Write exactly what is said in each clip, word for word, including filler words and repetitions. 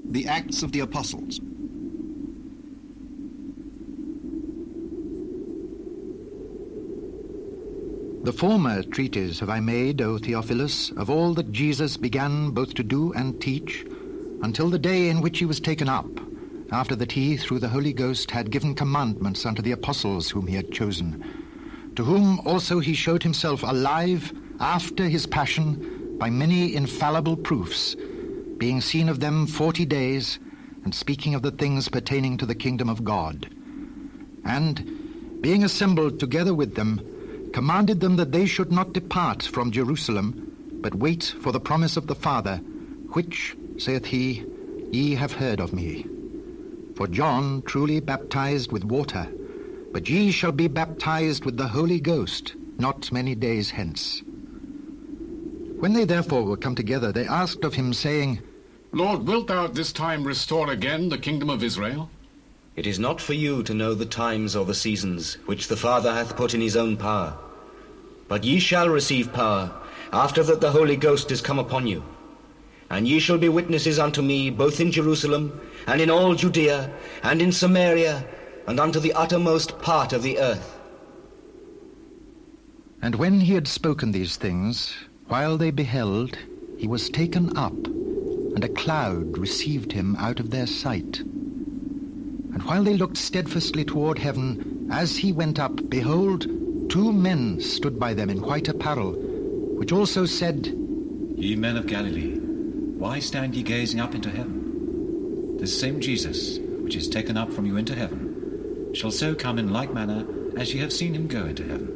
The Acts of the Apostles. The former treatise have I made, O Theophilus, of all that Jesus began both to do and teach, until the day in which he was taken up, after that he, through the Holy Ghost, had given commandments unto the apostles whom he had chosen, to whom also he showed himself alive after his passion by many infallible proofs, being seen of them forty days, and speaking of the things pertaining to the kingdom of God. And, being assembled together with them, commanded them that they should not depart from Jerusalem, but wait for the promise of the Father, which, saith he, ye have heard of me. For John truly baptized with water, but ye shall be baptized with the Holy Ghost not many days hence. When they therefore were come together, they asked of him, saying, Lord, wilt thou at this time restore again the kingdom of Israel? It is not for you to know the times or the seasons which the Father hath put in his own power. But ye shall receive power, after that the Holy Ghost is come upon you. And ye shall be witnesses unto me, both in Jerusalem, and in all Judea, and in Samaria, and unto the uttermost part of the earth. And when he had spoken these things, while they beheld, he was taken up, and a cloud received him out of their sight. And while they looked steadfastly toward heaven, as he went up, behold, two men stood by them in white apparel, which also said, Ye men of Galilee, why stand ye gazing up into heaven? This same Jesus, which is taken up from you into heaven, shall so come in like manner as ye have seen him go into heaven.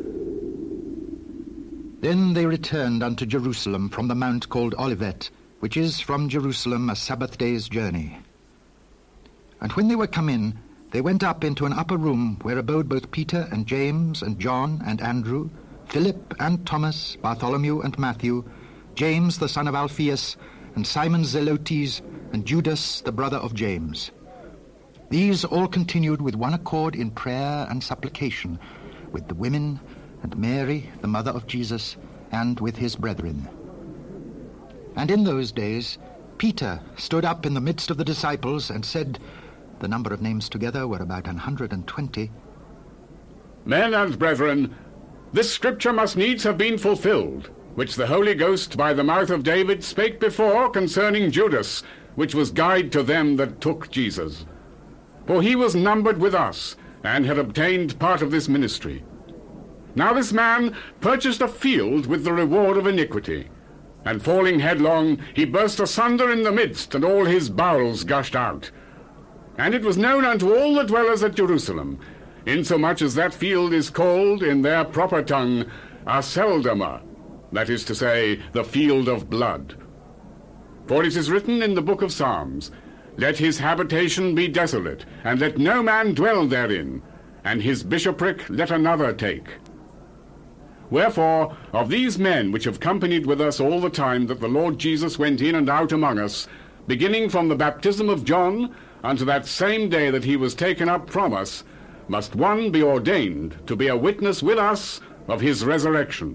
Then they returned unto Jerusalem from the mount called Olivet, which is from Jerusalem a Sabbath day's journey. And when they were come in, they went up into an upper room, where abode both Peter and James and John and Andrew, Philip and Thomas, Bartholomew and Matthew, James the son of Alphaeus, and Simon Zelotes, and Judas the brother of James. These all continued with one accord in prayer and supplication, with the women, and Mary, the mother of Jesus, and with his brethren. And in those days Peter stood up in the midst of the disciples, and said, the number of names together were about an hundred and twenty, Men and brethren, this scripture must needs have been fulfilled, which the Holy Ghost by the mouth of David spake before concerning Judas, which was guide to them that took Jesus. For he was numbered with us, and had obtained part of this ministry. Now this man purchased a field with the reward of iniquity, and falling headlong, he burst asunder in the midst, and all his bowels gushed out. And it was known unto all the dwellers at Jerusalem, insomuch as that field is called, in their proper tongue, Aceldama, that is to say, the field of blood. For it is written in the book of Psalms, Let his habitation be desolate, and let no man dwell therein, and his bishopric let another take. Wherefore, of these men which have companied with us all the time that the Lord Jesus went in and out among us, beginning from the baptism of John unto that same day that he was taken up from us, must one be ordained to be a witness with us of his resurrection.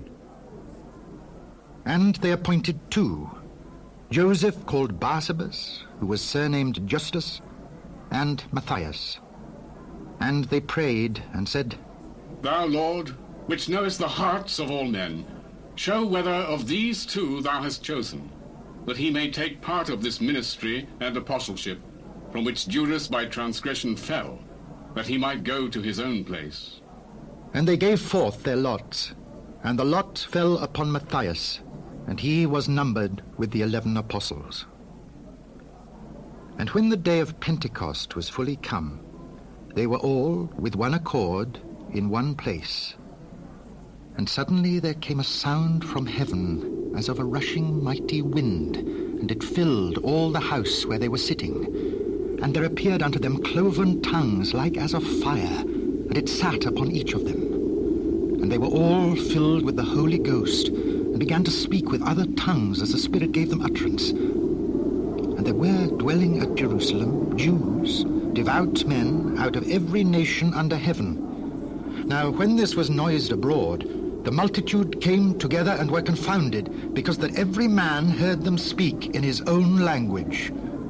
And they appointed two, Joseph called Barsabas, who was surnamed Justus, and Matthias. And they prayed and said, Thou, Lord, which knowest the hearts of all men, show whether of these two thou hast chosen, that he may take part of this ministry and apostleship, from which Judas by transgression fell, that he might go to his own place. And they gave forth their lots, and the lot fell upon Matthias, and he was numbered with the eleven apostles. And when the day of Pentecost was fully come, they were all with one accord in one place. And suddenly there came a sound from heaven, as of a rushing mighty wind, and it filled all the house where they were sitting. And there appeared unto them cloven tongues like as of fire, and it sat upon each of them. And they were all filled with the Holy Ghost, and began to speak with other tongues as the Spirit gave them utterance. And there were dwelling at Jerusalem Jews, devout men, out of every nation under heaven. Now when this was noised abroad, the multitude came together and were confounded, because that every man heard them speak in his own language.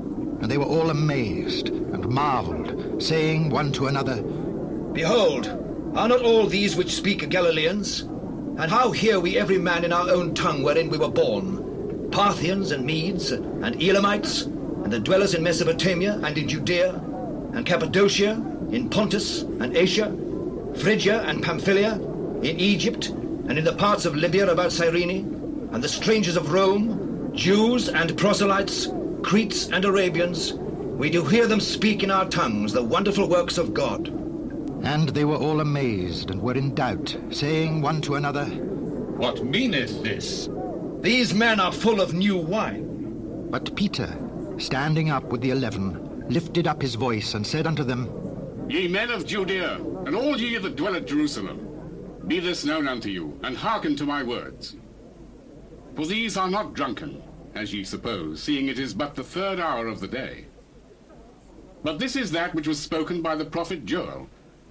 And they were all amazed and marveled, saying one to another, Behold, are not all these which speak Galileans? And how hear we every man in our own tongue wherein we were born? Parthians and Medes and Elamites, and the dwellers in Mesopotamia and in Judea, and Cappadocia, in Pontus and Asia, Phrygia and Pamphylia, in Egypt, and in the parts of Libya about Cyrene, and the strangers of Rome, Jews and proselytes, Cretes and Arabians, we do hear them speak in our tongues the wonderful works of God. And they were all amazed and were in doubt, saying one to another, What meaneth this? These men are full of new wine. But Peter, standing up with the eleven, lifted up his voice and said unto them, Ye men of Judea, and all ye that dwell at Jerusalem, be this known unto you, and hearken to my words. For these are not drunken, as ye suppose, seeing it is but the third hour of the day. But this is that which was spoken by the prophet Joel.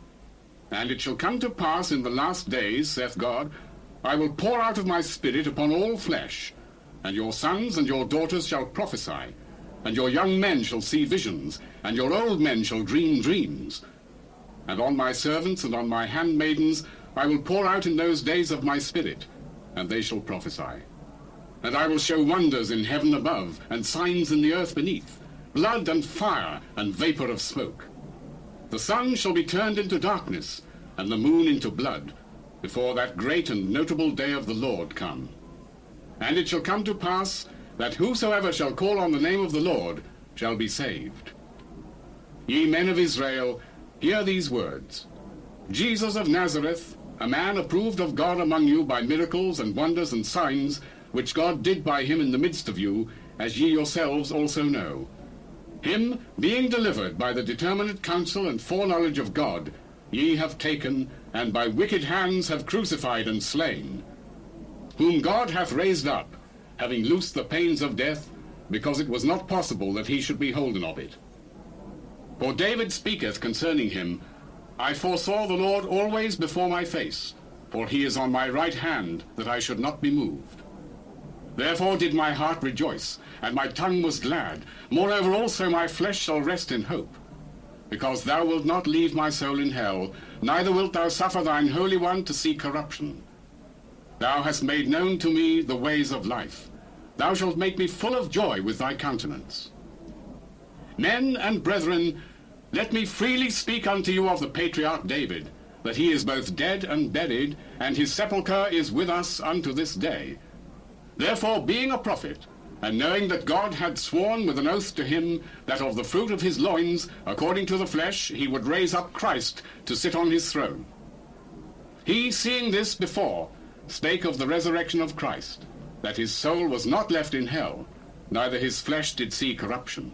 And it shall come to pass in the last days, saith God, I will pour out of my spirit upon all flesh, and your sons and your daughters shall prophesy, and your young men shall see visions, and your old men shall dream dreams. And on my servants and on my handmaidens I will pour out in those days of my spirit, and they shall prophesy. And I will show wonders in heaven above, and signs in the earth beneath, blood and fire and vapor of smoke. The sun shall be turned into darkness, and the moon into blood, before that great and notable day of the Lord come. And it shall come to pass that whosoever shall call on the name of the Lord shall be saved. Ye men of Israel, hear these words. Jesus of Nazareth, a man approved of God among you by miracles and wonders and signs, which God did by him in the midst of you, as ye yourselves also know. Him, being delivered by the determinate counsel and foreknowledge of God, ye have taken, and by wicked hands have crucified and slain, whom God hath raised up, having loosed the pains of death, because it was not possible that he should be holden of it. For David speaketh concerning him, I foresaw the Lord always before my face, for he is on my right hand, that I should not be moved. Therefore did my heart rejoice, and my tongue was glad. Moreover also my flesh shall rest in hope. Because thou wilt not leave my soul in hell, neither wilt thou suffer thine Holy One to see corruption. Thou hast made known to me the ways of life. Thou shalt make me full of joy with thy countenance. Men and brethren, let me freely speak unto you of the patriarch David, that he is both dead and buried, and his sepulchre is with us unto this day. Therefore, being a prophet, and knowing that God had sworn with an oath to him that of the fruit of his loins, according to the flesh, he would raise up Christ to sit on his throne. He, seeing this before, spake of the resurrection of Christ, that his soul was not left in hell, neither his flesh did see corruption.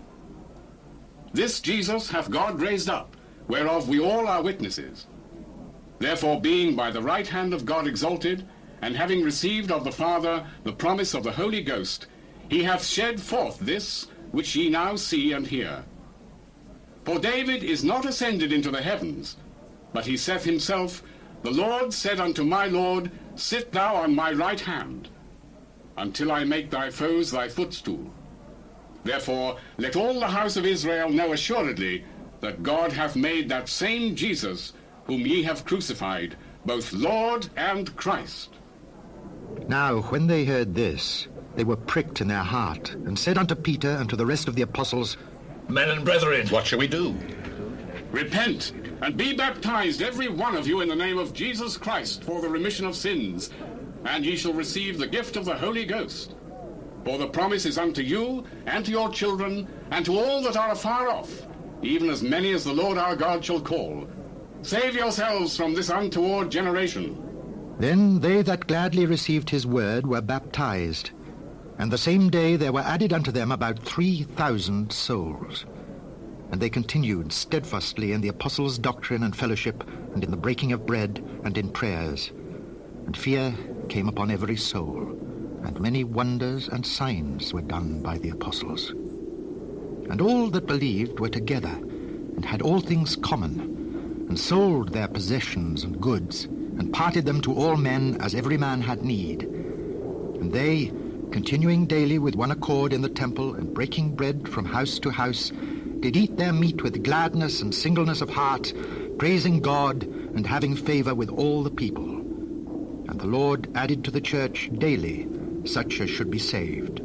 This Jesus hath God raised up, whereof we all are witnesses. Therefore, being by the right hand of God exalted, and having received of the Father the promise of the Holy Ghost, he hath shed forth this which ye now see and hear. For David is not ascended into the heavens, but he saith himself, The Lord said unto my Lord, Sit thou on my right hand, until I make thy foes thy footstool. Therefore let all the house of Israel know assuredly that God hath made that same Jesus, whom ye have crucified, both Lord and Christ. Now when they heard this, they were pricked in their heart, and said unto Peter and to the rest of the apostles, Men and brethren, What shall we do? Repent, and be baptized every one of you in the name of Jesus Christ for the remission of sins, and ye shall receive the gift of the Holy Ghost. For the promise is unto you, and to your children, and to all that are afar off, even as many as the Lord our God shall call. Save yourselves from this untoward generation. Then they that gladly received his word were baptized, and the same day there were added unto them about three thousand souls. And they continued steadfastly in the apostles' doctrine and fellowship, and in the breaking of bread, and in prayers. And fear came upon every soul, and many wonders and signs were done by the apostles. And all that believed were together, and had all things common, and sold their possessions and goods, and parted them to all men as every man had need. And they, continuing daily with one accord in the temple and breaking bread from house to house, did eat their meat with gladness and singleness of heart, praising God and having favor with all the people. And the Lord added to the church daily such as should be saved.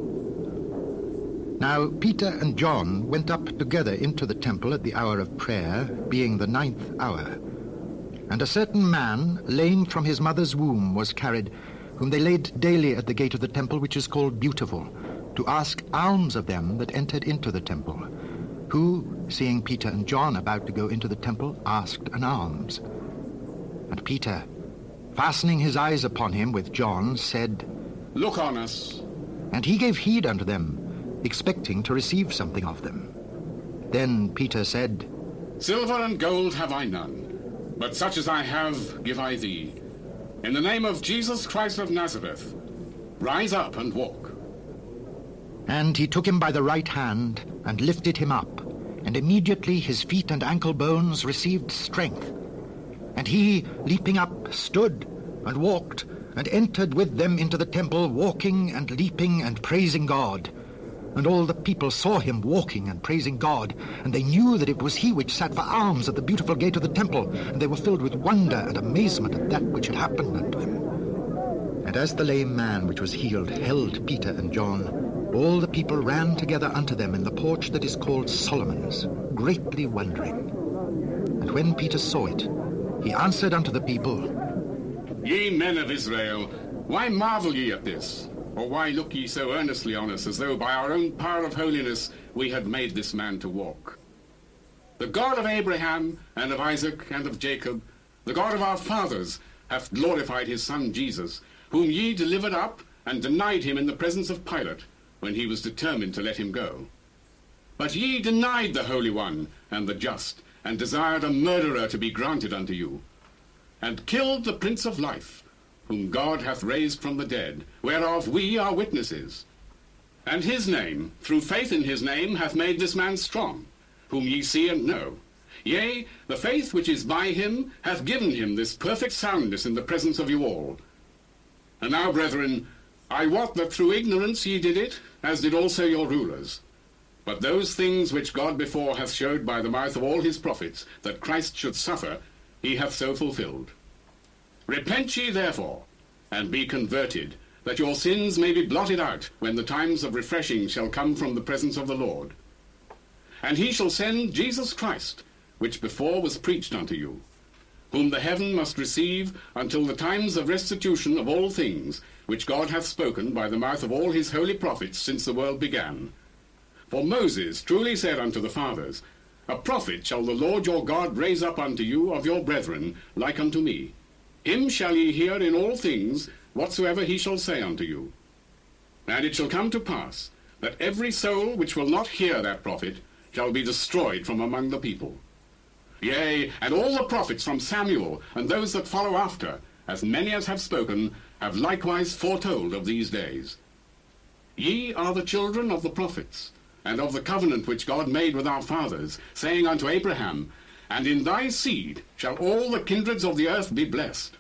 Now Peter and John went up together into the temple at the hour of prayer, being the ninth hour. And a certain man, lame from his mother's womb, was carried, whom they laid daily at the gate of the temple, which is called Beautiful, to ask alms of them that entered into the temple, who, seeing Peter and John about to go into the temple, asked an alms. And Peter, fastening his eyes upon him with John, said, Look on us. And he gave heed unto them, expecting to receive something of them. Then Peter said, Silver and gold have I none, but such as I have give I thee. In the name of Jesus Christ of Nazareth, rise up and walk. And he took him by the right hand and lifted him up, and immediately his feet and ankle bones received strength. And he, leaping up, stood and walked, and entered with them into the temple, walking and leaping and praising God. And all the people saw him walking and praising God, and they knew that it was he which sat for alms at the Beautiful gate of the temple, and they were filled with wonder and amazement at that which had happened unto him. And as the lame man which was healed held Peter and John, all the people ran together unto them in the porch that is called Solomon's, greatly wondering. And when Peter saw it, he answered unto the people, Ye men of Israel, why marvel ye at this? Or why look ye so earnestly on us, as though by our own power of holiness we had made this man to walk? The God of Abraham, and of Isaac, and of Jacob, the God of our fathers, hath glorified his Son Jesus, whom ye delivered up, and denied him in the presence of Pilate, when he was determined to let him go. But ye denied the Holy One, and the just, and desired a murderer to be granted unto you, and killed the Prince of Life, whom God hath raised from the dead, whereof we are witnesses. And his name, through faith in his name, hath made this man strong, whom ye see and know. Yea, the faith which is by him hath given him this perfect soundness in the presence of you all. And now, brethren, I wot that through ignorance ye did it, as did also your rulers. But those things which God before hath showed by the mouth of all his prophets, that Christ should suffer, he hath so fulfilled. Repent ye therefore, and be converted, that your sins may be blotted out, when the times of refreshing shall come from the presence of the Lord. And he shall send Jesus Christ, which before was preached unto you, whom the heaven must receive until the times of restitution of all things, which God hath spoken by the mouth of all his holy prophets since the world began. For Moses truly said unto the fathers, A prophet shall the Lord your God raise up unto you of your brethren, like unto me. Him shall ye hear in all things, whatsoever he shall say unto you. And it shall come to pass, that every soul which will not hear that prophet shall be destroyed from among the people. Yea, and all the prophets from Samuel, and those that follow after, as many as have spoken, have likewise foretold of these days. Ye are the children of the prophets, and of the covenant which God made with our fathers, saying unto Abraham, And in thy seed shall all the kindreds of the earth be blessed.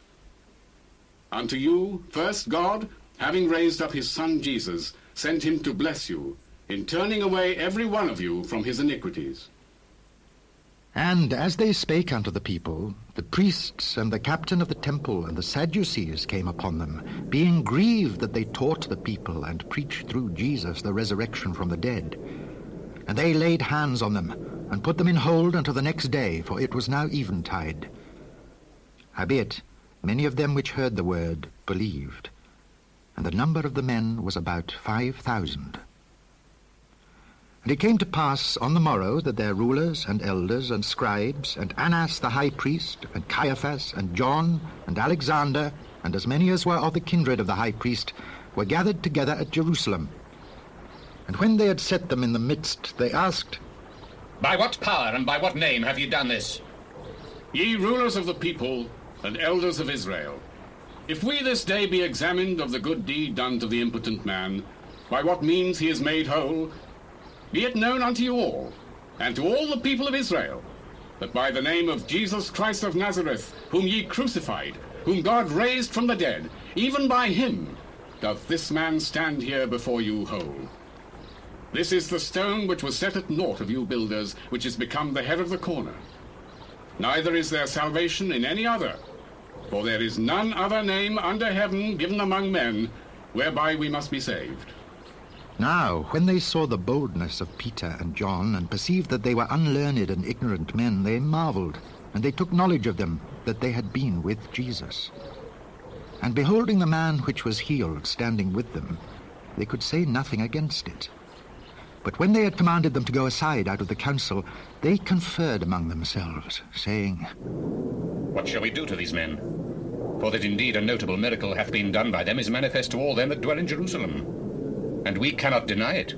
Unto you, first God, having raised up his Son Jesus, sent him to bless you, in turning away every one of you from his iniquities. And as they spake unto the people, the priests and the captain of the temple and the Sadducees came upon them, being grieved that they taught the people and preached through Jesus the resurrection from the dead. And they laid hands on them, and put them in hold until the next day, for it was now eventide. Howbeit, many of them which heard the word believed, and the number of the men was about five thousand. And it came to pass on the morrow that their rulers and elders and scribes, and Annas the high priest, and Caiaphas, and John, and Alexander, and as many as were of the kindred of the high priest, were gathered together at Jerusalem. And when they had set them in the midst, they asked, By what power and by what name have you done this? Ye rulers of the people, and elders of Israel, if we this day be examined of the good deed done to the impotent man, by what means he is made whole, be it known unto you all, and to all the people of Israel, that by the name of Jesus Christ of Nazareth, whom ye crucified, whom God raised from the dead, even by him, doth this man stand here before you whole. This is the stone which was set at naught of you builders, which is become the head of the corner. Neither is there salvation in any other, for there is none other name under heaven given among men, whereby we must be saved. Now, when they saw the boldness of Peter and John, and perceived that they were unlearned and ignorant men, they marveled, and they took knowledge of them, that they had been with Jesus. And beholding the man which was healed standing with them, they could say nothing against it. But when they had commanded them to go aside out of the council, they conferred among themselves, saying, What shall we do to these men? For that indeed a notable miracle hath been done by them is manifest to all them that dwell in Jerusalem, and we cannot deny it.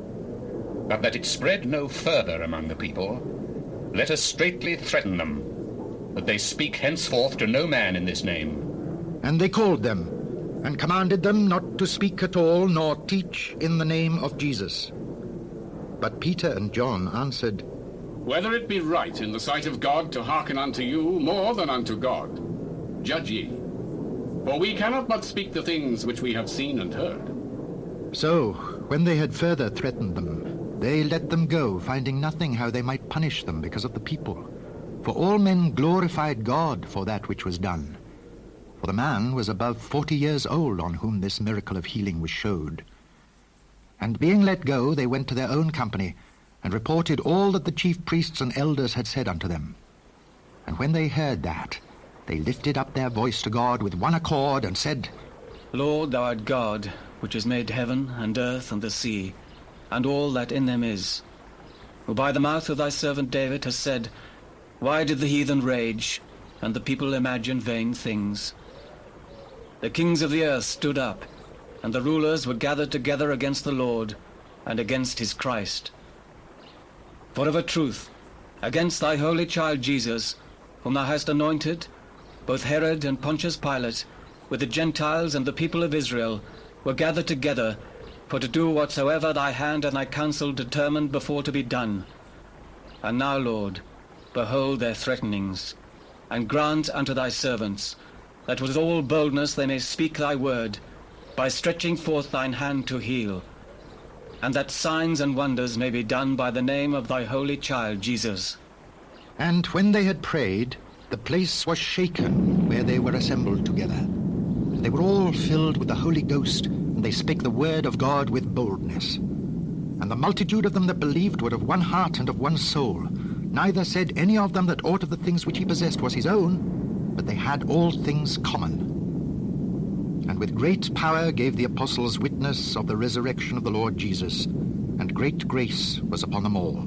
But that it spread no further among the people, let us straitly threaten them, that they speak henceforth to no man in this name. And they called them, and commanded them not to speak at all, nor teach in the name of Jesus. But Peter and John answered, Whether it be right in the sight of God to hearken unto you more than unto God, judge ye. For we cannot but speak the things which we have seen and heard. So, when they had further threatened them, they let them go, finding nothing how they might punish them because of the people. For all men glorified God for that which was done. For the man was above forty years old on whom this miracle of healing was showed. And being let go, they went to their own company, and reported all that the chief priests and elders had said unto them. And when they heard that, they lifted up their voice to God with one accord, and said, Lord, thou art God, which has made heaven and earth and the sea, and all that in them is, who by the mouth of thy servant David has said, Why did the heathen rage, and the people imagine vain things? The kings of the earth stood up, and the rulers were gathered together against the Lord, and against his Christ. For of a truth, against thy holy child Jesus, whom thou hast anointed, both Herod and Pontius Pilate, with the Gentiles and the people of Israel, were gathered together, for to do whatsoever thy hand and thy counsel determined before to be done. And now, Lord, behold their threatenings, and grant unto thy servants, that with all boldness they may speak thy word, by stretching forth thine hand to heal, and that signs and wonders may be done by the name of thy holy child Jesus. And when they had prayed, the place was shaken where they were assembled together. They were all filled with the Holy Ghost, and they spake the word of God with boldness. And the multitude of them that believed were of one heart and of one soul. Neither said any of them that aught of the things which he possessed was his own, but they had all things common. And with great power gave the apostles witness of the resurrection of the Lord Jesus, and great grace was upon them all.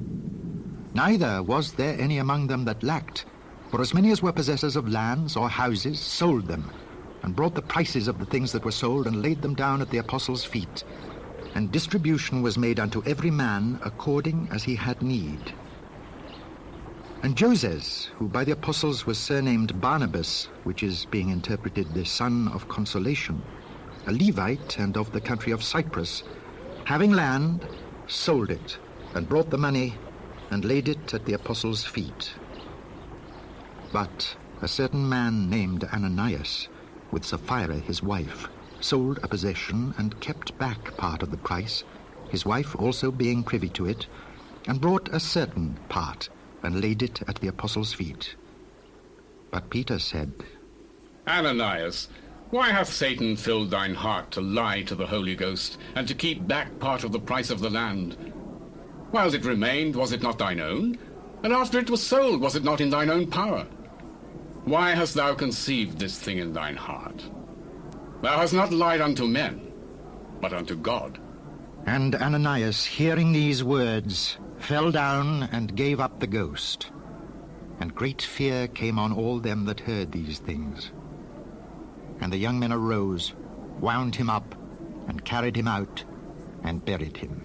Neither was there any among them that lacked, for as many as were possessors of lands or houses sold them, and brought the prices of the things that were sold, and laid them down at the apostles' feet. And distribution was made unto every man according as he had need. And Joses, who by the apostles was surnamed Barnabas, which is being interpreted the son of consolation, a Levite and of the country of Cyprus, having land, sold it, and brought the money, and laid it at the apostles' feet. But a certain man named Ananias, with Sapphira his wife, sold a possession and kept back part of the price, his wife also being privy to it, and brought a certain part, and laid it at the apostles' feet. But Peter said, Ananias, why hath Satan filled thine heart to lie to the Holy Ghost, and to keep back part of the price of the land? While it remained, was it not thine own? And after it was sold, was it not in thine own power? Why hast thou conceived this thing in thine heart? Thou hast not lied unto men, but unto God. And Ananias, hearing these words, fell down and gave up the ghost. And great fear came on all them that heard these things. And the young men arose, wound him up, and carried him out, and buried him.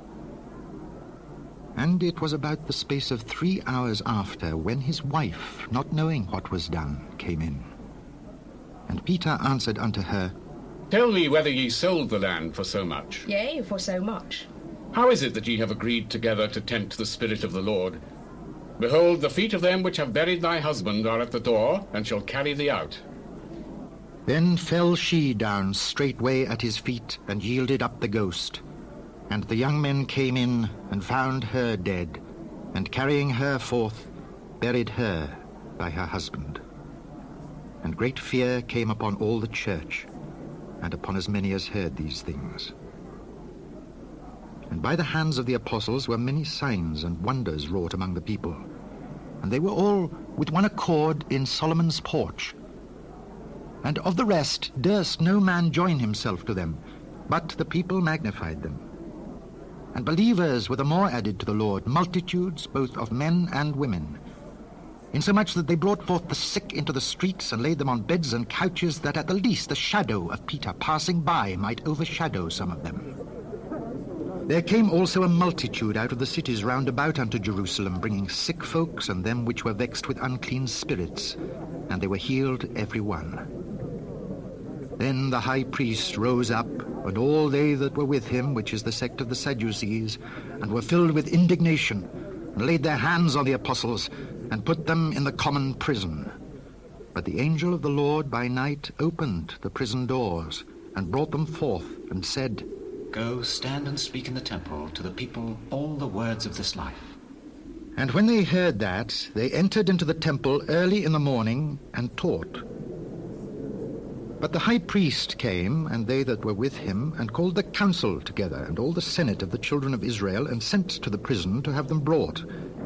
And it was about the space of three hours after, when his wife, not knowing what was done, came in. And Peter answered unto her, Tell me whether ye sold the land for so much. Yea, for so much. How is it that ye have agreed together to tempt the Spirit of the Lord? Behold, the feet of them which have buried thy husband are at the door, and shall carry thee out. Then fell she down straightway at his feet, and yielded up the ghost. And the young men came in, and found her dead, and carrying her forth, buried her by her husband. And great fear came upon all the church, and upon as many as heard these things. And by the hands of the apostles were many signs and wonders wrought among the people. And they were all with one accord in Solomon's porch. And of the rest durst no man join himself to them, but the people magnified them. And believers were the more added to the Lord, multitudes both of men and women, insomuch that they brought forth the sick into the streets and laid them on beds and couches, that at the least the shadow of Peter passing by might overshadow some of them. There came also a multitude out of the cities round about unto Jerusalem, bringing sick folks and them which were vexed with unclean spirits, and they were healed every one. Then the high priest rose up, and all they that were with him, which is the sect of the Sadducees, and were filled with indignation, and laid their hands on the apostles, and put them in the common prison. But the angel of the Lord by night opened the prison doors, and brought them forth, and said, Go, stand and speak in the temple to the people all the words of this life. And when they heard that, they entered into the temple early in the morning, and taught. But the high priest came, and they that were with him, and called the council together, and all the senate of the children of Israel, and sent to the prison to have them brought.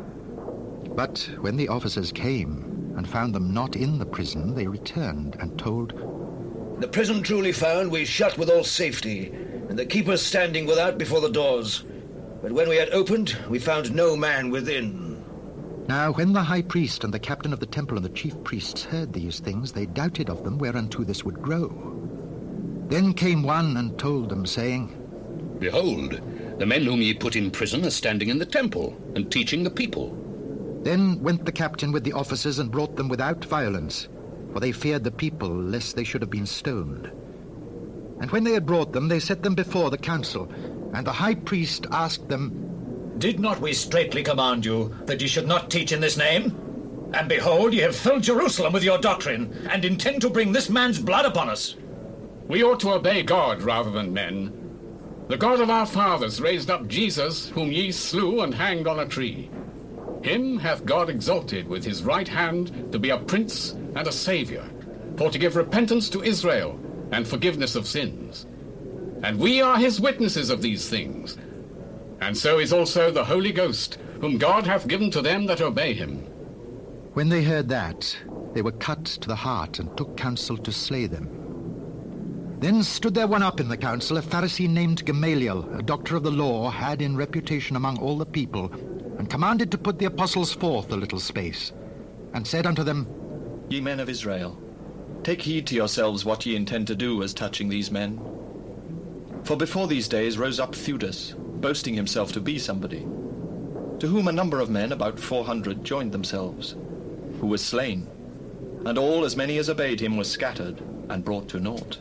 But when the officers came, and found them not in the prison, they returned, and told, The prison truly found we shut with all safety, and the keepers standing without before the doors. But when we had opened, we found no man within. Now when the high priest and the captain of the temple and the chief priests heard these things, they doubted of them whereunto this would grow. Then came one and told them, saying, Behold, the men whom ye put in prison are standing in the temple, and teaching the people. Then went the captain with the officers, and brought them without violence, for they feared the people, lest they should have been stoned. And when they had brought them, they set them before the council, and the high priest asked them, Did not we straitly command you that ye should not teach in this name? And behold, ye have filled Jerusalem with your doctrine, and intend to bring this man's blood upon us. We ought to obey God rather than men. The God of our fathers raised up Jesus, whom ye slew and hanged on a tree. Him hath God exalted with his right hand to be a prince and a saviour, for to give repentance to Israel and forgiveness of sins. And we are his witnesses of these things. And so is also the Holy Ghost, whom God hath given to them that obey him. When they heard that, they were cut to the heart, and took counsel to slay them. Then stood there one up in the council, a Pharisee named Gamaliel, a doctor of the law, had in reputation among all the people, and commanded to put the apostles forth a little space, and said unto them, Ye men of Israel, take heed to yourselves what ye intend to do as touching these men. For before these days rose up Theudas, boasting himself to be somebody, to whom a number of men, about four hundred, joined themselves, who was slain, and all as many as obeyed him were scattered and brought to naught.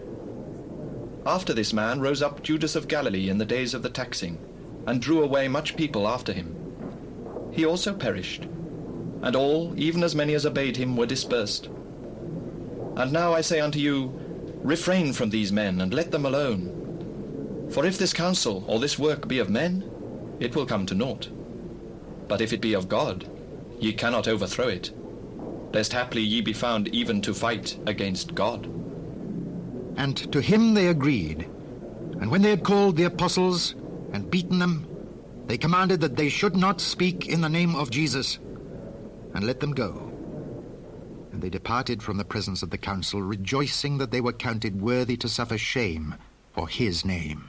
After this man rose up Judas of Galilee in the days of the taxing, and drew away much people after him. He also perished, and all, even as many as obeyed him, were dispersed. And now I say unto you, refrain from these men, and let them alone. For if this counsel or this work be of men, it will come to naught. But if it be of God, ye cannot overthrow it, lest haply ye be found even to fight against God. And to him they agreed. And when they had called the apostles and beaten them, they commanded that they should not speak in the name of Jesus, and let them go. And they departed from the presence of the council, rejoicing that they were counted worthy to suffer shame for his name.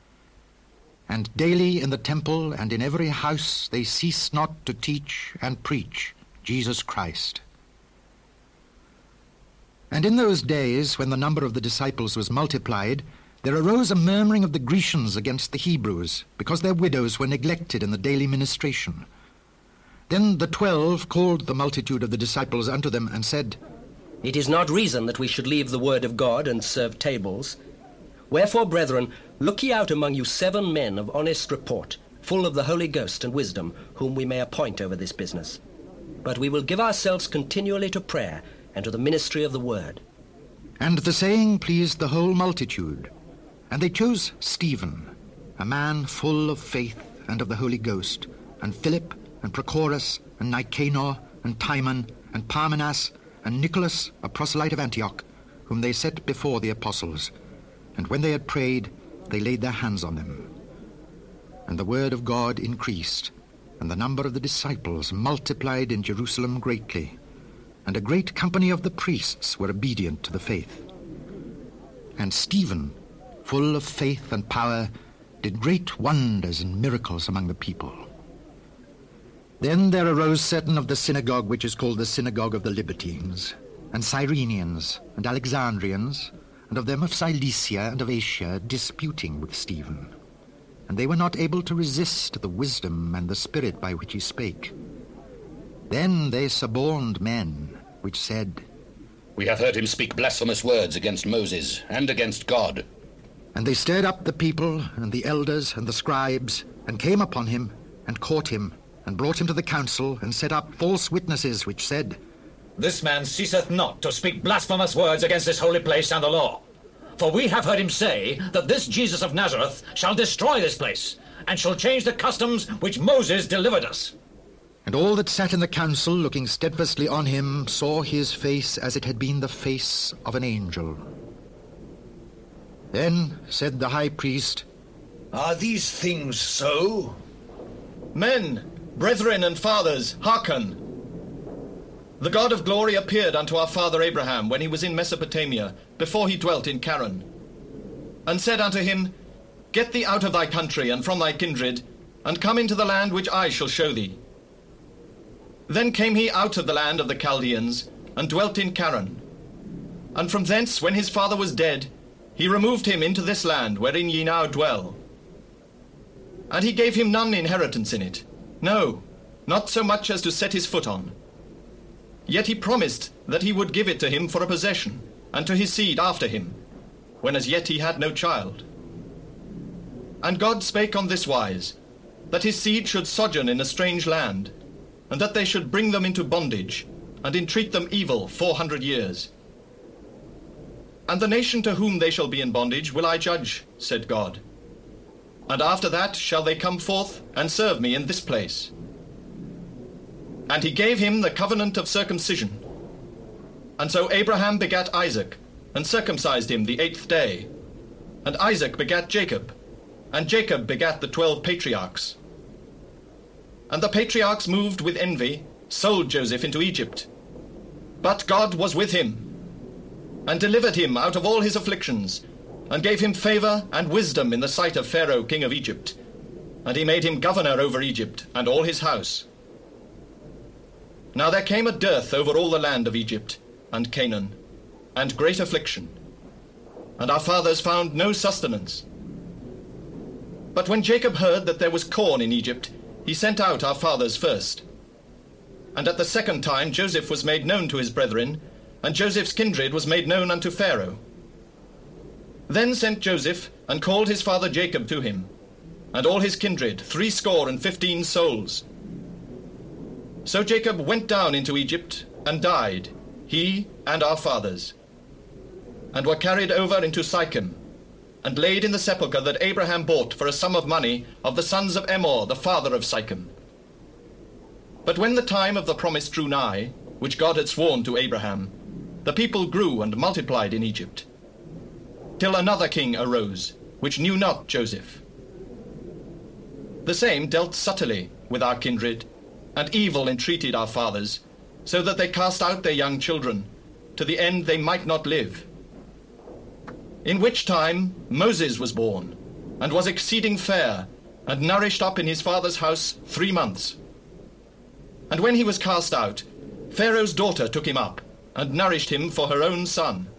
And daily in the temple and in every house they ceased not to teach and preach Jesus Christ. And in those days, when the number of the disciples was multiplied, there arose a murmuring of the Grecians against the Hebrews, because their widows were neglected in the daily ministration. Then the twelve called the multitude of the disciples unto them, and said, It is not reason that we should leave the word of God and serve tables. Wherefore, brethren, look ye out among you seven men of honest report, full of the Holy Ghost and wisdom, whom we may appoint over this business. But we will give ourselves continually to prayer, and to the ministry of the word. And the saying pleased the whole multitude. And they chose Stephen, a man full of faith and of the Holy Ghost, and Philip, and Prochorus, and Nicanor, and Timon, and Parmenas, and Nicholas, a proselyte of Antioch, whom they set before the apostles. And when they had prayed, they laid their hands on them. And the word of God increased, and the number of the disciples multiplied in Jerusalem greatly, and a great company of the priests were obedient to the faith. And Stephen, full of faith and power, did great wonders and miracles among the people. Then there arose certain of the synagogue which is called the synagogue of the Libertines, and Cyrenians, and Alexandrians, and of them of Cilicia and of Asia, disputing with Stephen. And they were not able to resist the wisdom and the spirit by which he spake. Then they suborned men, which said, We have heard him speak blasphemous words against Moses and against God. And they stirred up the people and the elders and the scribes, and came upon him, and caught him, and brought him to the council, and set up false witnesses, which said, This man ceaseth not to speak blasphemous words against this holy place and the law. For we have heard him say that this Jesus of Nazareth shall destroy this place, and shall change the customs which Moses delivered us. And all that sat in the council, looking steadfastly on him, saw his face as it had been the face of an angel. Then said the high priest, Are these things so? Men, brethren and fathers, hearken. The God of glory appeared unto our father Abraham when he was in Mesopotamia, before he dwelt in Charan, and said unto him, Get thee out of thy country and from thy kindred, and come into the land which I shall show thee. Then came he out of the land of the Chaldeans, and dwelt in Charan. And from thence, when his father was dead, he removed him into this land wherein ye now dwell. And he gave him none inheritance in it, no, not so much as to set his foot on. Yet he promised that he would give it to him for a possession, and to his seed after him, when as yet he had no child. And God spake on this wise, that his seed should sojourn in a strange land, and that they should bring them into bondage, and entreat them evil four hundred years. And the nation to whom they shall be in bondage will I judge, said God. And after that shall they come forth and serve me in this place. And he gave him the covenant of circumcision. And so Abraham begat Isaac, and circumcised him the eighth day. And Isaac begat Jacob, and Jacob begat the twelve patriarchs. And the patriarchs, moved with envy, sold Joseph into Egypt. But God was with him, and delivered him out of all his afflictions, and gave him favor and wisdom in the sight of Pharaoh king of Egypt. And he made him governor over Egypt, and all his house. Now there came a dearth over all the land of Egypt, and Canaan, and great affliction. And our fathers found no sustenance. But when Jacob heard that there was corn in Egypt, he sent out our fathers first. And at the second time Joseph was made known to his brethren, and Joseph's kindred was made known unto Pharaoh. Then sent Joseph, and called his father Jacob to him, and all his kindred, threescore and fifteen souls. So Jacob went down into Egypt, and died, he and our fathers, and were carried over into Sychem, and laid in the sepulchre that Abraham bought for a sum of money of the sons of Emor, the father of Sychem. But when the time of the promise drew nigh, which God had sworn to Abraham, the people grew and multiplied in Egypt, till another king arose, which knew not Joseph. The same dealt subtly with our kindred, and evil entreated our fathers, so that they cast out their young children, to the end they might not live. In which time Moses was born, and was exceeding fair, and nourished up in his father's house three months. And when he was cast out, Pharaoh's daughter took him up, and nourished him for her own son.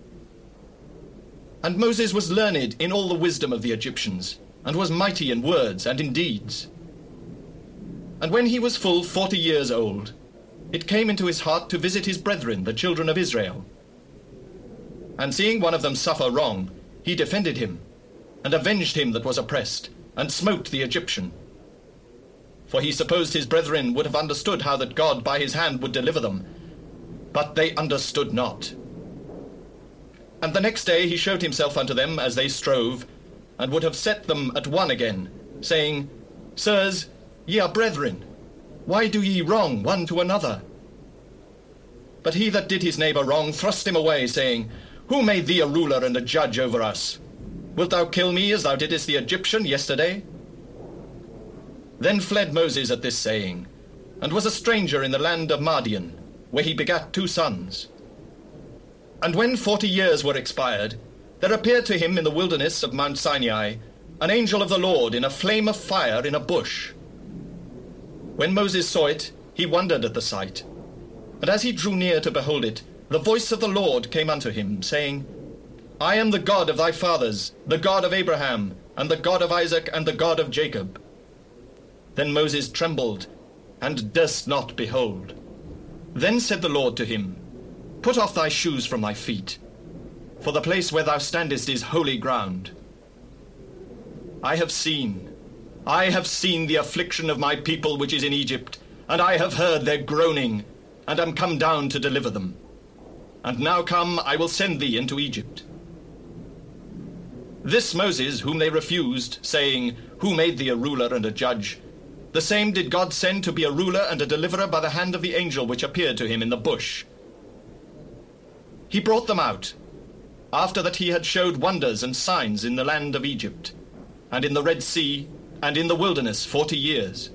And Moses was learned in all the wisdom of the Egyptians, and was mighty in words and in deeds. And when he was full forty years old, it came into his heart to visit his brethren, the children of Israel. And seeing one of them suffer wrong, he defended him, and avenged him that was oppressed, and smote the Egyptian. For he supposed his brethren would have understood how that God by his hand would deliver them, but they understood not. And the next day he showed himself unto them as they strove, and would have set them at one again, saying, Sirs, ye are brethren. Why do ye wrong one to another? But he that did his neighbour wrong thrust him away, saying, Who made thee a ruler and a judge over us? Wilt thou kill me as thou didst the Egyptian yesterday? Then fled Moses at this saying, and was a stranger in the land of Madian, where he begat two sons. And when forty years were expired, there appeared to him in the wilderness of Mount Sinai an angel of the Lord in a flame of fire in a bush. When Moses saw it, he wondered at the sight. And as he drew near to behold it, the voice of the Lord came unto him, saying, I am the God of thy fathers, the God of Abraham, and the God of Isaac, and the God of Jacob. Then Moses trembled, and durst not behold. Then said the Lord to him, Put off thy shoes from thy feet, for the place where thou standest is holy ground. I have seen, I have seen the affliction of my people which is in Egypt, and I have heard their groaning, and am come down to deliver them. And now come, I will send thee into Egypt. This Moses, whom they refused, saying, Who made thee a ruler and a judge? The same did God send to be a ruler and a deliverer by the hand of the angel which appeared to him in the bush. He brought them out, after that he had showed wonders and signs in the land of Egypt, and in the Red Sea, and in the wilderness forty years.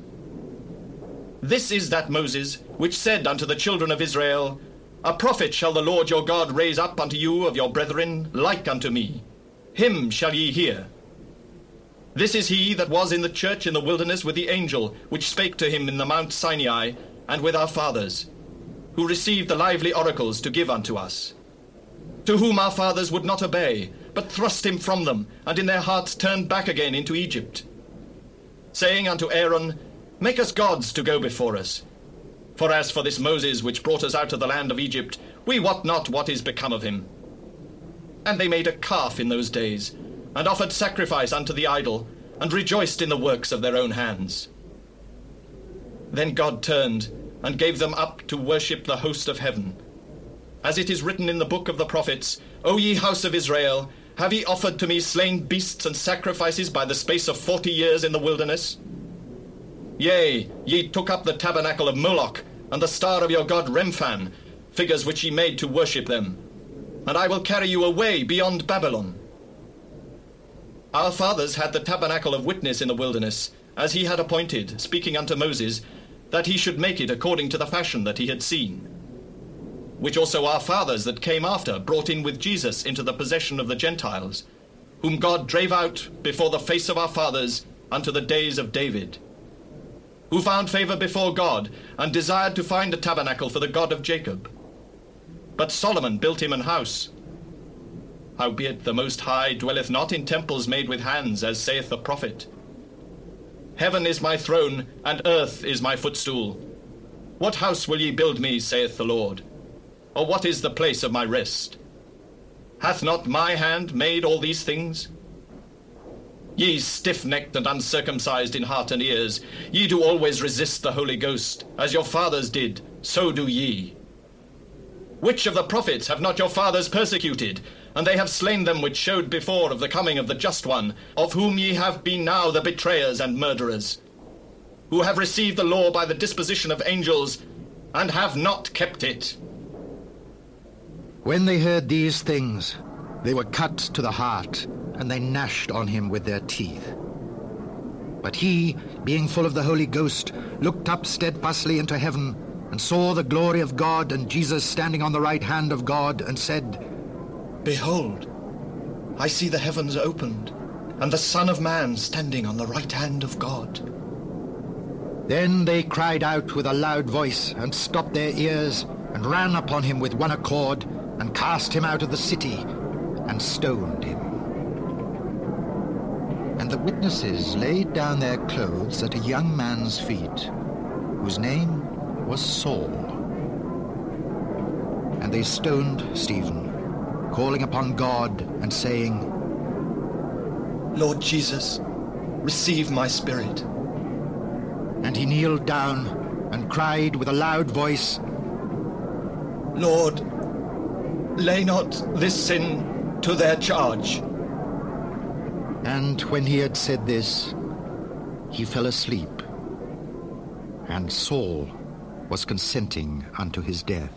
This is that Moses, which said unto the children of Israel, A prophet shall the Lord your God raise up unto you of your brethren, like unto me. Him shall ye hear. This is he that was in the church in the wilderness with the angel, which spake to him in the Mount Sinai, and with our fathers, who received the lively oracles to give unto us. To whom our fathers would not obey, but thrust him from them, and in their hearts turned back again into Egypt, saying unto Aaron, Make us gods to go before us. For as for this Moses which brought us out of the land of Egypt, we wot not what is become of him. And they made a calf in those days, and offered sacrifice unto the idol, and rejoiced in the works of their own hands. Then God turned, and gave them up to worship the host of heaven. As it is written in the book of the prophets, O ye house of Israel, have ye offered to me slain beasts and sacrifices by the space of forty years in the wilderness? Yea, ye took up the tabernacle of Moloch, and the star of your god Remphan, figures which ye made to worship them. And I will carry you away beyond Babylon. Our fathers had the tabernacle of witness in the wilderness, as he had appointed, speaking unto Moses, that he should make it according to the fashion that he had seen. Which also our fathers that came after brought in with Jesus into the possession of the Gentiles, whom God drave out before the face of our fathers unto the days of David, who found favour before God, and desired to find a tabernacle for the God of Jacob. But Solomon built him an house. Howbeit the Most High dwelleth not in temples made with hands, as saith the prophet. Heaven is my throne, and earth is my footstool. What house will ye build me, saith the Lord? Or what is the place of my rest? Hath not my hand made all these things? Ye stiff-necked and uncircumcised in heart and ears, ye do always resist the Holy Ghost, as your fathers did, so do ye. Which of the prophets have not your fathers persecuted? And they have slain them which showed before of the coming of the Just One, of whom ye have been now the betrayers and murderers, who have received the law by the disposition of angels, and have not kept it. When they heard these things, they were cut to the heart, and they gnashed on him with their teeth. But he, being full of the Holy Ghost, looked up steadfastly into heaven, and saw the glory of God, and Jesus standing on the right hand of God, and said, Behold, I see the heavens opened, and the Son of Man standing on the right hand of God. Then they cried out with a loud voice, and stopped their ears, and ran upon him with one accord, and cast him out of the city, and stoned him. And the witnesses laid down their clothes at a young man's feet, whose name was Saul. And they stoned Stephen, calling upon God and saying, Lord Jesus, receive my spirit. And he kneeled down and cried with a loud voice, Lord, lay not this sin to their charge. And when he had said this, he fell asleep, and Saul was consenting unto his death.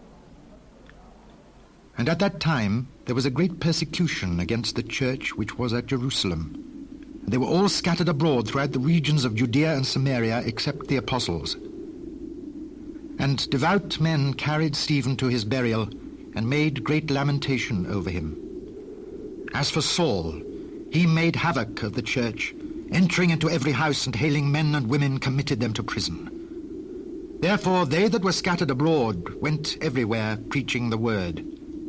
And at that time there was a great persecution against the church which was at Jerusalem. And they were all scattered abroad throughout the regions of Judea and Samaria, except the apostles. And devout men carried Stephen to his burial, and made great lamentation over him. As for Saul, he made havoc of the church, entering into every house and hailing men and women, committed them to prison. Therefore they that were scattered abroad went everywhere preaching the word.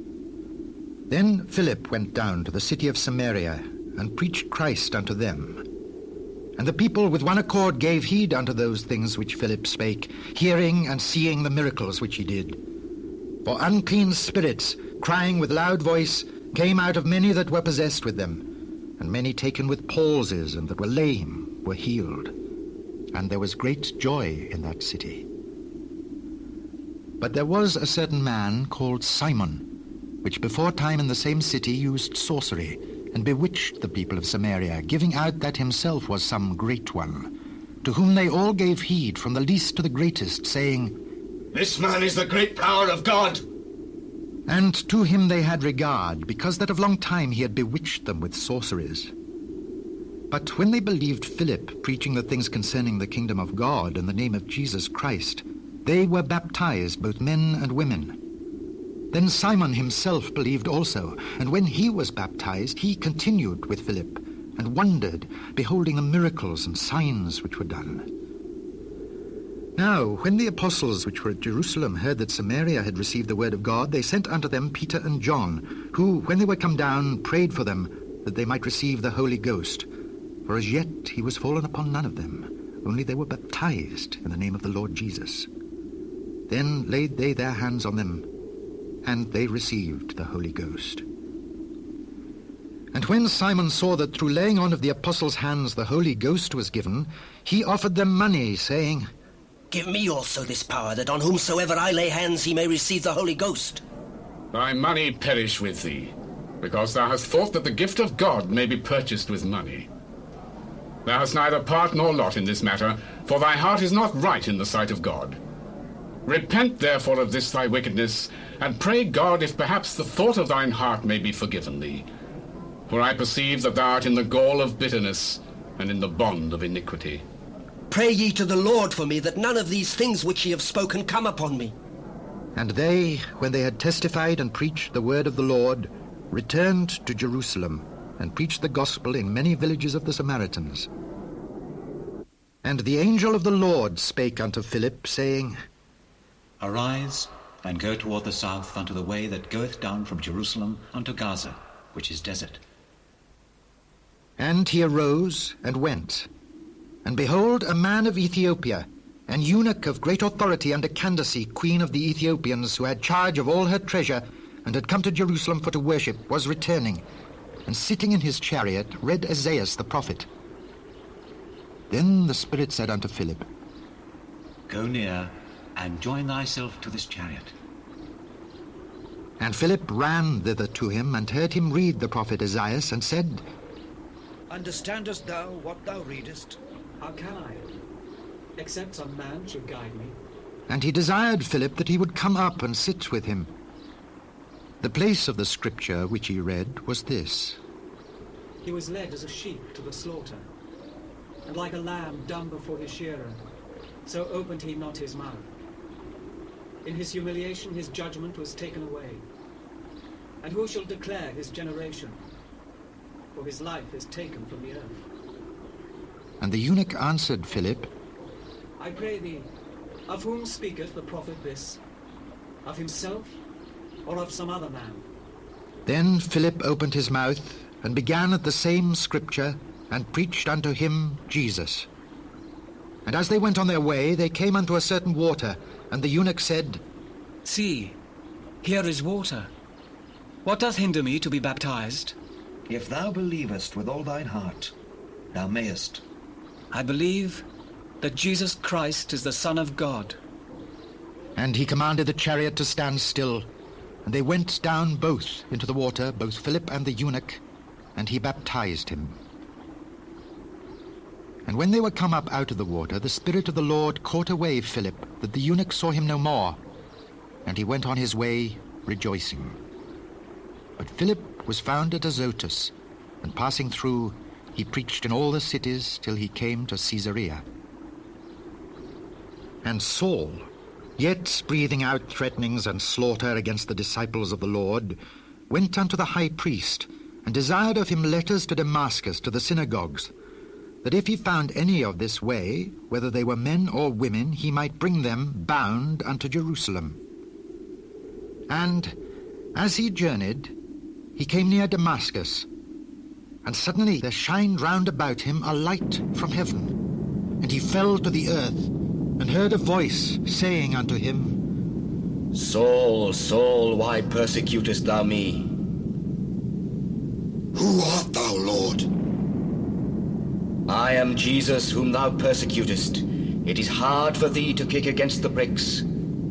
Then Philip went down to the city of Samaria, and preached Christ unto them. And the people with one accord gave heed unto those things which Philip spake, hearing and seeing the miracles which he did. For unclean spirits, crying with loud voice, came out of many that were possessed with them, and many taken with palsies and that were lame were healed. And there was great joy in that city. But there was a certain man called Simon, which before time in the same city used sorcery, and bewitched the people of Samaria, giving out that himself was some great one, to whom they all gave heed, from the least to the greatest, saying, This man is the great power of God. And to him they had regard, because that of long time he had bewitched them with sorceries. But when they believed Philip preaching the things concerning the kingdom of God in the name of Jesus Christ, they were baptized, both men and women. Then Simon himself believed also, and when he was baptized, he continued with Philip, and wondered, beholding the miracles and signs which were done. Now, when the apostles which were at Jerusalem heard that Samaria had received the word of God, they sent unto them Peter and John, who, when they were come down, prayed for them, that they might receive the Holy Ghost. For as yet he was fallen upon none of them, only they were baptized in the name of the Lord Jesus. Then laid they their hands on them, and they received the Holy Ghost. And when Simon saw that through laying on of the apostles' hands the Holy Ghost was given, he offered them money, saying, Give me also this power, that on whomsoever I lay hands he may receive the Holy Ghost. Thy money perish with thee, because thou hast thought that the gift of God may be purchased with money. Thou hast neither part nor lot in this matter, for thy heart is not right in the sight of God. Repent therefore of this thy wickedness, and pray God if perhaps the thought of thine heart may be forgiven thee. For I perceive that thou art in the gall of bitterness, and in the bond of iniquity. Pray ye to the Lord for me, that none of these things which ye have spoken come upon me. And they, when they had testified and preached the word of the Lord, returned to Jerusalem, and preached the gospel in many villages of the Samaritans. And the angel of the Lord spake unto Philip, saying, Arise, and go toward the south unto the way that goeth down from Jerusalem unto Gaza, which is desert. And he arose and went. And behold, a man of Ethiopia, an eunuch of great authority under Candace, queen of the Ethiopians, who had charge of all her treasure, and had come to Jerusalem for to worship, was returning, and sitting in his chariot read Isaiah the prophet. Then the Spirit said unto Philip, Go near, and join thyself to this chariot. And Philip ran thither to him, and heard him read the prophet Isaiah, and said, Understandest thou what thou readest? How can I, except some man should guide me? And he desired Philip that he would come up and sit with him. The place of the scripture which he read was this. He was led as a sheep to the slaughter, and like a lamb dumb before his shearer, so opened he not his mouth. In his humiliation his judgment was taken away. And who shall declare his generation? For his life is taken from the earth. And the eunuch answered Philip, I pray thee, of whom speaketh the prophet this? Of himself, or of some other man? Then Philip opened his mouth, and began at the same scripture, and preached unto him Jesus. And as they went on their way, they came unto a certain water, and the eunuch said, See, here is water. What doth hinder me to be baptized? If thou believest with all thine heart, thou mayest. I believe that Jesus Christ is the Son of God. And he commanded the chariot to stand still, And they went down both into the water, both Philip and the eunuch, and he baptized him. And when they were come up out of the water, the Spirit of the Lord caught away Philip, that the eunuch saw him no more, and he went on his way rejoicing. But Philip was found at Azotus, and passing through, he preached in all the cities till he came to Caesarea. And Saul, yet breathing out threatenings and slaughter against the disciples of the Lord, went unto the high priest, and desired of him letters to Damascus to the synagogues, that if he found any of this way, whether they were men or women, he might bring them bound unto Jerusalem. And as he journeyed, he came near Damascus, and suddenly there shined round about him a light from heaven, and he fell to the earth, and heard a voice saying unto him, Saul, Saul, why persecutest thou me? Who art thou, Lord? I am Jesus whom thou persecutest. It is hard for thee to kick against the pricks.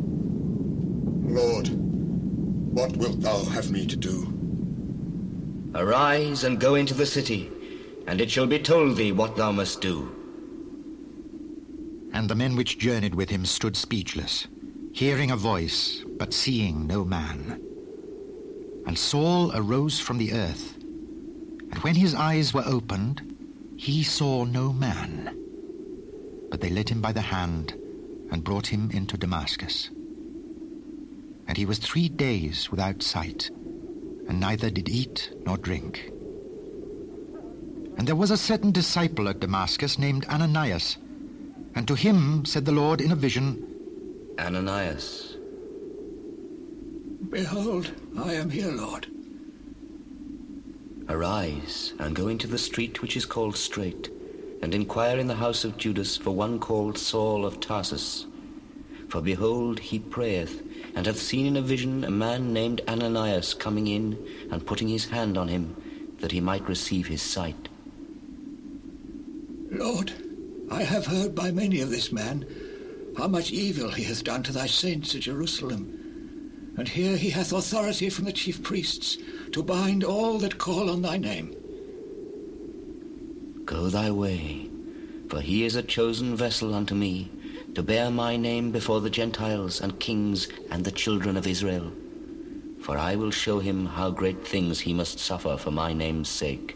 Lord, what wilt thou have me to do? Arise and go into the city, and it shall be told thee what thou must do. And the men which journeyed with him stood speechless, hearing a voice, but seeing no man. And Saul arose from the earth, and when his eyes were opened, he saw no man. But they led him by the hand, and brought him into Damascus. And he was three days without sight, and neither did eat nor drink. And there was a certain disciple at Damascus named Ananias, and to him said the Lord in a vision, Ananias. Behold, I am here, Lord. Arise, and go into the street which is called Straight, and inquire in the house of Judas for one called Saul of Tarsus. For behold, he prayeth, and hath seen in a vision a man named Ananias coming in, and putting his hand on him, that he might receive his sight. Lord, I have heard by many of this man how much evil he hath done to thy saints at Jerusalem. And here he hath authority from the chief priests to bind all that call on thy name. Go thy way, for he is a chosen vessel unto me, to bear my name before the Gentiles and kings and the children of Israel. For I will show him how great things he must suffer for my name's sake.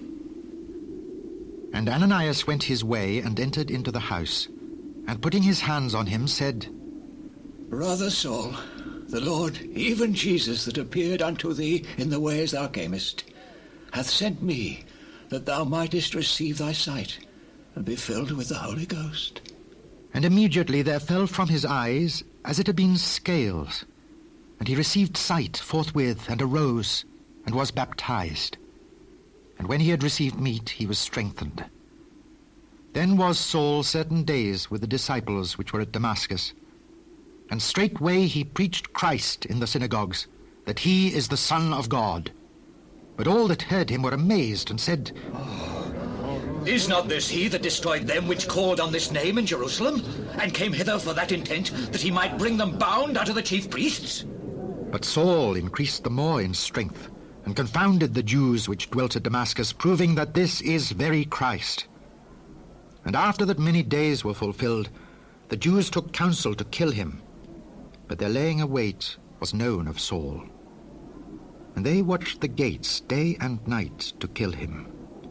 And Ananias went his way and entered into the house, and putting his hands on him said, Brother Saul, the Lord, even Jesus that appeared unto thee in the way as thou camest, hath sent me, that thou mightest receive thy sight, and be filled with the Holy Ghost. And immediately there fell from his eyes as it had been scales, and he received sight forthwith, and arose, and was baptized. And when he had received meat, he was strengthened. Then was Saul certain days with the disciples which were at Damascus. And straightway he preached Christ in the synagogues, that he is the Son of God. But all that heard him were amazed, and said, Is not this he that destroyed them which called on this name in Jerusalem, and came hither for that intent, that he might bring them bound unto the chief priests? But Saul increased the more in strength, and confounded the Jews which dwelt at Damascus, proving that this is very Christ. And after that many days were fulfilled, the Jews took counsel to kill him. But their laying await was known of Saul. And they watched the gates day and night to kill him.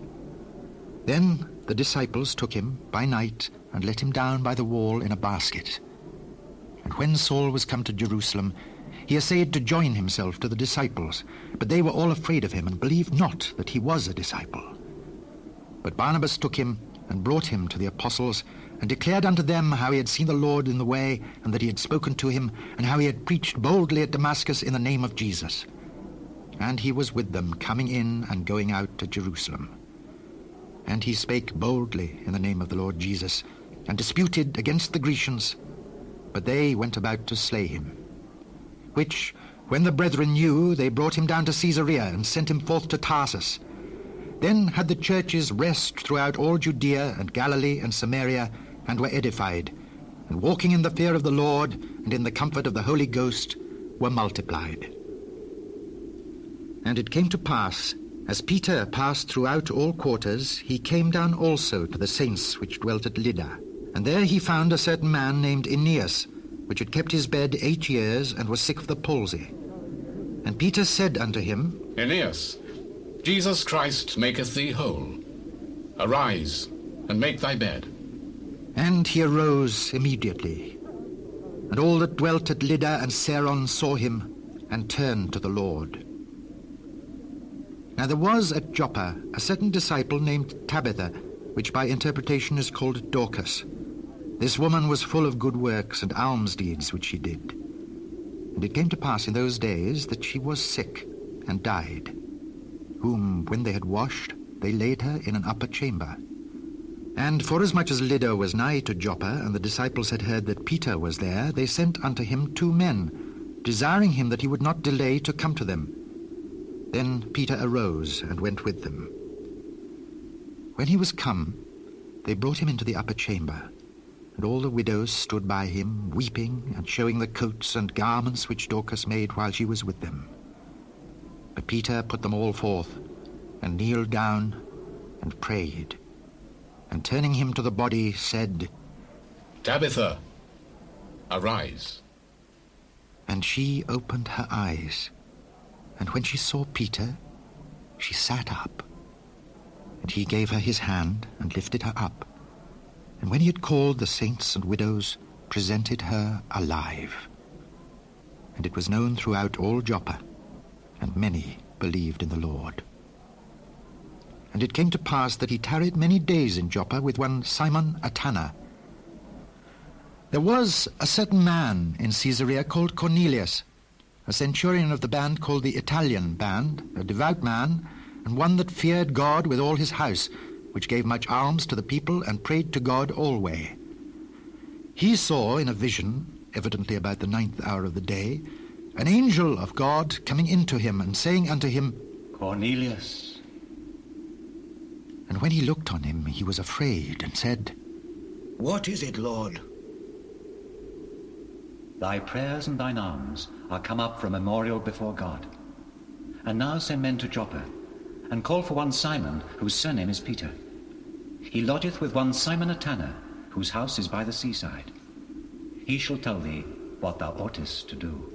Then the disciples took him by night, and let him down by the wall in a basket. And when Saul was come to Jerusalem, he essayed to join himself to the disciples, but they were all afraid of him, and believed not that he was a disciple. But Barnabas took him, and brought him to the apostles, and declared unto them how he had seen the Lord in the way, and that he had spoken to him, and how he had preached boldly at Damascus in the name of Jesus. And he was with them, coming in and going out to Jerusalem. And he spake boldly in the name of the Lord Jesus, and disputed against the Grecians, but they went about to slay him. Which, when the brethren knew, they brought him down to Caesarea, and sent him forth to Tarsus. Then had the churches rest throughout all Judea and Galilee and Samaria, and were edified, and walking in the fear of the Lord, and in the comfort of the Holy Ghost, were multiplied. And it came to pass, as Peter passed throughout all quarters, he came down also to the saints which dwelt at Lydda. And there he found a certain man named Aeneas, which had kept his bed eight years, and was sick of the palsy. And Peter said unto him, Aeneas, Jesus Christ maketh thee whole. Arise, and make thy bed. And he arose immediately. And all that dwelt at Lydda and Saron saw him, and turned to the Lord. Now there was at Joppa a certain disciple named Tabitha, which by interpretation is called Dorcas. This woman was full of good works and alms deeds which she did. And it came to pass in those days that she was sick, and died, whom, when they had washed, they laid her in an upper chamber. And forasmuch as Lydda was nigh to Joppa, and the disciples had heard that Peter was there, they sent unto him two men, desiring him that he would not delay to come to them. Then Peter arose and went with them. When he was come, they brought him into the upper chamber, and all the widows stood by him, weeping, and showing the coats and garments which Dorcas made while she was with them. But Peter put them all forth, and kneeled down, and prayed, and turning him to the body, said, Tabitha, arise. And she opened her eyes, and when she saw Peter, she sat up. And he gave her his hand, and lifted her up. And when he had called the saints and widows, presented her alive. And it was known throughout all Joppa, and many believed in the Lord. And it came to pass that he tarried many days in Joppa with one Simon a tanner. There was a certain man in Caesarea called Cornelius, a centurion of the band called the Italian band, a devout man, and one that feared God with all his house, which gave much alms to the people, and prayed to God alway. He saw in a vision, evidently about the ninth hour of the day, an angel of God coming into him, and saying unto him, Cornelius. And when he looked on him, he was afraid, and said, What is it, Lord? Thy prayers and thine alms are come up for a memorial before God. And now send men to Joppa, and call for one Simon, whose surname is Peter. He lodgeth with one Simon a tanner, whose house is by the seaside. He shall tell thee what thou oughtest to do.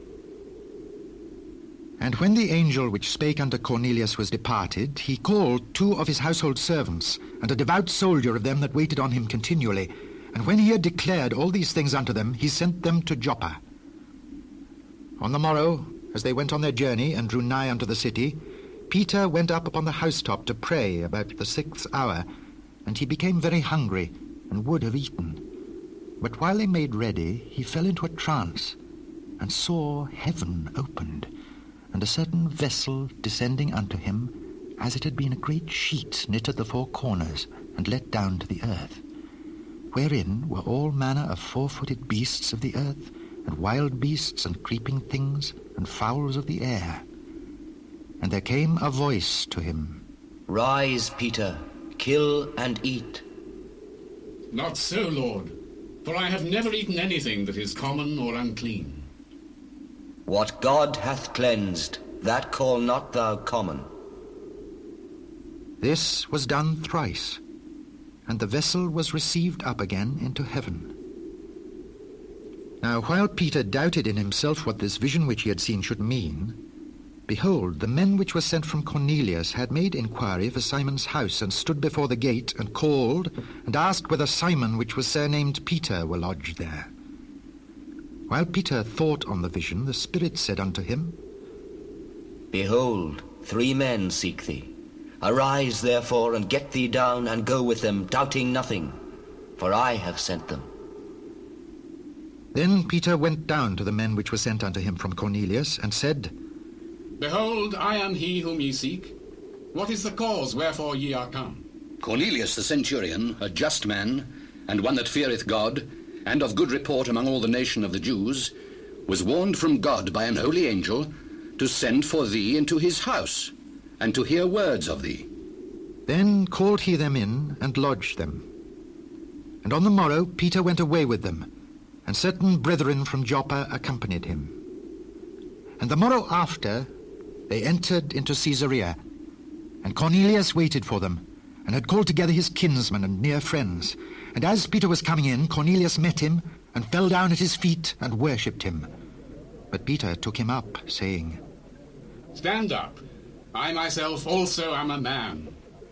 And when the angel which spake unto Cornelius was departed, he called two of his household servants, and a devout soldier of them that waited on him continually. And when he had declared all these things unto them, he sent them to Joppa. On the morrow, as they went on their journey, and drew nigh unto the city, Peter went up upon the housetop to pray about the sixth hour, and he became very hungry, and would have eaten. But while they made ready, he fell into a trance, and saw heaven opened, and a certain vessel descending unto him, as it had been a great sheet knit at the four corners, and let down to the earth, wherein were all manner of four-footed beasts of the earth, and wild beasts, and creeping things, and fowls of the air. And there came a voice to him, Rise, Peter, kill and eat. Not so, Lord, for I have never eaten anything that is common or unclean. What God hath cleansed, that call not thou common. This was done thrice, and the vessel was received up again into heaven. Now while Peter doubted in himself what this vision which he had seen should mean, behold, the men which were sent from Cornelius had made inquiry for Simon's house, and stood before the gate, and called, and asked whether Simon, which was surnamed Peter, were lodged there. While Peter thought on the vision, the Spirit said unto him, Behold, three men seek thee. Arise, therefore, and get thee down, and go with them, doubting nothing, for I have sent them. Then Peter went down to the men which were sent unto him from Cornelius, and said, Behold, I am he whom ye seek. What is the cause wherefore ye are come? Cornelius the centurion, a just man, and one that feareth God, and of good report among all the nation of the Jews, was warned from God by an holy angel to send for thee into his house, and to hear words of thee. Then called he them in, and lodged them. And on the morrow Peter went away with them, and certain brethren from Joppa accompanied him. And the morrow after, they entered into Caesarea, and Cornelius waited for them, and had called together his kinsmen and near friends. And as Peter was coming in, Cornelius met him, and fell down at his feet, and worshipped him. But Peter took him up, saying, Stand up. I myself also am a man.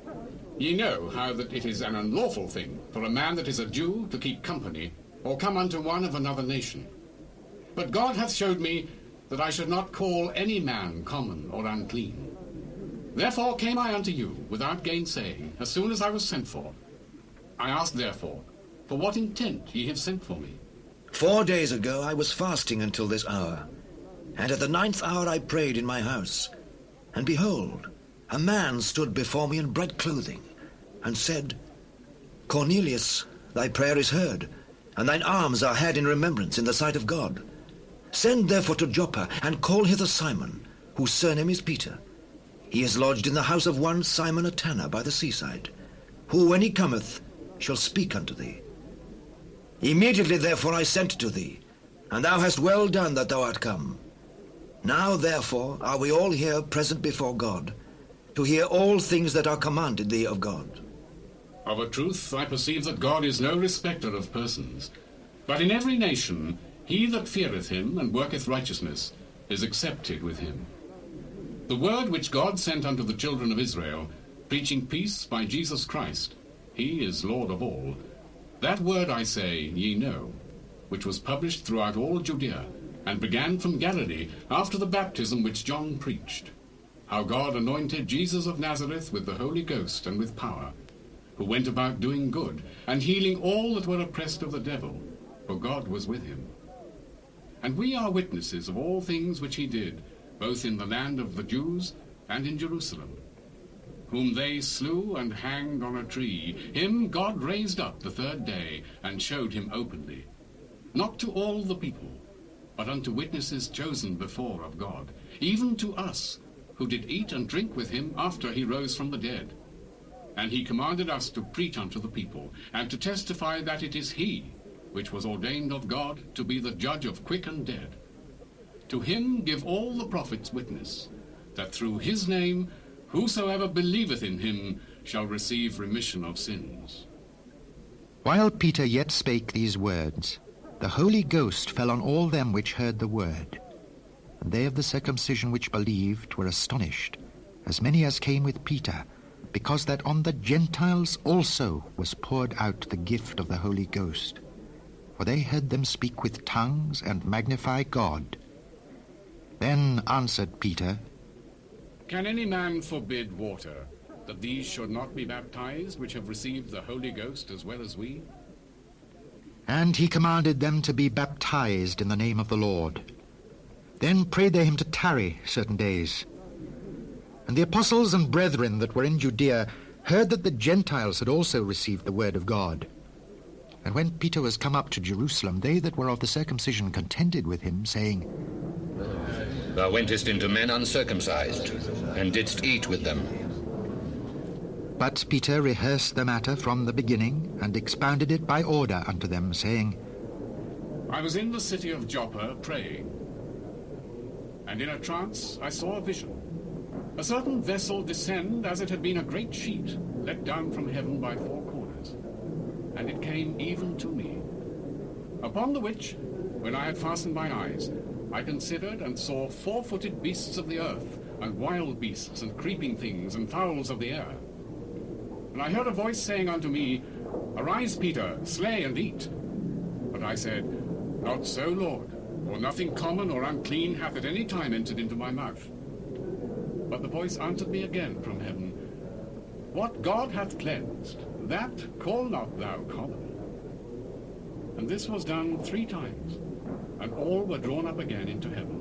Ye know how that it is an unlawful thing for a man that is a Jew to keep company, or come unto one of another nation. But God hath showed me that I should not call any man common or unclean. Therefore came I unto you, without gainsaying, as soon as I was sent for. I ask therefore, for what intent ye have sent for me? Four days ago I was fasting until this hour, and at the ninth hour I prayed in my house. And behold, a man stood before me in bright clothing, and said, Cornelius, thy prayer is heard, and thine alms are had in remembrance in the sight of God. Send therefore to Joppa, and call hither Simon, whose surname is Peter. He is lodged in the house of one Simon a tanner by the seaside, who, when he cometh, shall speak unto thee. Immediately therefore I sent to thee, and thou hast well done that thou art come. Now therefore are we all here present before God, to hear all things that are commanded thee of God. Of a truth I perceive that God is no respecter of persons, but in every nation he that feareth him and worketh righteousness is accepted with him. The word which God sent unto the children of Israel, preaching peace by Jesus Christ, he is Lord of all. That word, I say, ye know, which was published throughout all Judea, and began from Galilee after the baptism which John preached, how God anointed Jesus of Nazareth with the Holy Ghost and with power, who went about doing good, and healing all that were oppressed of the devil, for God was with him. And we are witnesses of all things which he did, both in the land of the Jews and in Jerusalem, whom they slew and hanged on a tree. Him God raised up the third day, and showed him openly, not to all the people, but unto witnesses chosen before of God, even to us, who did eat and drink with him after he rose from the dead. And he commanded us to preach unto the people, and to testify that it is he which was ordained of God to be the judge of quick and dead. To him give all the prophets witness, that through his name whosoever believeth in him shall receive remission of sins. While Peter yet spake these words, the Holy Ghost fell on all them which heard the word. And they of the circumcision which believed were astonished, as many as came with Peter, because that on the Gentiles also was poured out the gift of the Holy Ghost. For they heard them speak with tongues and magnify God. Then answered Peter, Can any man forbid water, that these should not be baptized, which have received the Holy Ghost as well as we? And he commanded them to be baptized in the name of the Lord. Then prayed they him to tarry certain days. And the apostles and brethren that were in Judea heard that the Gentiles had also received the word of God. And when Peter was come up to Jerusalem, they that were of the circumcision contended with him, saying, Thou wentest into men uncircumcised, and didst eat with them. But Peter rehearsed the matter from the beginning, and expounded it by order unto them, saying, I was in the city of Joppa praying, and in a trance I saw a vision. A certain vessel descend as it had been a great sheet, let down from heaven by four corners. And it came even to me. Upon the which, when I had fastened my eyes, I considered and saw four-footed beasts of the earth, and wild beasts, and creeping things, and fowls of the air. And I heard a voice saying unto me, Arise, Peter, slay and eat. But I said, Not so, Lord, for nothing common or unclean hath at any time entered into my mouth. But the voice answered me again from heaven, What God hath cleansed, that call not thou common. And this was done three times, and all were drawn up again into heaven.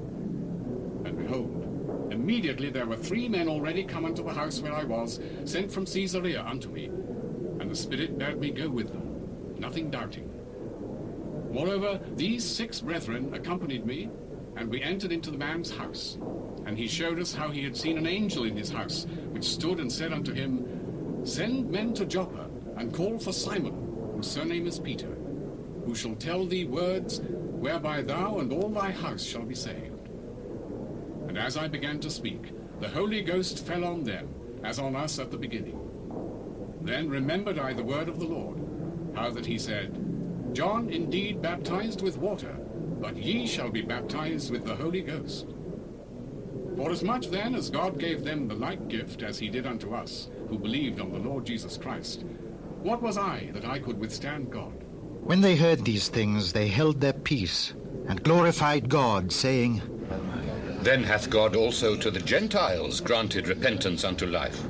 And behold, immediately there were three men already come unto the house where I was, sent from Caesarea unto me, and the Spirit bade me go with them, nothing doubting. Moreover, these six brethren accompanied me, and we entered into the man's house. And he showed us how he had seen an angel in his house, which stood and said unto him, Send men to Joppa, and call for Simon, whose surname is Peter, who shall tell thee words whereby thou and all thy house shall be saved. And as I began to speak, the Holy Ghost fell on them, as on us at the beginning. Then remembered I the word of the Lord, how that he said, John indeed baptized with water, but ye shall be baptized with the Holy Ghost. Forasmuch then as God gave them the like gift as he did unto us, who believed on the Lord Jesus Christ, what was I that I could withstand God? When they heard these things, they held their peace, and glorified God, saying, Then hath God also to the Gentiles granted repentance unto life.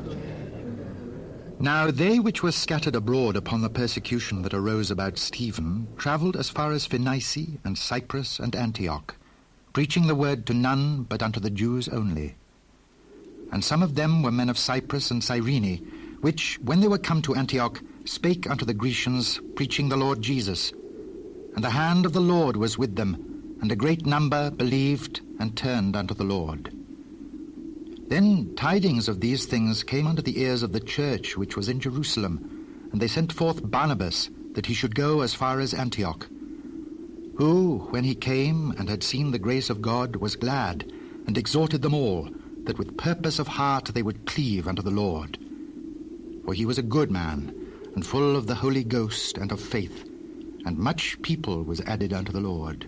Now they which were scattered abroad upon the persecution that arose about Stephen travelled as far as Phoenice and Cyprus and Antioch, preaching the word to none but unto the Jews only. And some of them were men of Cyprus and Cyrene, which, when they were come to Antioch, spake unto the Grecians, preaching the Lord Jesus. And the hand of the Lord was with them, and a great number believed and turned unto the Lord. Then tidings of these things came unto the ears of the church which was in Jerusalem, and they sent forth Barnabas, that he should go as far as Antioch, who, when he came and had seen the grace of God, was glad, and exhorted them all, that with purpose of heart they would cleave unto the Lord. For he was a good man, and full of the Holy Ghost and of faith, and much people was added unto the Lord.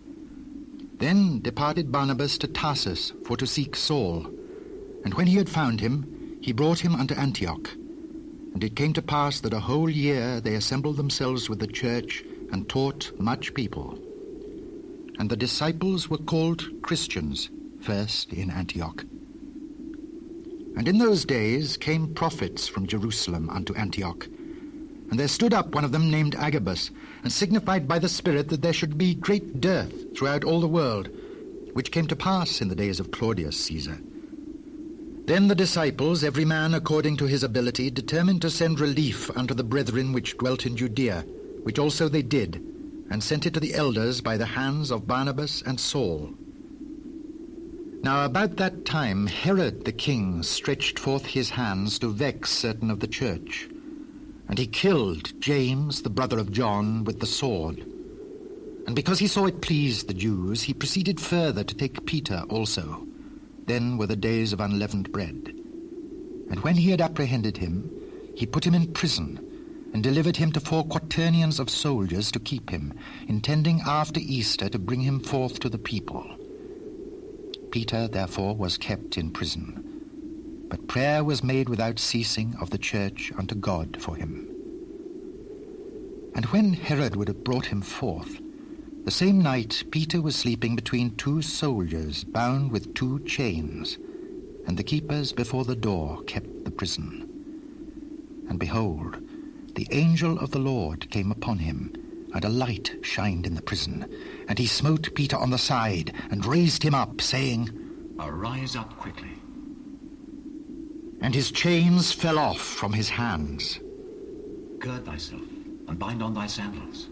Then departed Barnabas to Tarsus for to seek Saul, and when he had found him, he brought him unto Antioch. And it came to pass that a whole year they assembled themselves with the church, and taught much people. And the disciples were called Christians, first in Antioch. And in those days came prophets from Jerusalem unto Antioch. And there stood up one of them named Agabus, and signified by the Spirit that there should be great dearth throughout all the world, which came to pass in the days of Claudius Caesar. Then the disciples, every man according to his ability, determined to send relief unto the brethren which dwelt in Judea, which also they did, and sent it to the elders by the hands of Barnabas and Saul. Now about that time Herod the king stretched forth his hands to vex certain of the church, and he killed James, the brother of John, with the sword. And because he saw it pleased the Jews, he proceeded further to take Peter also. Then were the days of unleavened bread. And when he had apprehended him, he put him in prison, and delivered him to four quaternions of soldiers to keep him, intending after Easter to bring him forth to the people. Peter, therefore, was kept in prison, but prayer was made without ceasing of the church unto God for him. And when Herod would have brought him forth, the same night Peter was sleeping between two soldiers, bound with two chains, and the keepers before the door kept the prison. And behold, the angel of the Lord came upon him, and a light shined in the prison. And he smote Peter on the side, and raised him up, saying, Arise up quickly. And his chains fell off from his hands. Gird thyself, and bind on thy sandals.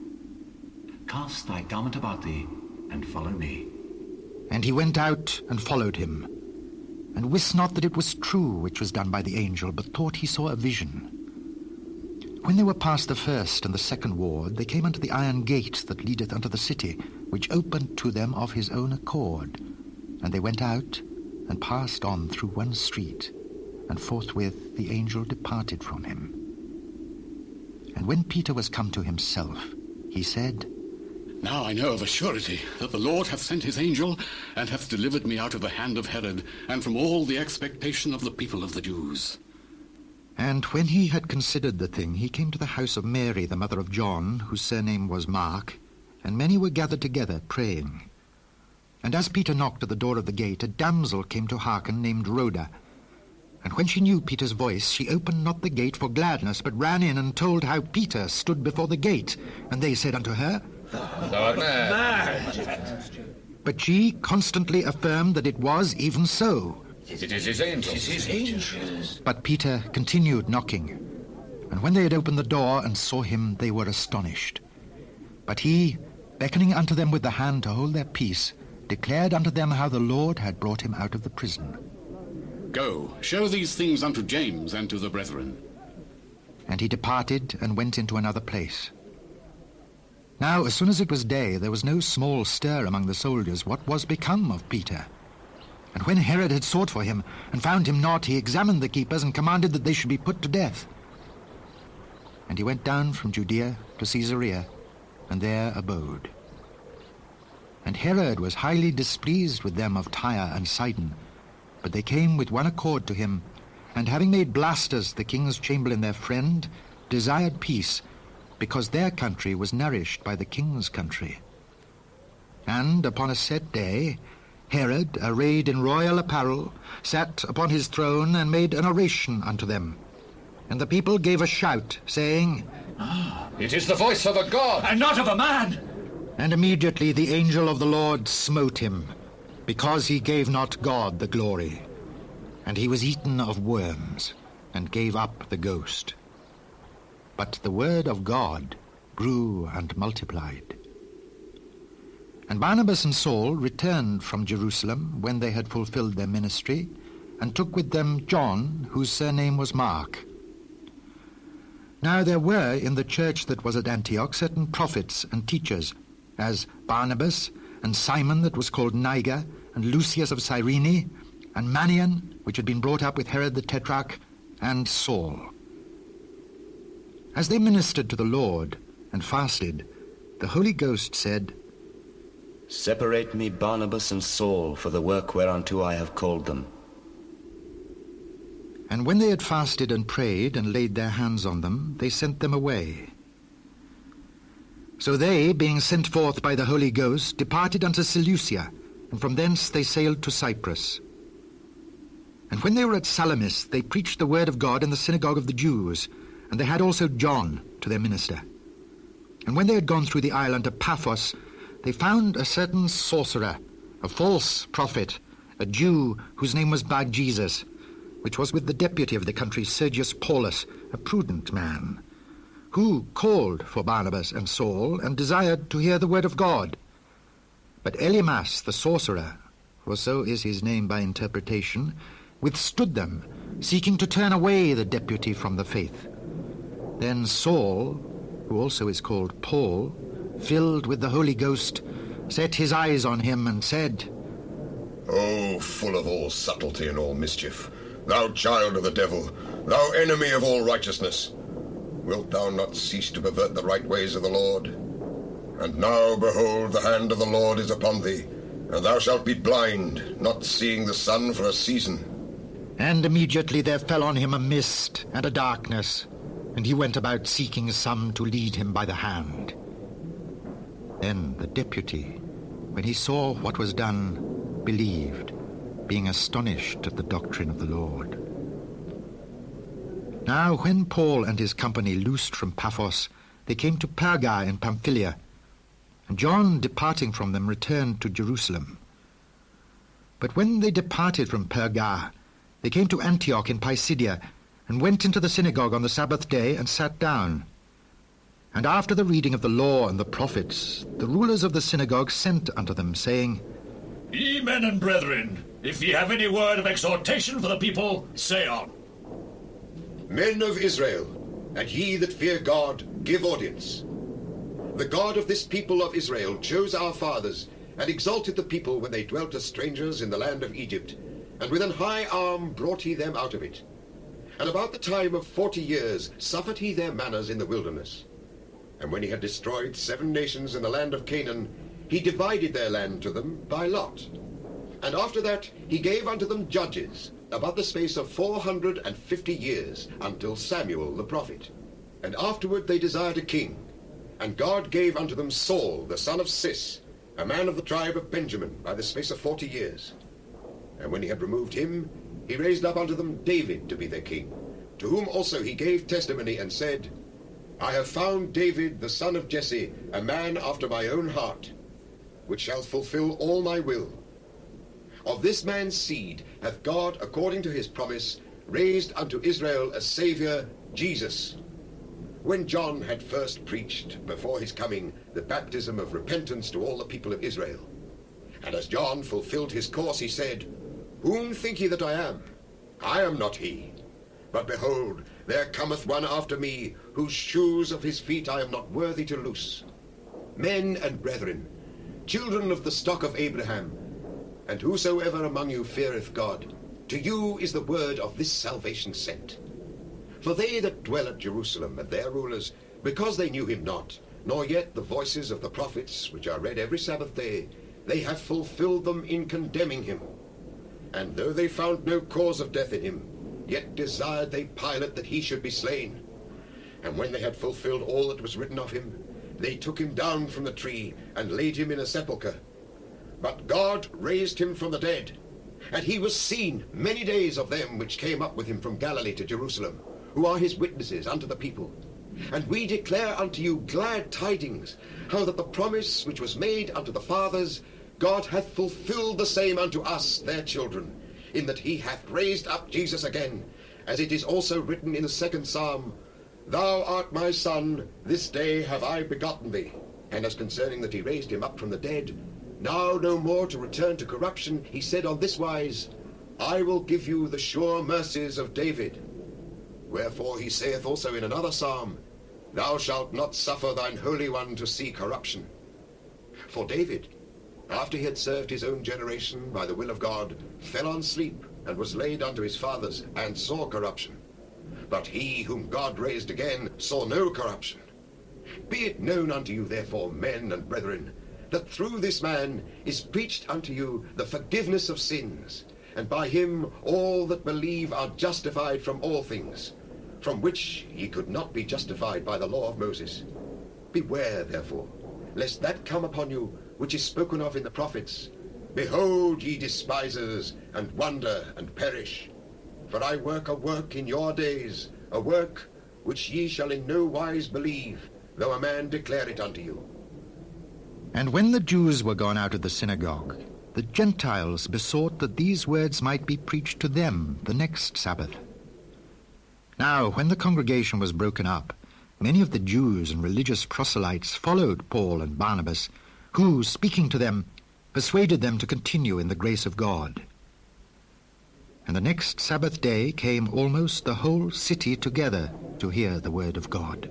Cast thy garment about thee, and follow me. And he went out and followed him, and wist not that it was true which was done by the angel, but thought he saw a vision. When they were past the first and the second ward, they came unto the iron gate that leadeth unto the city, which opened to them of his own accord. And they went out, and passed on through one street, and forthwith the angel departed from him. And when Peter was come to himself, he said, Now I know of a surety that the Lord hath sent his angel, and hath delivered me out of the hand of Herod, and from all the expectation of the people of the Jews. And when he had considered the thing, he came to the house of Mary, the mother of John, whose surname was Mark, and many were gathered together, praying. And as Peter knocked at the door of the gate, a damsel came to hearken, named Rhoda. And when she knew Peter's voice, she opened not the gate for gladness, but ran in and told how Peter stood before the gate. And they said unto her, Thou art mad. But she constantly affirmed that it was even so. It is his angel. It is his angel. But Peter continued knocking. And when they had opened the door and saw him, they were astonished. But he, beckoning unto them with the hand to hold their peace, declared unto them how the Lord had brought him out of the prison. Go, show these things unto James and to the brethren. And he departed and went into another place. Now, as soon as it was day, there was no small stir among the soldiers what was become of Peter. And when Herod had sought for him, and found him not, he examined the keepers, and commanded that they should be put to death. And he went down from Judea to Caesarea, and there abode. And Herod was highly displeased with them of Tyre and Sidon, but they came with one accord to him, and having made Blastus the king's chamberlain their friend, desired peace, because their country was nourished by the king's country. And upon a set day, Herod, arrayed in royal apparel, sat upon his throne and made an oration unto them. And the people gave a shout, saying, Ah, it is the voice of a god, and not of a man. And immediately the angel of the Lord smote him, because he gave not God the glory. And he was eaten of worms, and gave up the ghost. But the word of God grew and multiplied. And Barnabas and Saul returned from Jerusalem when they had fulfilled their ministry, and took with them John, whose surname was Mark. Now there were in the church that was at Antioch certain prophets and teachers, as Barnabas, and Simon that was called Niger, and Lucius of Cyrene, and Manaen, which had been brought up with Herod the Tetrarch, and Saul. As they ministered to the Lord and fasted, the Holy Ghost said, Separate me Barnabas and Saul for the work whereunto I have called them. And when they had fasted and prayed and laid their hands on them, they sent them away. So they, being sent forth by the Holy Ghost, departed unto Seleucia, and from thence they sailed to Cyprus. And when they were at Salamis, they preached the word of God in the synagogue of the Jews, and they had also John to their minister. And when they had gone through the island of Paphos, they found a certain sorcerer, a false prophet, a Jew whose name was Bar-Jesus, which was with the deputy of the country Sergius Paulus, a prudent man, who called for Barnabas and Saul, and desired to hear the word of God. But Elymas the sorcerer, for so is his name by interpretation, withstood them, seeking to turn away the deputy from the faith. Then Saul, who also is called Paul, filled with the Holy Ghost, set his eyes on him and said, O full of all subtlety and all mischief, thou child of the devil, thou enemy of all righteousness, wilt thou not cease to pervert the right ways of the Lord? And now, behold, the hand of the Lord is upon thee, and thou shalt be blind, not seeing the sun for a season. And immediately there fell on him a mist and a darkness, and he went about seeking some to lead him by the hand. Then the deputy, when he saw what was done, believed, being astonished at the doctrine of the Lord. Now when Paul and his company loosed from Paphos, they came to Perga in Pamphylia, and John, departing from them, returned to Jerusalem. But when they departed from Perga, they came to Antioch in Pisidia, and went into the synagogue on the Sabbath day, and sat down. And after the reading of the law and the prophets, the rulers of the synagogue sent unto them, saying, Ye men and brethren, if ye have any word of exhortation for the people, say on. Men of Israel, and ye that fear God, give audience. The God of this people of Israel chose our fathers, and exalted the people when they dwelt as strangers in the land of Egypt, and with an high arm brought he them out of it. And about the time of forty years suffered he their manners in the wilderness. And when he had destroyed seven nations in the land of Canaan, he divided their land to them by lot. And after that he gave unto them judges, about the space of four hundred and fifty years, until Samuel the prophet. And afterward they desired a king. And God gave unto them Saul the son of Cis, a man of the tribe of Benjamin, by the space of forty years. And when he had removed him, he raised up unto them David to be their king, to whom also he gave testimony, and said, I have found David the son of Jesse, a man after my own heart, which shall fulfill all my will. Of this man's seed hath God, according to his promise, raised unto Israel a Saviour, Jesus. When John had first preached before his coming the baptism of repentance to all the people of Israel. And as John fulfilled his course, he said, Whom think ye that I am? I am not he. But behold, there cometh one after me, whose shoes of his feet I am not worthy to loose. Men and brethren, children of the stock of Abraham, And whosoever among you feareth God, to you is the word of this salvation sent. For they that dwell at Jerusalem and their rulers, because they knew him not, nor yet the voices of the prophets, which are read every Sabbath day, they have fulfilled them in condemning him. And though they found no cause of death in him, yet desired they Pilate that he should be slain. And when they had fulfilled all that was written of him, they took him down from the tree, and laid him in a sepulchre. But God raised him from the dead, and he was seen many days of them which came up with him from Galilee to Jerusalem, who are his witnesses unto the people. And we declare unto you glad tidings, how that the promise which was made unto the fathers, God hath fulfilled the same unto us, their children, in that he hath raised up Jesus again, as it is also written in the second psalm, Thou art my son, this day have I begotten thee. And as concerning that he raised him up from the dead, now no more to return to corruption, he said on this wise, I will give you the sure mercies of David. Wherefore he saith also in another psalm, Thou shalt not suffer thine Holy One to see corruption. For David, after he had served his own generation by the will of God, fell on sleep, and was laid unto his fathers, and saw corruption. But he whom God raised again saw no corruption. Be it known unto you, therefore, men and brethren, that through this man is preached unto you the forgiveness of sins, and by him all that believe are justified from all things, from which ye could not be justified by the law of Moses. Beware, therefore, lest that come upon you which is spoken of in the prophets, Behold, ye despisers, and wonder, and perish. For I work a work in your days, a work which ye shall in no wise believe, though a man declare it unto you. And when the Jews were gone out of the synagogue, the Gentiles besought that these words might be preached to them the next Sabbath. Now, when the congregation was broken up, many of the Jews and religious proselytes followed Paul and Barnabas, who, speaking to them, persuaded them to continue in the grace of God. And the next Sabbath day came almost the whole city together to hear the word of God.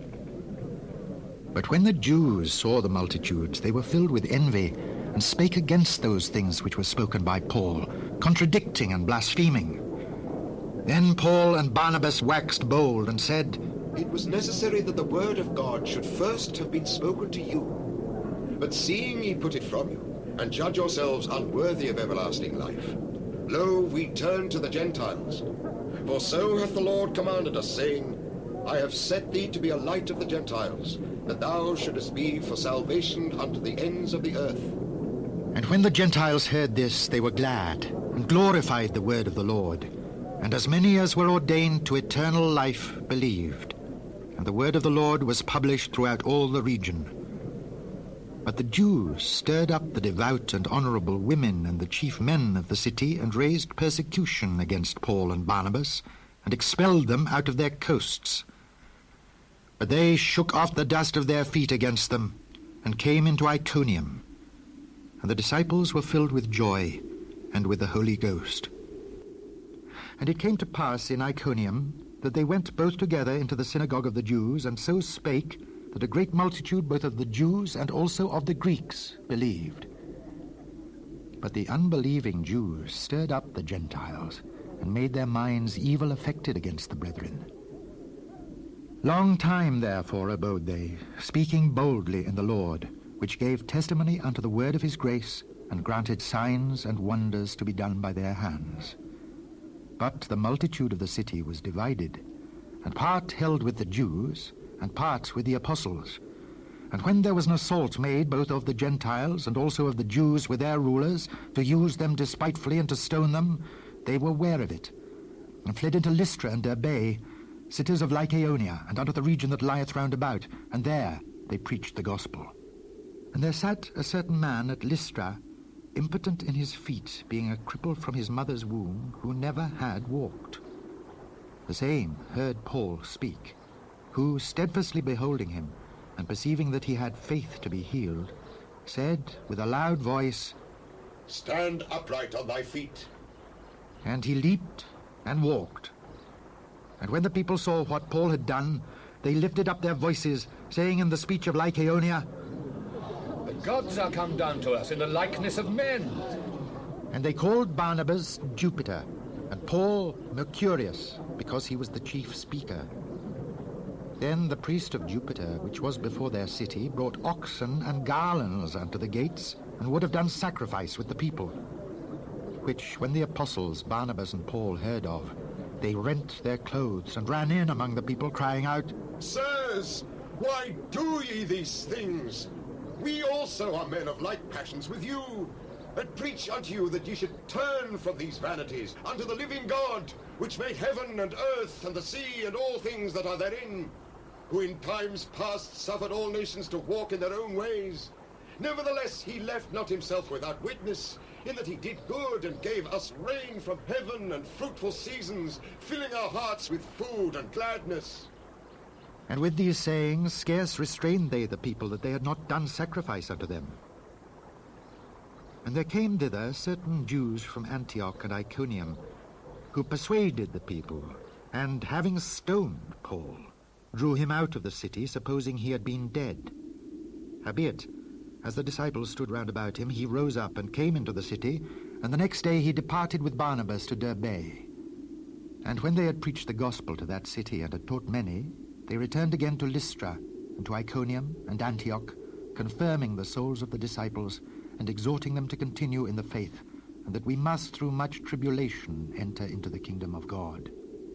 But when the Jews saw the multitudes, they were filled with envy, and spake against those things which were spoken by Paul, contradicting and blaspheming. Then Paul and Barnabas waxed bold, and said, It was necessary that the word of God should first have been spoken to you. But seeing ye put it from you, and judge yourselves unworthy of everlasting life, lo, we turn to the Gentiles. For so hath the Lord commanded us, saying, I have set thee to be a light of the Gentiles, that thou shouldest be for salvation unto the ends of the earth. And when the Gentiles heard this, they were glad, and glorified the word of the Lord. And as many as were ordained to eternal life believed. And the word of the Lord was published throughout all the region. But the Jews stirred up the devout and honorable women and the chief men of the city, and raised persecution against Paul and Barnabas, and expelled them out of their coasts. But they shook off the dust of their feet against them, and came into Iconium. And the disciples were filled with joy, and with the Holy Ghost. And it came to pass in Iconium that they went both together into the synagogue of the Jews, and so spake, that a great multitude both of the Jews and also of the Greeks believed. But the unbelieving Jews stirred up the Gentiles, and made their minds evil affected against the brethren. Long time therefore abode they, speaking boldly in the Lord, which gave testimony unto the word of his grace, and granted signs and wonders to be done by their hands. But the multitude of the city was divided, and part held with the Jews, and part with the apostles. And when there was an assault made both of the Gentiles and also of the Jews with their rulers, to use them despitefully and to stone them, they were ware of it, and fled into Lystra and Derbe, cities of Lycaonia, and unto the region that lieth round about, and there they preached the gospel. And there sat a certain man at Lystra, impotent in his feet, being a cripple from his mother's womb, who never had walked. The same heard Paul speak, who, steadfastly beholding him, and perceiving that he had faith to be healed, said with a loud voice, Stand upright on thy feet. And he leaped and walked. And when the people saw what Paul had done, they lifted up their voices, saying in the speech of Lycaonia, The gods are come down to us in the likeness of men. And they called Barnabas Jupiter, and Paul Mercurius, because he was the chief speaker. Then the priest of Jupiter, which was before their city, brought oxen and garlands unto the gates, and would have done sacrifice with the people. Which, when the apostles Barnabas and Paul heard of, they rent their clothes and ran in among the people, crying out, Sirs, why do ye these things? We also are men of like passions with you, and preach unto you that ye should turn from these vanities unto the living God, which made heaven and earth and the sea and all things that are therein, who in times past suffered all nations to walk in their own ways. Nevertheless, he left not himself without witness, in that he did good and gave us rain from heaven and fruitful seasons, filling our hearts with food and gladness. And with these sayings scarce restrained they the people, that they had not done sacrifice unto them. And there came thither certain Jews from Antioch and Iconium, who persuaded the people, and having stoned Paul, drew him out of the city, supposing he had been dead. Howbeit, as the disciples stood round about him, he rose up and came into the city, and the next day he departed with Barnabas to Derbe. And when they had preached the gospel to that city and had taught many, they returned again to Lystra, and to Iconium and Antioch, confirming the souls of the disciples, and exhorting them to continue in the faith, and that we must through much tribulation enter into the kingdom of God.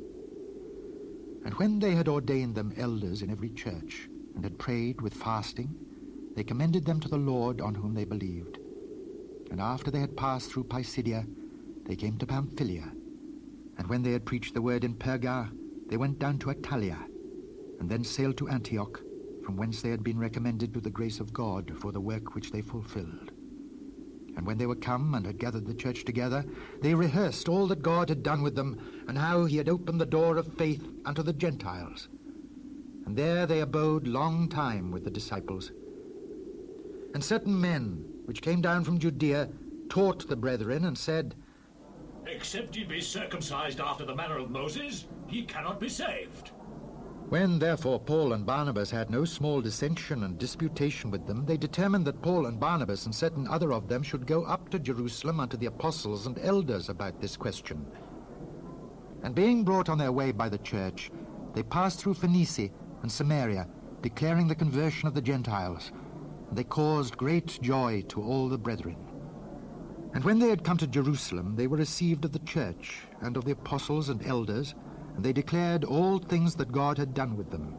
And when they had ordained them elders in every church, and had prayed with fasting, they commended them to the Lord on whom they believed. And after they had passed through Pisidia, they came to Pamphylia. And when they had preached the word in Perga, they went down to Attalia, and then sailed to Antioch, from whence they had been recommended to the grace of God for the work which they fulfilled. And when they were come and had gathered the church together, they rehearsed all that God had done with them, and how he had opened the door of faith unto the Gentiles. And there they abode long time with the disciples. And certain men, which came down from Judea, taught the brethren, and said, Except ye be circumcised after the manner of Moses, ye cannot be saved. When therefore Paul and Barnabas had no small dissension and disputation with them, they determined that Paul and Barnabas and certain other of them should go up to Jerusalem unto the apostles and elders about this question. And being brought on their way by the church, they passed through Phoenicia and Samaria, declaring the conversion of the Gentiles, and they caused great joy to all the brethren. And when they had come to Jerusalem, they were received of the church and of the apostles and elders, and they declared all things that God had done with them.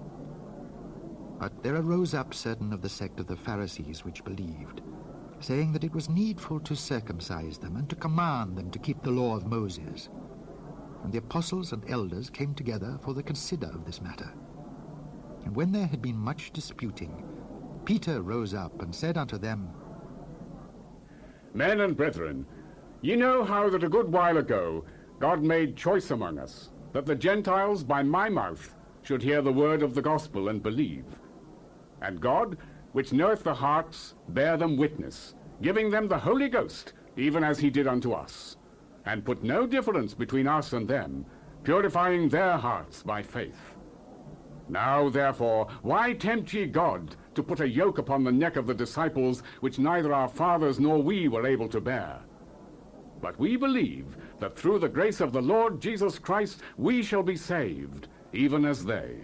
But there arose up certain of the sect of the Pharisees which believed, saying that it was needful to circumcise them, and to command them to keep the law of Moses. And the apostles and elders came together for the consider of this matter. And when there had been much disputing, Peter rose up and said unto them, Men and brethren, ye know how that a good while ago God made choice among us, that the Gentiles by my mouth should hear the word of the gospel and believe. And God, which knoweth the hearts, bare them witness, giving them the Holy Ghost, even as he did unto us, and put no difference between us and them, purifying their hearts by faith. Now, therefore, why tempt ye God to put a yoke upon the neck of the disciples, which neither our fathers nor we were able to bear? But we believe that through the grace of the Lord Jesus Christ we shall be saved, even as they.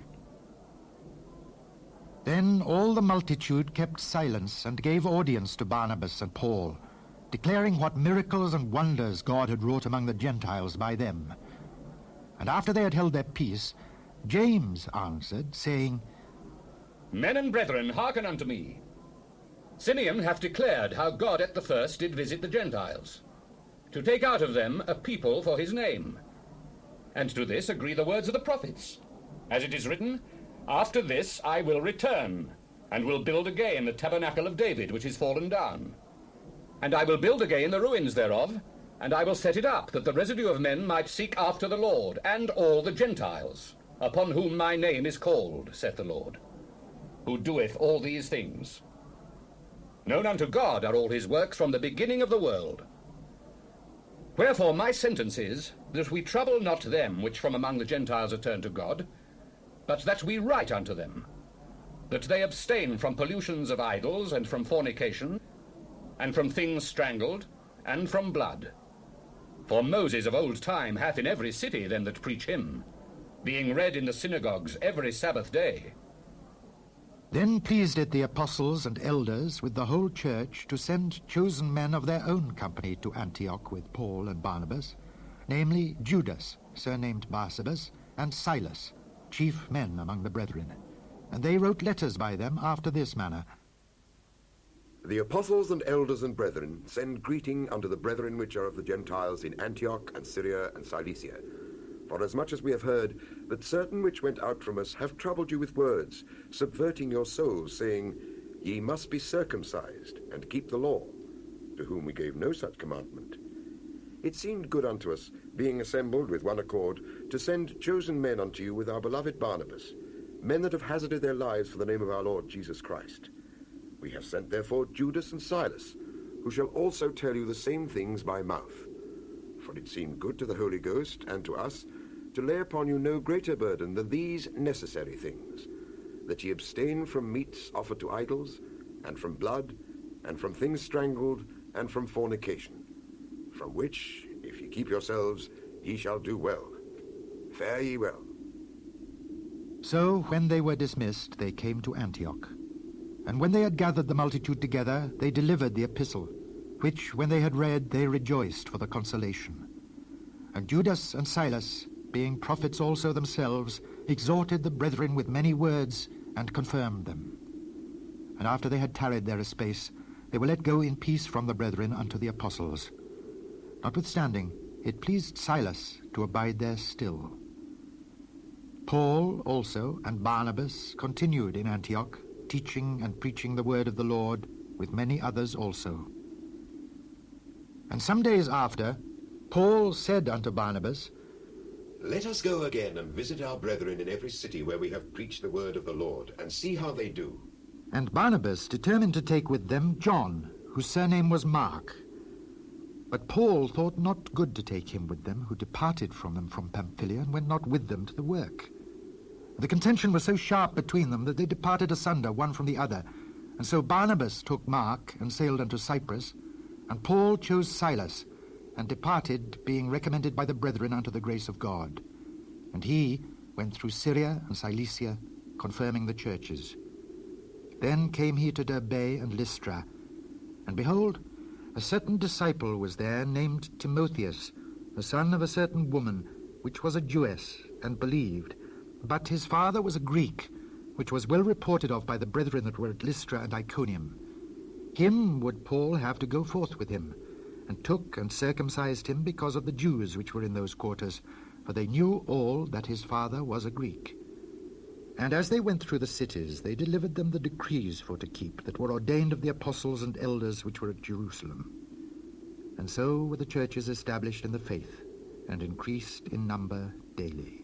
Then all the multitude kept silence, and gave audience to Barnabas and Paul, declaring what miracles and wonders God had wrought among the Gentiles by them. And after they had held their peace, James answered, saying, Men and brethren, hearken unto me. Simeon hath declared how God at the first did visit the Gentiles, to take out of them a people for his name. And to this agree the words of the prophets, as it is written, After this I will return, and will build again the tabernacle of David, which is fallen down. And I will build again the ruins thereof, and I will set it up, that the residue of men might seek after the Lord, and all the Gentiles, upon whom my name is called, saith the Lord, who doeth all these things. Known unto God are all his works from the beginning of the world. Wherefore my sentence is, that we trouble not them which from among the Gentiles are turned to God, but that we write unto them, that they abstain from pollutions of idols, and from fornication, and from things strangled, and from blood. For Moses of old time hath in every city them that preach him, being read in the synagogues every Sabbath day. Then pleased it the apostles and elders with the whole church to send chosen men of their own company to Antioch with Paul and Barnabas, namely Judas, surnamed Barsabas, and Silas, chief men among the brethren. And they wrote letters by them after this manner. The apostles and elders and brethren send greeting unto the brethren which are of the Gentiles in Antioch and Syria and Cilicia. Forasmuch as we have heard that certain which went out from us have troubled you with words, subverting your souls, saying, Ye must be circumcised, and keep the law, to whom we gave no such commandment. It seemed good unto us, being assembled with one accord, to send chosen men unto you with our beloved Barnabas, men that have hazarded their lives for the name of our Lord Jesus Christ. We have sent therefore Judas and Silas, who shall also tell you the same things by mouth. For it seemed good to the Holy Ghost and to us to lay upon you no greater burden than these necessary things, that ye abstain from meats offered to idols, and from blood, and from things strangled, and from fornication, from which, if ye keep yourselves, ye shall do well. Fare ye well. So when they were dismissed, they came to Antioch. And when they had gathered the multitude together, they delivered the epistle, which, when they had read, they rejoiced for the consolation. And Judas and Silas, being prophets also themselves, exhorted the brethren with many words, and confirmed them. And after they had tarried there a space, they were let go in peace from the brethren unto the apostles. Notwithstanding, it pleased Silas to abide there still. Paul also and Barnabas continued in Antioch, teaching and preaching the word of the Lord, with many others also. And some days after, Paul said unto Barnabas, Let us go again and visit our brethren in every city where we have preached the word of the Lord, and see how they do. And Barnabas determined to take with them John, whose surname was Mark. But Paul thought not good to take him with them, who departed from them from Pamphylia, and went not with them to the work. The contention was so sharp between them that they departed asunder one from the other. And so Barnabas took Mark and sailed unto Cyprus, and Paul chose Silas, and departed, being recommended by the brethren unto the grace of God. And he went through Syria and Cilicia, confirming the churches. Then came he to Derbe and Lystra, and behold, a certain disciple was there named Timotheus, the son of a certain woman, which was a Jewess, and believed. But his father was a Greek, which was well reported of by the brethren that were at Lystra and Iconium. Him would Paul have to go forth with him, and took and circumcised him because of the Jews which were in those quarters, for they knew all that his father was a Greek. And as they went through the cities, they delivered them the decrees for to keep, that were ordained of the apostles and elders which were at Jerusalem. And so were the churches established in the faith, and increased in number daily.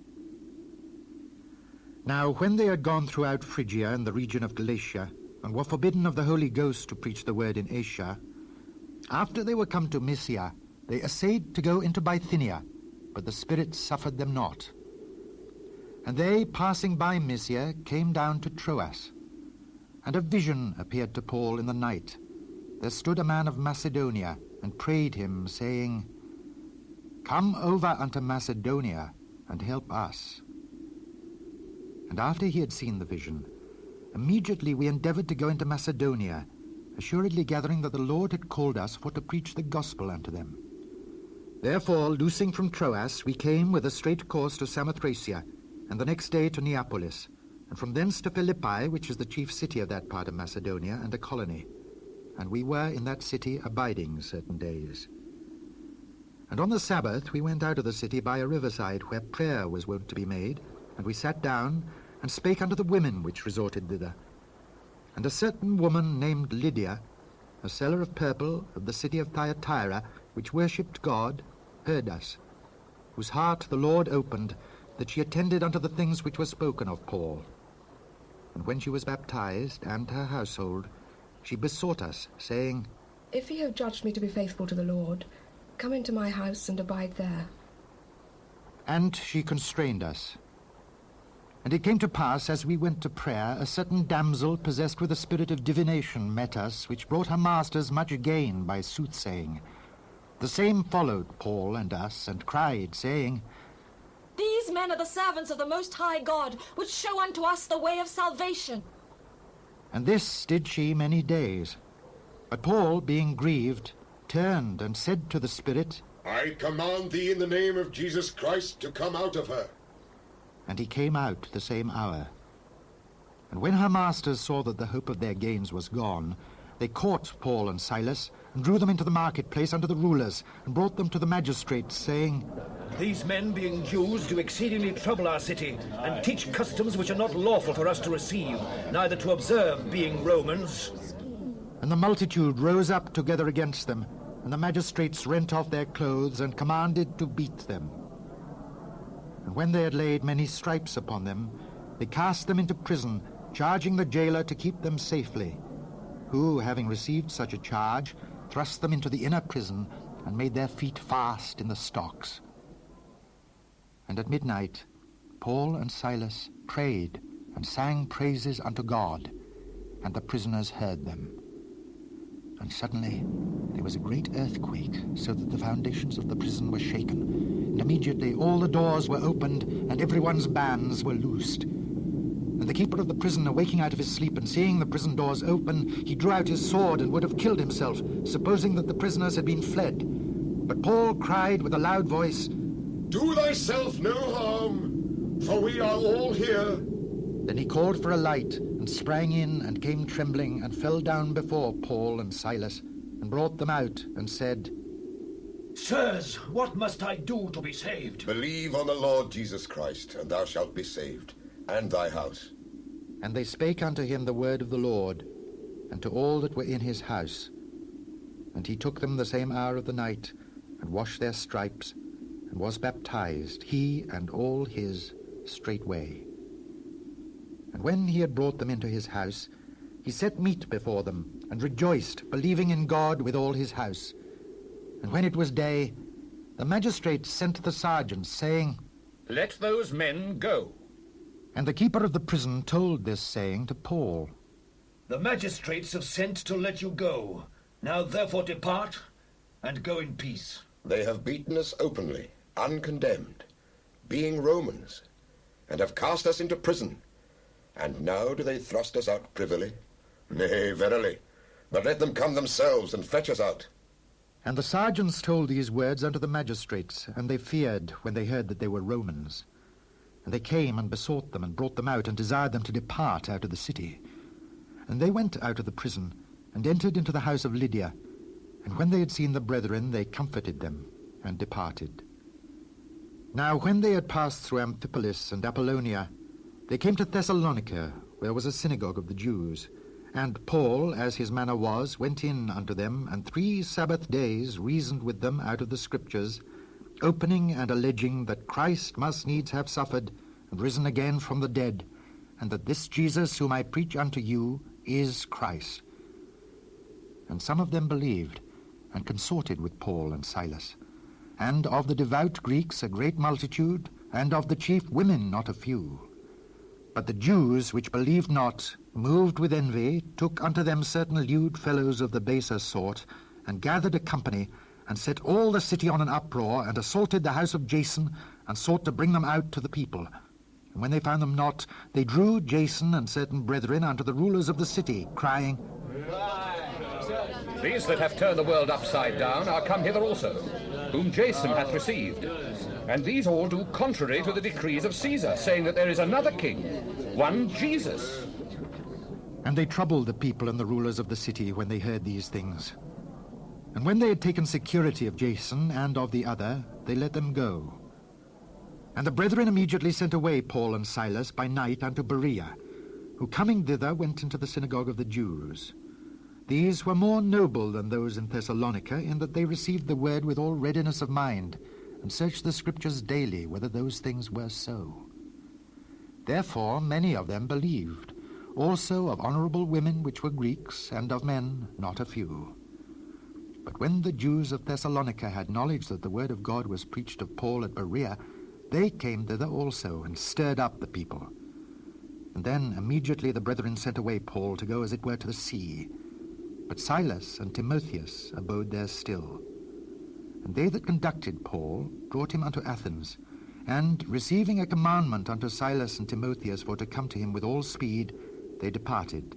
Now when they had gone throughout Phrygia and the region of Galatia, and were forbidden of the Holy Ghost to preach the word in Asia, after they were come to Mysia, they essayed to go into Bithynia, but the Spirit suffered them not. And they, passing by Mysia, came down to Troas. And a vision appeared to Paul in the night. There stood a man of Macedonia, and prayed him, saying, Come over unto Macedonia, and help us. And after he had seen the vision, immediately we endeavored to go into Macedonia, assuredly gathering that the Lord had called us for to preach the gospel unto them. Therefore, loosing from Troas, we came with a straight course to Samothracia, and the next day to Neapolis, and from thence to Philippi, which is the chief city of that part of Macedonia, and a colony. And we were in that city abiding certain days. And on the Sabbath we went out of the city by a riverside, where prayer was wont to be made, and we sat down, and spake unto the women which resorted thither. And a certain woman named Lydia, a seller of purple of the city of Thyatira, which worshipped God, heard us, whose heart the Lord opened, that she attended unto the things which were spoken of Paul. And when she was baptized, and her household, she besought us, saying, If ye have judged me to be faithful to the Lord, come into my house and abide there. And she constrained us. And it came to pass, as we went to prayer, a certain damsel possessed with a spirit of divination met us, which brought her masters much gain by soothsaying. The same followed Paul and us, and cried, saying, These men are the servants of the Most High God, which show unto us the way of salvation. And this did she many days. But Paul, being grieved, turned and said to the Spirit, I command thee in the name of Jesus Christ to come out of her. And he came out the same hour. And when her masters saw that the hope of their gains was gone, they caught Paul and Silas, and drew them into the marketplace unto the rulers, and brought them to the magistrates, saying, These men, being Jews, do exceedingly trouble our city, and teach customs which are not lawful for us to receive, neither to observe, being Romans. And the multitude rose up together against them, and the magistrates rent off their clothes, and commanded to beat them. And when they had laid many stripes upon them, they cast them into prison, charging the jailer to keep them safely, who, having received such a charge, thrust them into the inner prison, and made their feet fast in the stocks. And at midnight Paul and Silas prayed, and sang praises unto God, and the prisoners heard them. And suddenly there was a great earthquake, so that the foundations of the prison were shaken, and immediately all the doors were opened, and everyone's bands were loosed. And the keeper of the prison, awaking out of his sleep and seeing the prison doors open, he drew out his sword and would have killed himself, supposing that the prisoners had been fled. But Paul cried with a loud voice, Do thyself no harm, for we are all here. Then he called for a light, and sprang in, and came trembling, and fell down before Paul and Silas, and brought them out, and said, Sirs, what must I do to be saved? Believe on the Lord Jesus Christ, and thou shalt be saved, and thy house. And they spake unto him the word of the Lord, and to all that were in his house. And he took them the same hour of the night, and washed their stripes, and was baptized, he and all his, straightway. And when he had brought them into his house, he set meat before them, and rejoiced, believing in God with all his house. And when it was day, the magistrates sent the sergeants, saying, Let those men go. And the keeper of the prison told this saying to Paul. The magistrates have sent to let you go. Now therefore depart, and go in peace. They have beaten us openly, uncondemned, being Romans, and have cast us into prison. And now do they thrust us out privily? Nay, verily, but let them come themselves and fetch us out. And the sergeants told these words unto the magistrates, and they feared when they heard that they were Romans. And they came and besought them, and brought them out, and desired them to depart out of the city. And they went out of the prison, and entered into the house of Lydia. And when they had seen the brethren, they comforted them, and departed. Now when they had passed through Amphipolis and Apollonia, they came to Thessalonica, where was a synagogue of the Jews. And Paul, as his manner was, went in unto them, and three Sabbath days reasoned with them out of the Scriptures, opening and alleging that Christ must needs have suffered, and risen again from the dead, and that this Jesus whom I preach unto you is Christ. And some of them believed, and consorted with Paul and Silas. And of the devout Greeks a great multitude, and of the chief women not a few. But the Jews, which believed not, moved with envy, took unto them certain lewd fellows of the baser sort, and gathered a company, and set all the city on an uproar, and assaulted the house of Jason, and sought to bring them out to the people. And when they found them not, they drew Jason and certain brethren unto the rulers of the city, crying, These that have turned the world upside down are come hither also, whom Jason hath received. And these all do contrary to the decrees of Caesar, saying that there is another king, one Jesus. And they troubled the people and the rulers of the city when they heard these things. And when they had taken security of Jason and of the other, they let them go. And the brethren immediately sent away Paul and Silas by night unto Berea, who coming thither went into the synagogue of the Jews. These were more noble than those in Thessalonica, in that they received the word with all readiness of mind, and searched the Scriptures daily whether those things were so. Therefore many of them believed, also of honorable women which were Greeks, and of men not a few. But when the Jews of Thessalonica had knowledge that the word of God was preached of Paul at Berea, they came thither also, and stirred up the people. And then immediately the brethren sent away Paul to go as it were to the sea. But Silas and Timotheus abode there still. And they that conducted Paul brought him unto Athens, and, receiving a commandment unto Silas and Timotheus for to come to him with all speed, they departed.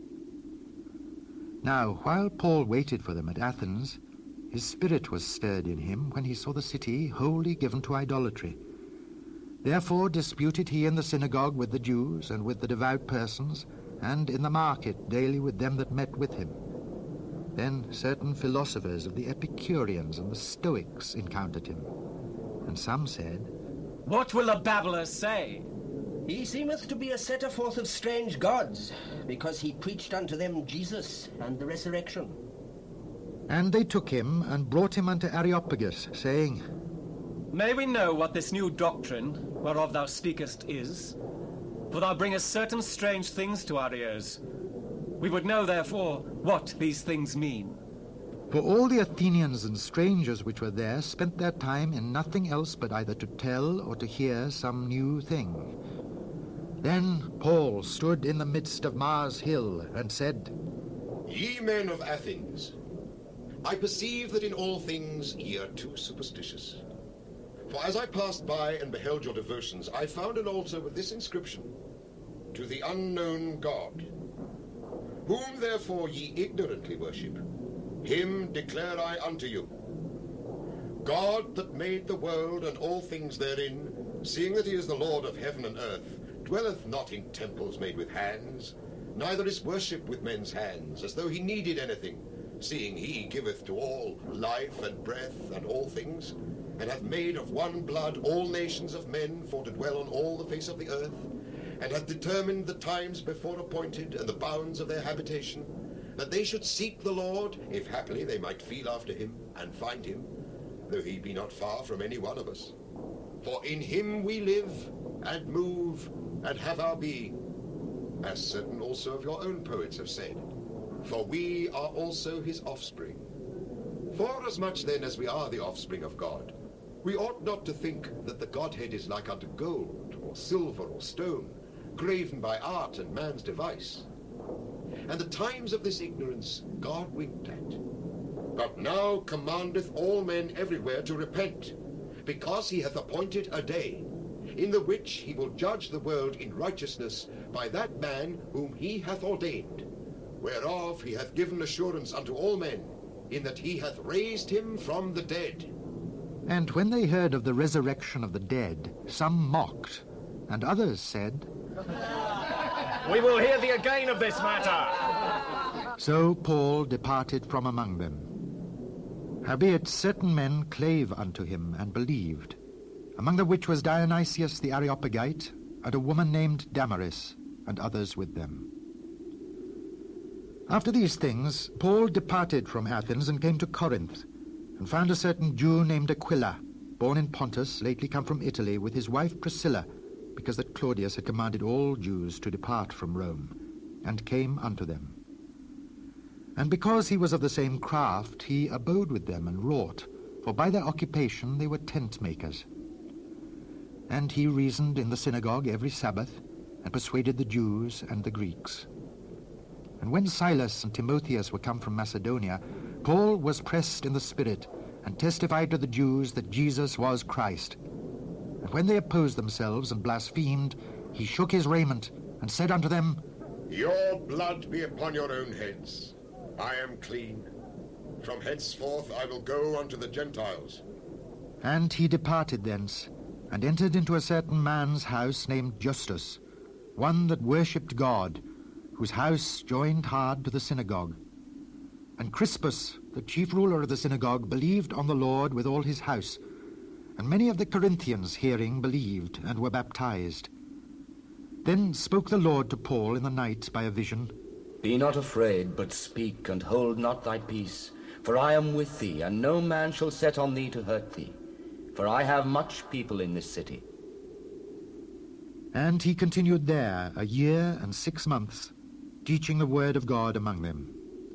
Now, while Paul waited for them at Athens, his spirit was stirred in him when he saw the city wholly given to idolatry. Therefore disputed he in the synagogue with the Jews and with the devout persons, and in the market daily with them that met with him. Then certain philosophers of the Epicureans and the Stoics encountered him. And some said, What will the babblers say? He seemeth to be a setter forth of strange gods, because he preached unto them Jesus and the resurrection. And they took him and brought him unto Areopagus, saying, May we know what this new doctrine, whereof thou speakest, is? For thou bringest certain strange things to our ears. We would know, therefore, what these things mean. For all the Athenians and strangers which were there spent their time in nothing else but either to tell or to hear some new thing. Then Paul stood in the midst of Mars Hill and said, Ye men of Athens, I perceive that in all things ye are too superstitious. For as I passed by and beheld your devotions, I found an altar with this inscription, To the unknown God. Whom therefore ye ignorantly worship, him declare I unto you. God that made the world and all things therein, seeing that he is the Lord of heaven and earth, dwelleth not in temples made with hands, neither is worshipped with men's hands, as though he needed anything, seeing he giveth to all life and breath and all things, and hath made of one blood all nations of men for to dwell on all the face of the earth, and hath determined the times before appointed and the bounds of their habitation, that they should seek the Lord, if haply they might feel after him and find him, though he be not far from any one of us. For in him we live and move and have our being, as certain also of your own poets have said, for we are also his offspring. Forasmuch then as we are the offspring of God, we ought not to think that the Godhead is like unto gold, or silver, or stone, graven by art and man's device. And the times of this ignorance God winked at. But now commandeth all men everywhere to repent, because he hath appointed a day, in the which he will judge the world in righteousness by that man whom he hath ordained, whereof he hath given assurance unto all men, in that he hath raised him from the dead. And when they heard of the resurrection of the dead, some mocked, and others said, We will hear thee again of this matter. So Paul departed from among them. Howbeit certain men clave unto him and believed, among the which was Dionysius the Areopagite, and a woman named Damaris, and others with them. After these things, Paul departed from Athens and came to Corinth, and found a certain Jew named Aquila, born in Pontus, lately come from Italy, with his wife Priscilla, because that Claudius had commanded all Jews to depart from Rome, and came unto them. And because he was of the same craft, he abode with them and wrought, for by their occupation they were tent makers. And he reasoned in the synagogue every Sabbath, and persuaded the Jews and the Greeks. And when Silas and Timotheus were come from Macedonia, Paul was pressed in the Spirit, and testified to the Jews that Jesus was Christ. And when they opposed themselves and blasphemed, he shook his raiment, and said unto them, Your blood be upon your own heads. I am clean. From henceforth I will go unto the Gentiles. And he departed thence, and entered into a certain man's house named Justus, one that worshipped God, whose house joined hard to the synagogue. And Crispus, the chief ruler of the synagogue, believed on the Lord with all his house. And many of the Corinthians, hearing, believed, and were baptized. Then spoke the Lord to Paul in the night by a vision. Be not afraid, but speak, and hold not thy peace. For I am with thee, and no man shall set on thee to hurt thee. For I have much people in this city. And he continued there a year and six months, teaching the word of God among them.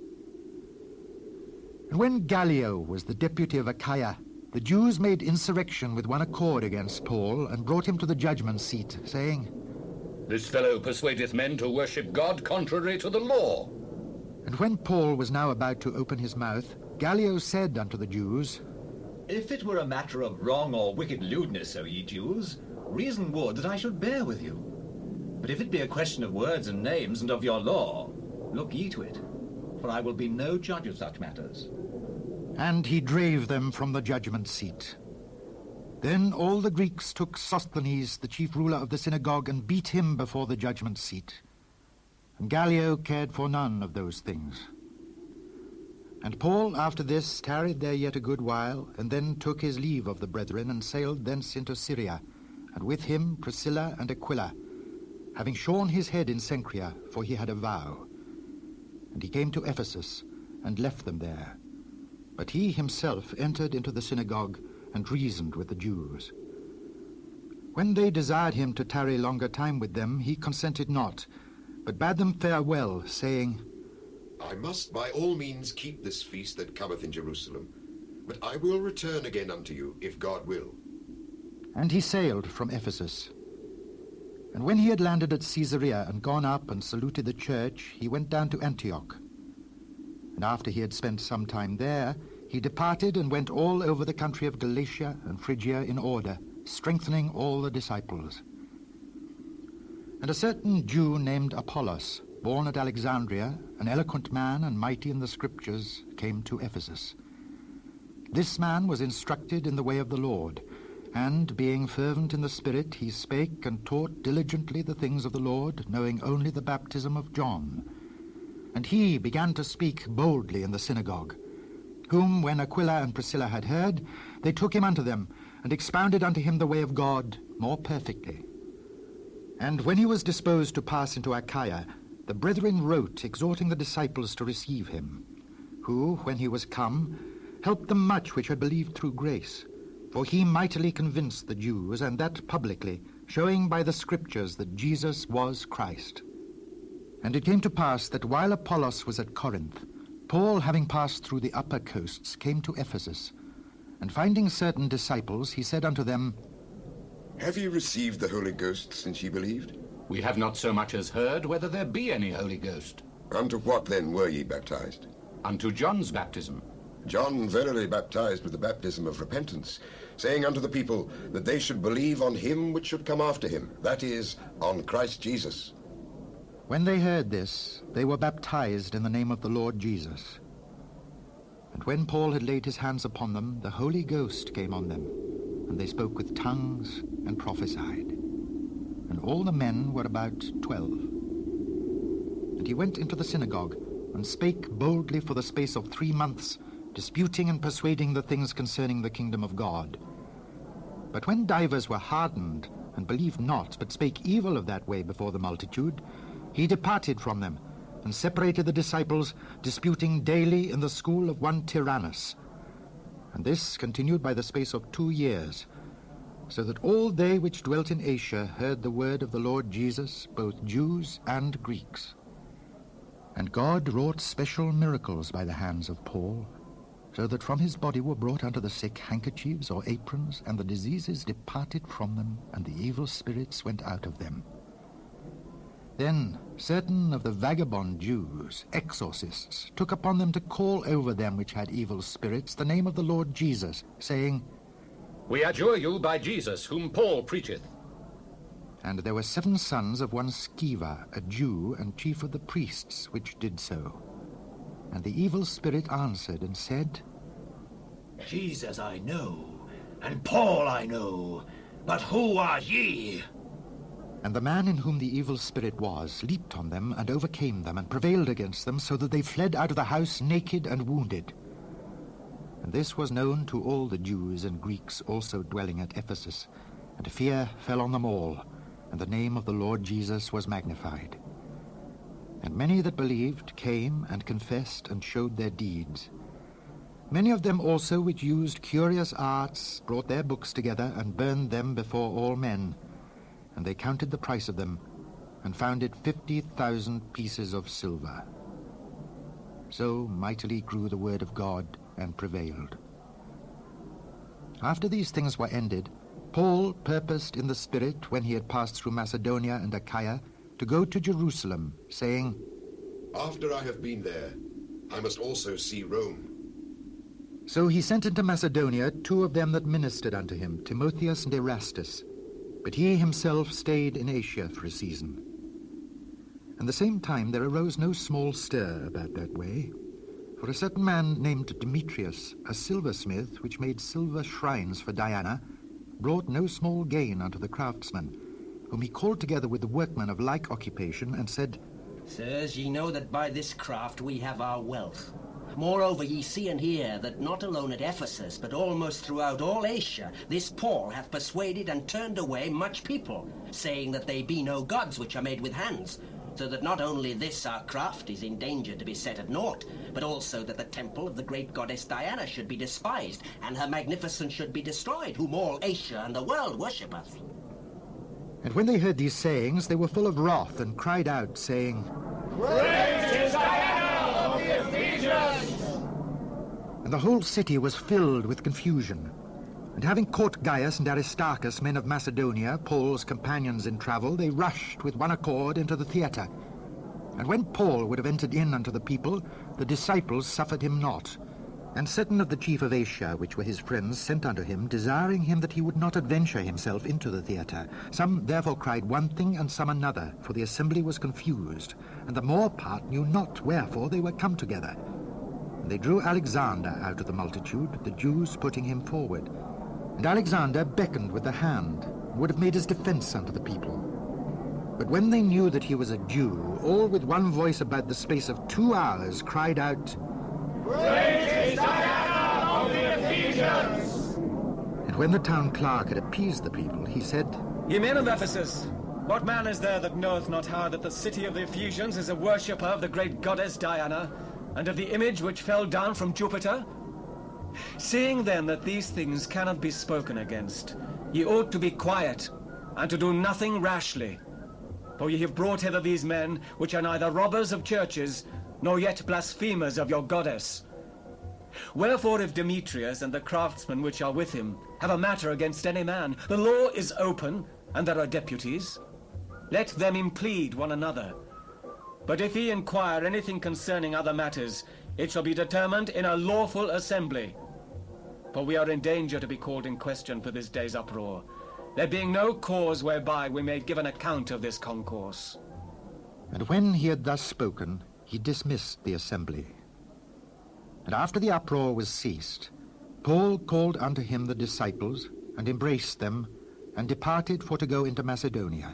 And when Gallio was the deputy of Achaia, the Jews made insurrection with one accord against Paul, and brought him to the judgment seat, saying, This fellow persuadeth men to worship God contrary to the law. And when Paul was now about to open his mouth, Gallio said unto the Jews, If it were a matter of wrong or wicked lewdness, O ye Jews, reason would that I should bear with you. But if it be a question of words and names and of your law, look ye to it, for I will be no judge of such matters. And he drave them from the judgment seat. Then all the Greeks took Sosthenes, the chief ruler of the synagogue, and beat him before the judgment seat. And Gallio cared for none of those things. And Paul, after this, tarried there yet a good while, and then took his leave of the brethren, and sailed thence into Syria, and with him Priscilla and Aquila, having shorn his head in Cenchrea, for he had a vow. And he came to Ephesus, and left them there. But he himself entered into the synagogue, and reasoned with the Jews. When they desired him to tarry longer time with them, he consented not, but bade them farewell, saying, I must by all means keep this feast that cometh in Jerusalem, but I will return again unto you, if God will. And he sailed from Ephesus. And when he had landed at Caesarea and gone up and saluted the church, he went down to Antioch. And after he had spent some time there, he departed and went all over the country of Galatia and Phrygia in order, strengthening all the disciples. And a certain Jew named Apollos, born at Alexandria, an eloquent man and mighty in the Scriptures, came to Ephesus. This man was instructed in the way of the Lord, and, being fervent in the Spirit, he spake and taught diligently the things of the Lord, knowing only the baptism of John. And he began to speak boldly in the synagogue, whom, when Aquila and Priscilla had heard, they took him unto them, and expounded unto him the way of God more perfectly. And when he was disposed to pass into Achaia, the brethren wrote, exhorting the disciples to receive him, who, when he was come, helped them much which had believed through grace. For he mightily convinced the Jews, and that publicly, showing by the Scriptures that Jesus was Christ. And it came to pass that while Apollos was at Corinth, Paul, having passed through the upper coasts, came to Ephesus. And finding certain disciples, he said unto them, Have ye received the Holy Ghost since ye believed? We have not so much as heard whether there be any Holy Ghost. Unto what then were ye baptized? Unto John's baptism. John verily baptized with the baptism of repentance, saying unto the people that they should believe on him which should come after him, that is, on Christ Jesus. When they heard this, they were baptized in the name of the Lord Jesus. And when Paul had laid his hands upon them, the Holy Ghost came on them, and they spoke with tongues and prophesied. And all the men were about twelve. And he went into the synagogue, and spake boldly for the space of three months, disputing and persuading the things concerning the kingdom of God. But when divers were hardened, and believed not, but spake evil of that way before the multitude, he departed from them, and separated the disciples, disputing daily in the school of one Tyrannus. And this continued by the space of two years, so that all they which dwelt in Asia heard the word of the Lord Jesus, both Jews and Greeks. And God wrought special miracles by the hands of Paul, so that from his body were brought unto the sick handkerchiefs or aprons, and the diseases departed from them, and the evil spirits went out of them. Then certain of the vagabond Jews, exorcists, took upon them to call over them which had evil spirits the name of the Lord Jesus, saying, We adjure you by Jesus, whom Paul preacheth. And there were seven sons of one Sceva, a Jew, and chief of the priests, which did so. And the evil spirit answered and said, Jesus I know, and Paul I know, but who are ye? And the man in whom the evil spirit was leaped on them and overcame them and prevailed against them, so that they fled out of the house naked and wounded. And this was known to all the Jews and Greeks also dwelling at Ephesus, and fear fell on them all, and the name of the Lord Jesus was magnified. And many that believed came and confessed and showed their deeds. Many of them also which used curious arts brought their books together and burned them before all men. And they counted the price of them, and found it fifty thousand pieces of silver. So mightily grew the word of God, and prevailed. After these things were ended, Paul purposed in the Spirit, when he had passed through Macedonia and Achaia, to go to Jerusalem, saying, After I have been there, I must also see Rome. So he sent into Macedonia two of them that ministered unto him, Timotheus and Erastus. But he himself stayed in Asia for a season. And the same time there arose no small stir about that way, for a certain man named Demetrius, a silversmith, which made silver shrines for Diana, brought no small gain unto the craftsmen, whom he called together with the workmen of like occupation, and said, Sirs, ye know that by this craft we have our wealth. Moreover, ye see and hear that not alone at Ephesus, but almost throughout all Asia, this Paul hath persuaded and turned away much people, saying that they be no gods which are made with hands, so that not only this our craft is in danger to be set at naught, but also that the temple of the great goddess Diana should be despised, and her magnificence should be destroyed, whom all Asia and the world worshippeth. And when they heard these sayings, they were full of wrath, and cried out, saying, Great is Diana of the Ephesians! And the whole city was filled with confusion. And having caught Gaius and Aristarchus, men of Macedonia, Paul's companions in travel, they rushed with one accord into the theatre. And when Paul would have entered in unto the people, the disciples suffered him not. And certain of the chief of Asia, which were his friends, sent unto him, desiring him that he would not adventure himself into the theatre. Some therefore cried one thing, and some another, for the assembly was confused, and the more part knew not wherefore they were come together. And they drew Alexander out of the multitude, the Jews putting him forward. And Alexander beckoned with the hand, and would have made his defence unto the people. But when they knew that he was a Jew, all with one voice about the space of two hours cried out, Great is Diana of the Ephesians! And when the town clerk had appeased the people, he said, Ye men of Ephesus, what man is there that knoweth not how that the city of the Ephesians is a worshipper of the great goddess Diana, and of the image which fell down from Jupiter? Seeing then that these things cannot be spoken against, ye ought to be quiet, and to do nothing rashly. For ye have brought hither these men, which are neither robbers of churches, nor yet blasphemers of your goddess. Wherefore if Demetrius and the craftsmen which are with him have a matter against any man, the law is open, and there are deputies. Let them implead one another. But if he inquire anything concerning other matters, it shall be determined in a lawful assembly. For we are in danger to be called in question for this day's uproar, there being no cause whereby we may give an account of this concourse. And when he had thus spoken, he dismissed the assembly. And after the uproar was ceased, Paul called unto him the disciples, and embraced them, and departed for to go into Macedonia.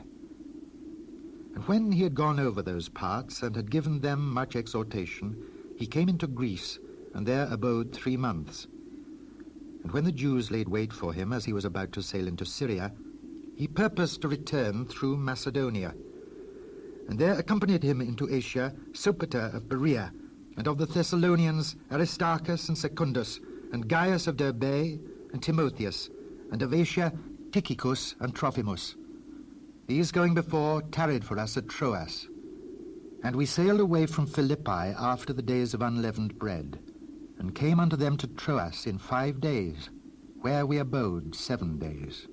And when he had gone over those parts, and had given them much exhortation, he came into Greece, and there abode three months. And when the Jews laid wait for him, as he was about to sail into Syria, he purposed to return through Macedonia. And there accompanied him into Asia Sopater of Berea, and of the Thessalonians Aristarchus and Secundus, and Gaius of Derbe, and Timotheus, and of Asia Tychicus and Trophimus. These going before tarried for us at Troas. And we sailed away from Philippi after the days of unleavened bread, and came unto them to Troas in five days, where we abode seven days.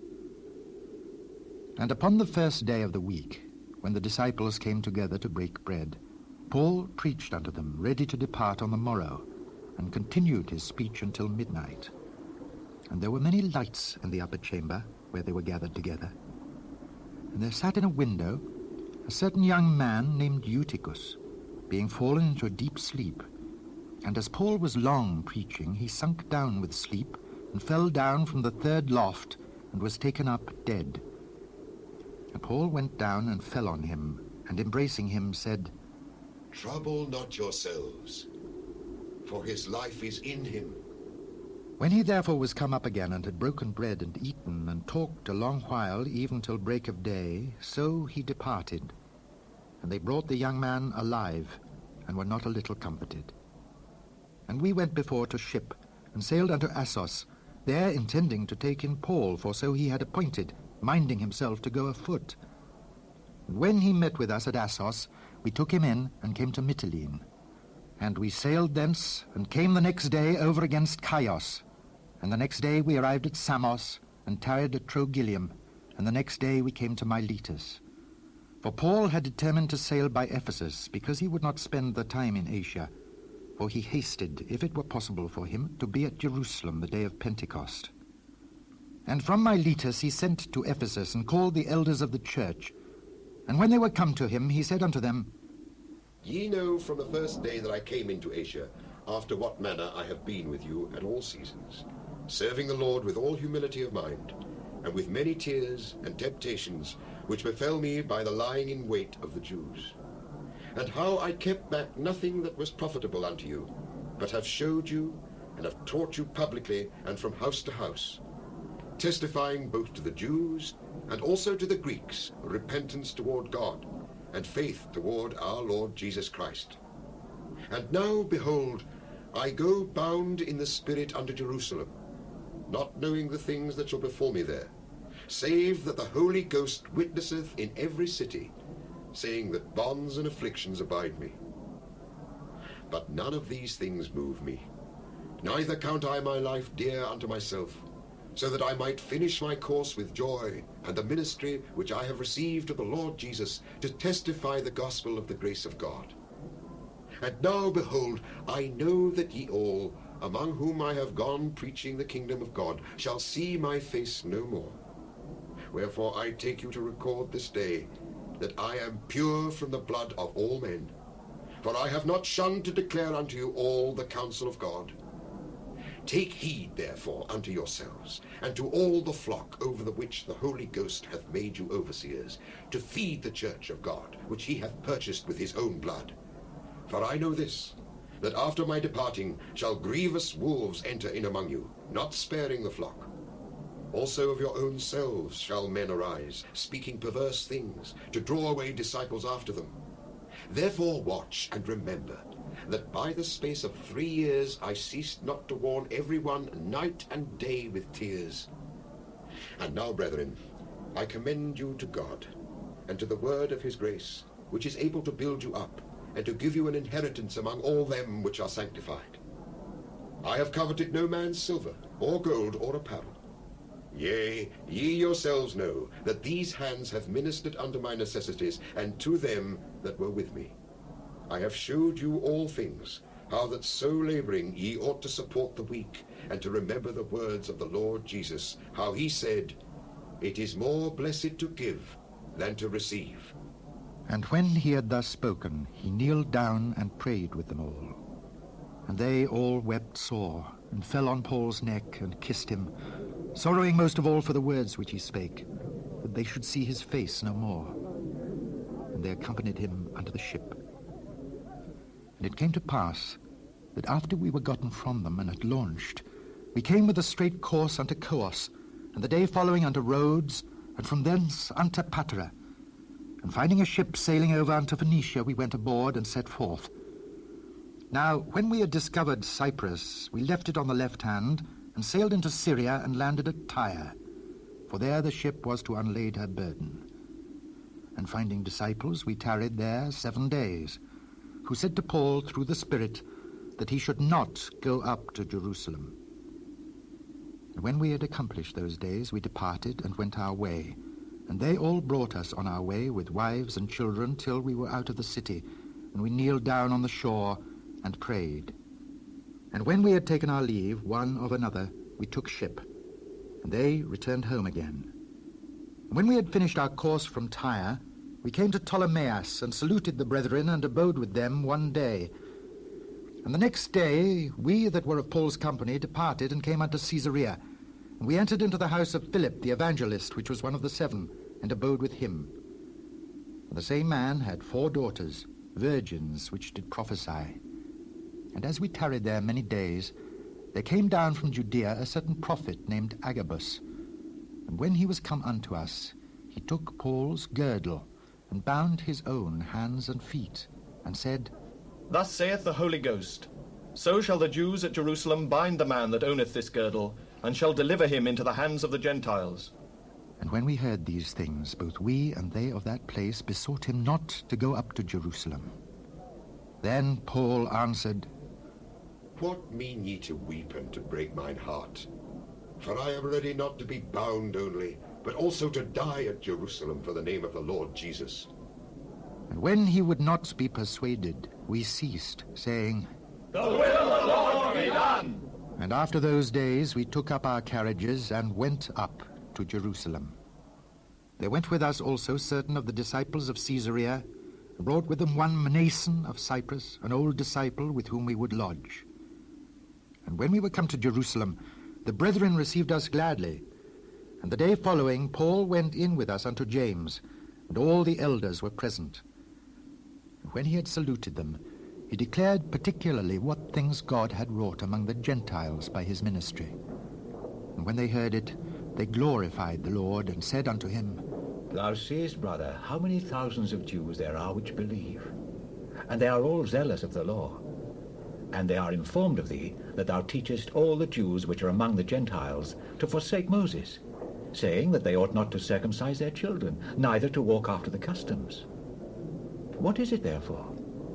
And upon the first day of the week, when the disciples came together to break bread, Paul preached unto them, ready to depart on the morrow, and continued his speech until midnight. And there were many lights in the upper chamber, where they were gathered together. And there sat in a window a certain young man named Eutychus, being fallen into a deep sleep. And as Paul was long preaching, he sunk down with sleep, and fell down from the third loft, and was taken up dead. And Paul went down and fell on him, and embracing him said, Trouble not yourselves, for his life is in him. When he therefore was come up again, and had broken bread and eaten, and talked a long while, even till break of day, so he departed. And they brought the young man alive, and were not a little comforted. And we went before to ship, and sailed unto Assos, there intending to take in Paul, for so he had appointed, minding himself to go afoot. And when he met with us at Assos, we took him in, and came to Mytilene. And we sailed thence, and came the next day over against Chios. And the next day we arrived at Samos, and tarried at Trogyllium, and the next day we came to Miletus. For Paul had determined to sail by Ephesus, because he would not spend the time in Asia. for he hasted, if it were possible for him, to be at Jerusalem the day of Pentecost. And from Miletus he sent to Ephesus, and called the elders of the church. And when they were come to him, he said unto them, Ye know from the first day that I came into Asia, after what manner I have been with you at all seasons, serving the Lord with all humility of mind, and with many tears and temptations, which befell me by the lying in wait of the Jews. And how I kept back nothing that was profitable unto you, but have showed you, and have taught you publicly, and from house to house, testifying both to the Jews and also to the Greeks repentance toward God, and faith toward our Lord Jesus Christ. And now, behold, I go bound in the Spirit unto Jerusalem, not knowing the things that shall befall me there, save that the Holy Ghost witnesseth in every city, saying that bonds and afflictions abide me. But none of these things move me, neither count I my life dear unto myself, so that I might finish my course with joy, and the ministry which I have received of the Lord Jesus, to testify the gospel of the grace of God. And now, behold, I know that ye all, among whom I have gone preaching the kingdom of God, shall see my face no more. Wherefore I take you to record this day, that I am pure from the blood of all men. For I have not shunned to declare unto you all the counsel of God. Take heed, therefore, unto yourselves, and to all the flock over the which the Holy Ghost hath made you overseers, to feed the church of God, which he hath purchased with his own blood. For I know this, that after my departing shall grievous wolves enter in among you, not sparing the flock. Also of your own selves shall men arise, speaking perverse things, to draw away disciples after them. Therefore watch and remember, that by the space of three years I ceased not to warn every one night and day with tears. And now, brethren, I commend you to God, and to the word of his grace, which is able to build you up, and to give you an inheritance among all them which are sanctified. I have coveted no man's silver, or gold, or apparel. Yea, ye yourselves know that these hands have ministered unto my necessities, and to them that were with me. I have showed you all things, how that so laboring ye ought to support the weak, and to remember the words of the Lord Jesus, how he said, It is more blessed to give than to receive. And when he had thus spoken, he kneeled down and prayed with them all. And they all wept sore, and fell on Paul's neck, and kissed him, sorrowing most of all for the words which he spake, that they should see his face no more. And they accompanied him unto the ship. And it came to pass that after we were gotten from them and had launched, we came with a straight course unto Coos, and the day following unto Rhodes, and from thence unto Patara. And finding a ship sailing over unto Phoenicia, we went aboard and set forth. Now, when we had discovered Cyprus, we left it on the left hand, and sailed into Syria and landed at Tyre, for there the ship was to unlade her burden. And finding disciples, we tarried there seven days, who said to Paul through the Spirit that he should not go up to Jerusalem. And when we had accomplished those days, we departed and went our way, and they all brought us on our way with wives and children till we were out of the city, and we kneeled down on the shore and prayed. And when we had taken our leave one of another, we took ship, and they returned home again. And when we had finished our course from Tyre, we came to Ptolemais, and saluted the brethren, and abode with them one day. And the next day we that were of Paul's company departed, and came unto Caesarea. And we entered into the house of Philip the evangelist, which was one of the seven, and abode with him. And the same man had four daughters, virgins, which did prophesy. And as we tarried there many days, there came down from Judea a certain prophet named Agabus. And when he was come unto us, he took Paul's girdle, and bound his own hands and feet, and said, Thus saith the Holy Ghost, So shall the Jews at Jerusalem bind the man that owneth this girdle, and shall deliver him into the hands of the Gentiles. And when we heard these things, both we and they of that place besought him not to go up to Jerusalem. Then Paul answered, What mean ye to weep and to break mine heart? For I am ready not to be bound only, but also to die at Jerusalem for the name of the Lord Jesus. And when he would not be persuaded, we ceased, saying, The will of the Lord be done. And after those days we took up our carriages and went up to Jerusalem. There went with us also certain of the disciples of Caesarea, and brought with them one Mnason of Cyprus, an old disciple with whom we would lodge. And when we were come to Jerusalem, the brethren received us gladly. And the day following, Paul went in with us unto James, and all the elders were present. And when he had saluted them, he declared particularly what things God had wrought among the Gentiles by his ministry. And when they heard it, they glorified the Lord, and said unto him, Thou seest, brother, how many thousands of Jews there are which believe, and they are all zealous of the law. And they are informed of thee, that thou teachest all the Jews which are among the Gentiles to forsake Moses, saying that they ought not to circumcise their children, neither to walk after the customs. What is it therefore?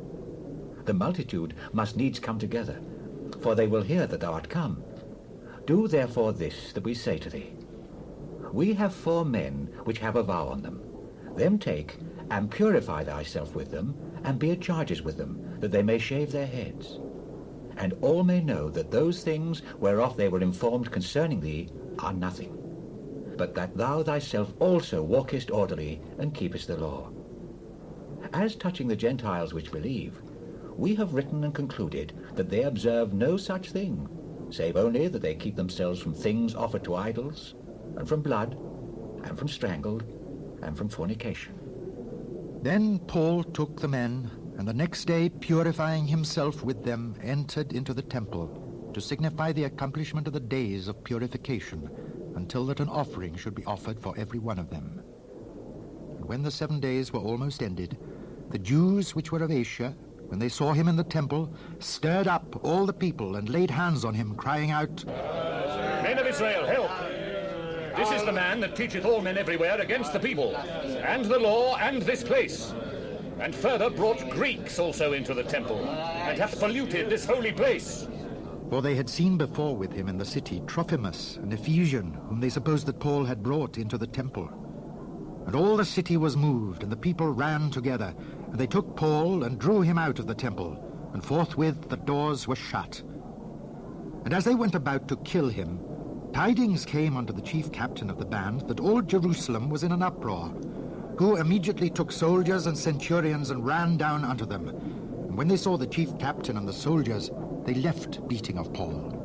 The multitude must needs come together, for they will hear that thou art come. Do therefore this that we say to thee. We have four men which have a vow on them. Them take, and purify thyself with them, and be at charges with them, that they may shave their heads. And all may know that those things whereof they were informed concerning thee are nothing, but that thou thyself also walkest orderly, and keepest the law. As touching the Gentiles which believe, we have written and concluded that they observe no such thing, save only that they keep themselves from things offered to idols, and from blood, and from strangled, and from fornication. Then Paul took the men, and the next day, purifying himself with them, entered into the temple, to signify the accomplishment of the days of purification, until that an offering should be offered for every one of them. And when the seven days were almost ended, the Jews which were of Asia, when they saw him in the temple, stirred up all the people, and laid hands on him, crying out, Men of Israel, help! This is the man that teacheth all men everywhere against the people, and the law, and this place. And further brought Greeks also into the temple, and hath polluted this holy place. For they had seen before with him in the city Trophimus, an Ephesian, whom they supposed that Paul had brought into the temple. And all the city was moved, and the people ran together, and they took Paul and drew him out of the temple, and forthwith the doors were shut. And as they went about to kill him, tidings came unto the chief captain of the band that all Jerusalem was in an uproar, who immediately took soldiers and centurions and ran down unto them. And when they saw the chief captain and the soldiers, they left beating of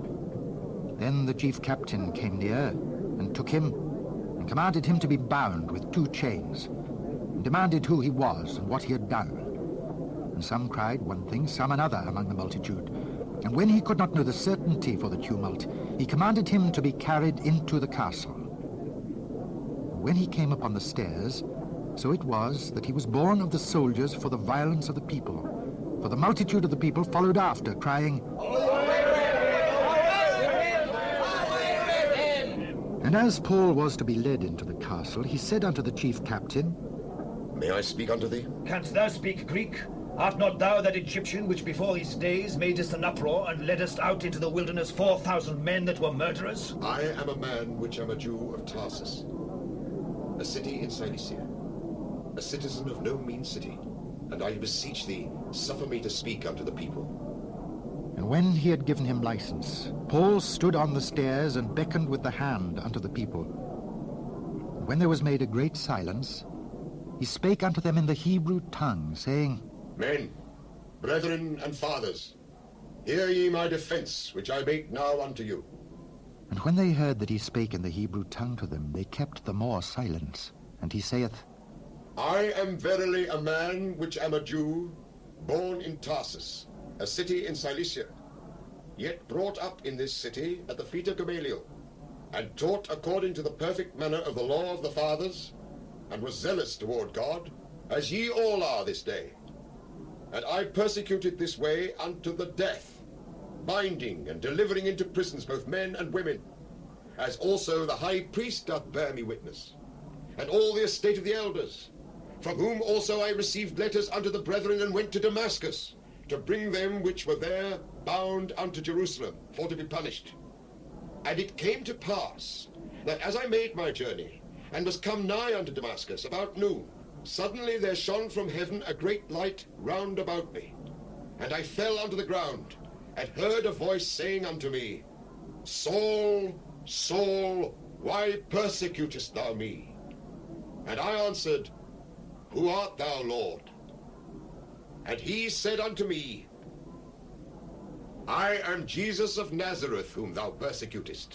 Paul. Then the chief captain came near, and took him, and commanded him to be bound with two chains, and demanded who he was and what he had done. And some cried one thing, some another among the multitude. And when he could not know the certainty for the tumult, he commanded him to be carried into the castle. When he came upon the stairs, so it was that he was borne of the soldiers for the violence of the people. For the multitude of the people followed after, crying, And as Paul was to be led into the castle, he said unto the chief captain, May I speak unto thee? Canst thou speak Greek? Art not thou that Egyptian which before his days madest an uproar, and leddest out into the wilderness four thousand men that were murderers? I am a man which am a Jew of Tarsus, a city in Cilicia, a citizen of no mean city, and I beseech thee, suffer me to speak unto the people. And when he had given him license, Paul stood on the stairs and beckoned with the hand unto the people. And when there was made a great silence, he spake unto them in the Hebrew tongue, saying, Men, brethren and fathers, hear ye my defence, which I make now unto you. And when they heard that he spake in the Hebrew tongue to them, they kept the more silence. And he saith, I am verily a man which am a Jew, born in Tarsus, a city in Cilicia, yet brought up in this city at the feet of Gamaliel, and taught according to the perfect manner of the law of the fathers, and was zealous toward God, as ye all are this day. And I persecuted this way unto the death, binding and delivering into prisons both men and women, as also the high priest doth bear me witness, and all the estate of the elders, from whom also I received letters unto the brethren, and went to Damascus, to bring them which were there bound unto Jerusalem, for to be punished. And it came to pass, that as I made my journey, and was come nigh unto Damascus about noon, suddenly there shone from heaven a great light round about me. And I fell unto the ground, and heard a voice saying unto me, Saul, Saul, why persecutest thou me? And I answered, Who art thou, Lord? And he said unto me, I am Jesus of Nazareth, whom thou persecutest.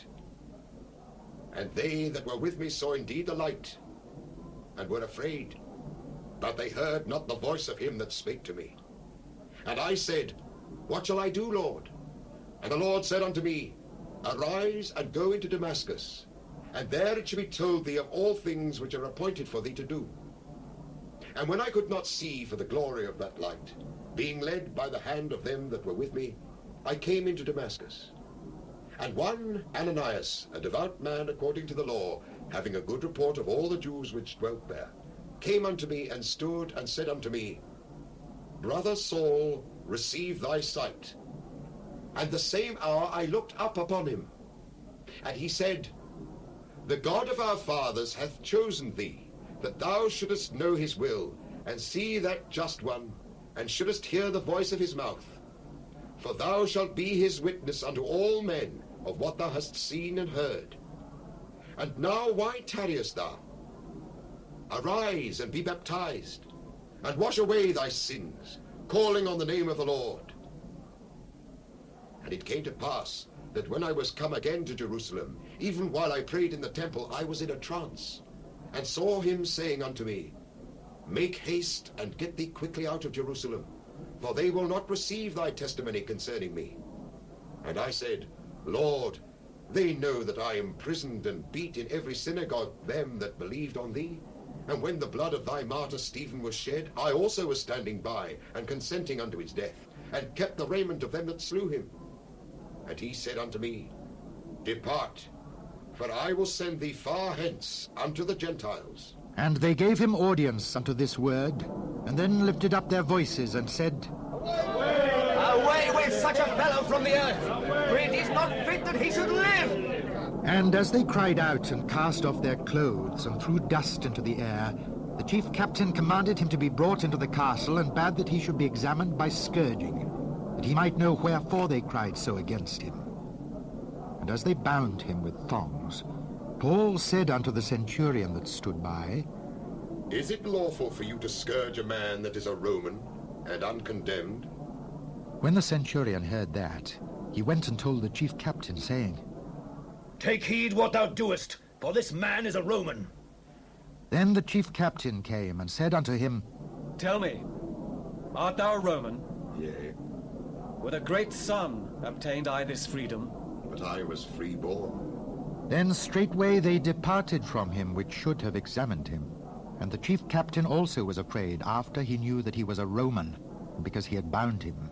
And they that were with me saw indeed the light, and were afraid, but they heard not the voice of him that spake to me. And I said, What shall I do, Lord? And the Lord said unto me, Arise and go into Damascus, and there it shall be told thee of all things which are appointed for thee to do. And when I could not see for the glory of that light, being led by the hand of them that were with me, I came into Damascus. And one Ananias, a devout man according to the law, having a good report of all the Jews which dwelt there, came unto me and stood and said unto me, Brother Saul, receive thy sight. And the same hour I looked up upon him. And he said, The God of our fathers hath chosen thee, that thou shouldest know his will, and see that just one, and shouldest hear the voice of his mouth. For thou shalt be his witness unto all men of what thou hast seen and heard. And now why tarriest thou? Arise and be baptized, and wash away thy sins, calling on the name of the Lord. And it came to pass that when I was come again to Jerusalem, even while I prayed in the temple, I was in a trance, and saw him saying unto me, Make haste and get thee quickly out of Jerusalem, for they will not receive thy testimony concerning me. And I said, Lord, they know that I imprisoned and beat in every synagogue them that believed on thee. And when the blood of thy martyr Stephen was shed, I also was standing by, and consenting unto his death, and kept the raiment of them that slew him. And he said unto me, Depart, for I will send thee far hence unto the Gentiles. And they gave him audience unto this word, and then lifted up their voices and said, Away with such a fellow from the earth, for it is not fit that he should live. And as they cried out and cast off their clothes and threw dust into the air, the chief captain commanded him to be brought into the castle, and bade that he should be examined by scourging, that he might know wherefore they cried so against him. And as they bound him with thongs, Paul said unto the centurion that stood by, Is it lawful for you to scourge a man that is a Roman and uncondemned? When the centurion heard that, he went and told the chief captain, saying, Take heed what thou doest, for this man is a Roman. Then the chief captain came and said unto him, Tell me, art thou a Roman? Yea. With a great sum obtained I this freedom. But I was freeborn. Then straightway they departed from him which should have examined him. And the chief captain also was afraid, after he knew that he was a Roman, because he had bound him.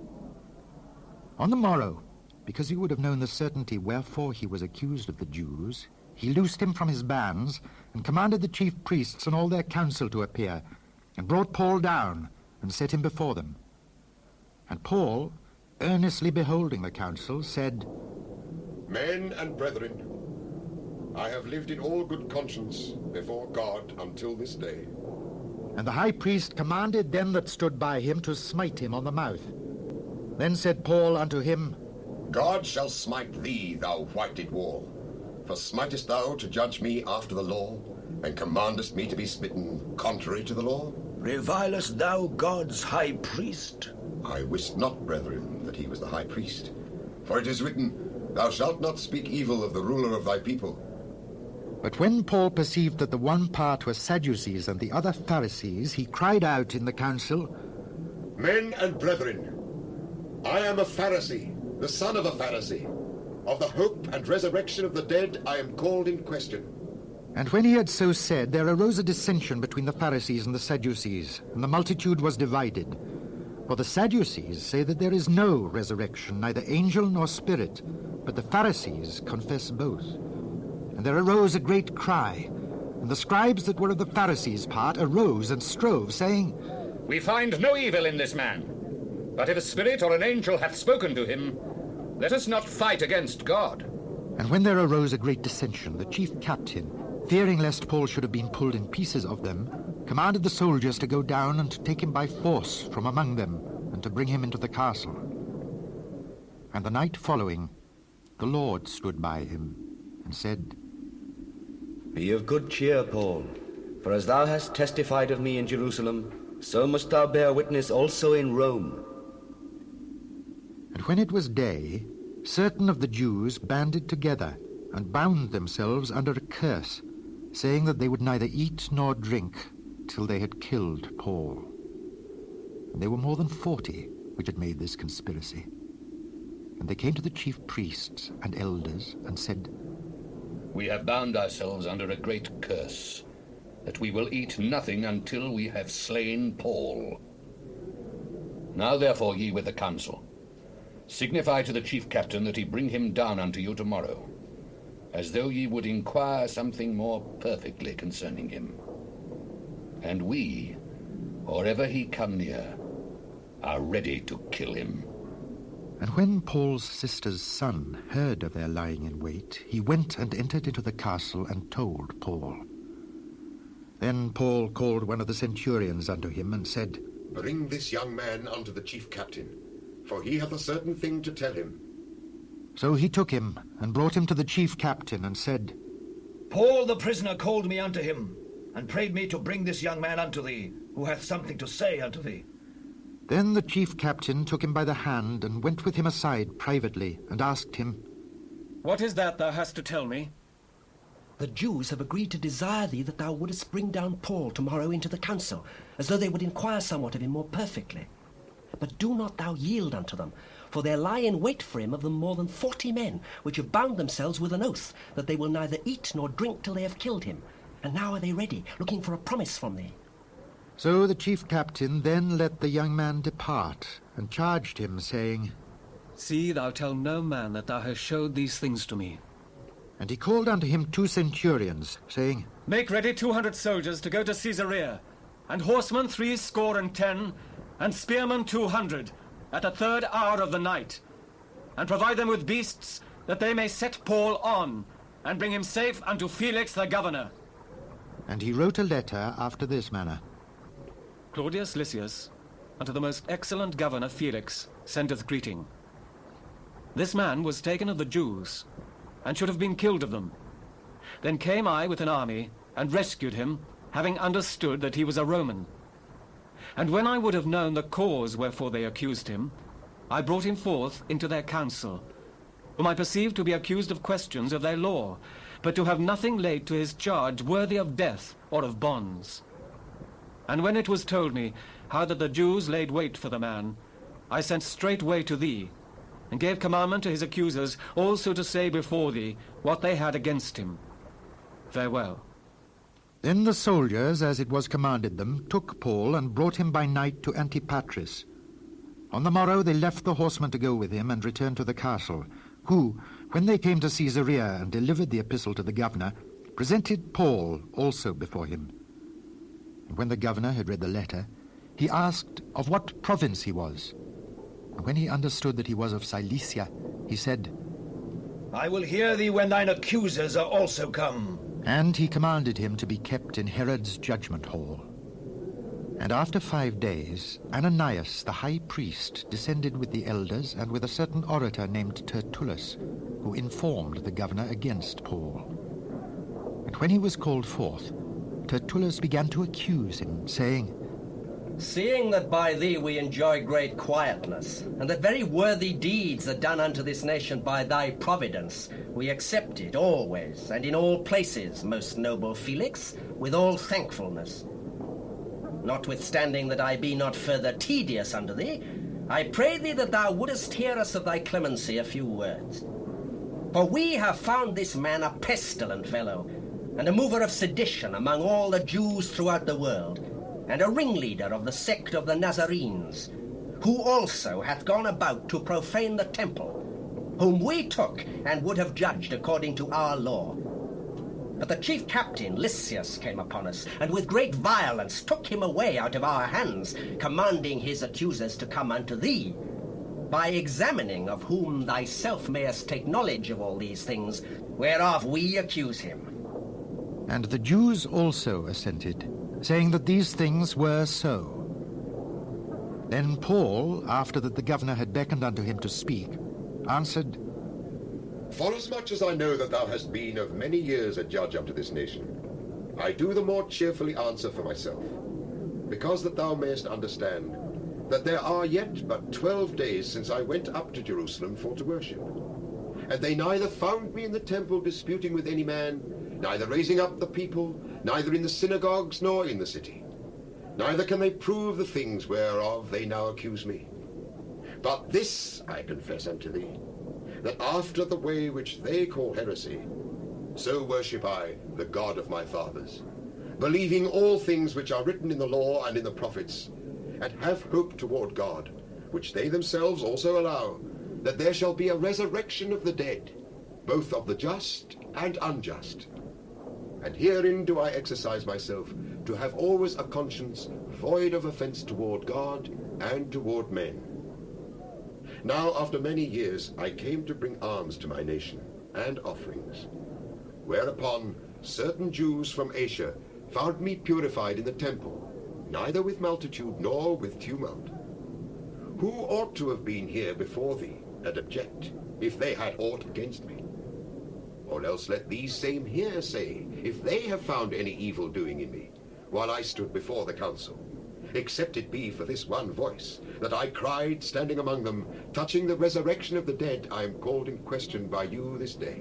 On the morrow, because he would have known the certainty wherefore he was accused of the Jews, he loosed him from his bands, and commanded the chief priests and all their council to appear, and brought Paul down, and set him before them. And Paul, earnestly beholding the council, said, Men and brethren, I have lived in all good conscience before God until this day. And the high priest commanded them that stood by him to smite him on the mouth. Then said Paul unto him, God shall smite thee, thou whited wall. For smitest thou to judge me after the law, and commandest me to be smitten contrary to the law? Revilest thou God's high priest? I wist not, brethren, that he was the high priest. For it is written, Thou shalt not speak evil of the ruler of thy people. But when Paul perceived that the one part were Sadducees and the other Pharisees, he cried out in the council, Men and brethren, I am a Pharisee, the son of a Pharisee. Of the hope and resurrection of the dead I am called in question. And when he had so said, there arose a dissension between the Pharisees and the Sadducees, and the multitude was divided. For the Sadducees say that there is no resurrection, neither angel nor spirit, but the Pharisees confess both. And there arose a great cry, and the scribes that were of the Pharisees' part arose and strove, saying, We find no evil in this man, but if a spirit or an angel hath spoken to him, let us not fight against God. And when there arose a great dissension, the chief captain, fearing lest Paul should have been pulled in pieces of them, commanded the soldiers to go down and to take him by force from among them, and to bring him into the castle. And the night following, the Lord stood by him and said, Be of good cheer, Paul, for as thou hast testified of me in Jerusalem, so must thou bear witness also in Rome. And when it was day, certain of the Jews banded together and bound themselves under a curse, saying that they would neither eat nor drink till they had killed Paul. And there were more than forty which had made this conspiracy. And they came to the chief priests and elders and said, We have bound ourselves under a great curse, that we will eat nothing until we have slain Paul. Now therefore, ye with the council, signify to the chief captain that he bring him down unto you tomorrow, as though ye would inquire something more perfectly concerning him. And we, or ever he come near, are ready to kill him. And when Paul's sister's son heard of their lying in wait, he went and entered into the castle and told Paul. Then Paul called one of the centurions unto him and said, Bring this young man unto the chief captain, for he hath a certain thing to tell him. So he took him and brought him to the chief captain and said, Paul the prisoner called me unto him, and prayed me to bring this young man unto thee, who hath something to say unto thee. Then the chief captain took him by the hand and went with him aside privately and asked him, What is that thou hast to tell me? The Jews have agreed to desire thee that thou wouldest bring down Paul tomorrow into the council, as though they would inquire somewhat of him more perfectly. But do not thou yield unto them, for there lie in wait for him of them more than forty men, which have bound themselves with an oath that they will neither eat nor drink till they have killed him. And now are they ready, looking for a promise from thee. So the chief captain then let the young man depart, and charged him, saying, See thou tell no man that thou hast showed these things to me. And he called unto him two centurions, saying, Make ready two hundred soldiers to go to Caesarea, and horsemen three score and ten, and spearmen two hundred, at the third hour of the night. And provide them with beasts, that they may set Paul on, and bring him safe unto Felix the governor. And he wrote a letter after this manner. Claudius Lysias, unto the most excellent governor Felix, sendeth greeting. This man was taken of the Jews, and should have been killed of them. Then came I with an army, and rescued him, having understood that he was a Roman. And when I would have known the cause wherefore they accused him, I brought him forth into their council, whom I perceived to be accused of questions of their law, but to have nothing laid to his charge worthy of death or of bonds. And when it was told me how that the Jews laid wait for the man, I sent straightway to thee, and gave commandment to his accusers also to say before thee what they had against him. Farewell. Then the soldiers, as it was commanded them, took Paul and brought him by night to Antipatris. On the morrow they left the horsemen to go with him and returned to the castle, who, when they came to Caesarea and delivered the epistle to the governor, presented Paul also before him. And when the governor had read the letter, he asked of what province he was. And when he understood that he was of Cilicia, he said, I will hear thee when thine accusers are also come. And he commanded him to be kept in Herod's judgment hall. And after five days, Ananias the high priest descended with the elders and with a certain orator named Tertullus, who informed the governor against Paul. And when he was called forth, Tertullus began to accuse him, saying, Seeing that by thee we enjoy great quietness, and that very worthy deeds are done unto this nation by thy providence, we accept it always, and in all places, most noble Felix, with all thankfulness. Notwithstanding that I be not further tedious unto thee, I pray thee that thou wouldest hear us of thy clemency a few words. For we have found this man a pestilent fellow, and a mover of sedition among all the Jews throughout the world, and a ringleader of the sect of the Nazarenes, who also hath gone about to profane the temple, whom we took and would have judged according to our law. But the chief captain Lysias came upon us, and with great violence took him away out of our hands, commanding his accusers to come unto thee, by examining of whom thyself mayest take knowledge of all these things, whereof we accuse him. And the Jews also assented, saying that these things were so. Then Paul, after that the governor had beckoned unto him to speak, answered, Forasmuch as I know that thou hast been of many years a judge unto this nation, I do the more cheerfully answer for myself, because that thou mayest understand that there are yet but twelve days since I went up to Jerusalem for to worship. And they neither found me in the temple disputing with any man, neither raising up the people, neither in the synagogues nor in the city. Neither can they prove the things whereof they now accuse me. But this I confess unto thee, that after the way which they call heresy, so worship I the God of my fathers, believing all things which are written in the law and in the prophets, and have hope toward God, which they themselves also allow, that there shall be a resurrection of the dead, both of the just and unjust. And herein do I exercise myself, to have always a conscience void of offense toward God and toward men. Now after many years I came to bring alms to my nation, and offerings. Whereupon certain Jews from Asia found me purified in the temple, neither with multitude nor with tumult. Who ought to have been here before thee, and object, if they had aught against me? Or else let these same here say, if they have found any evil doing in me, while I stood before the council, except it be for this one voice, that I cried, standing among them, touching the resurrection of the dead, I am called in question by you this day.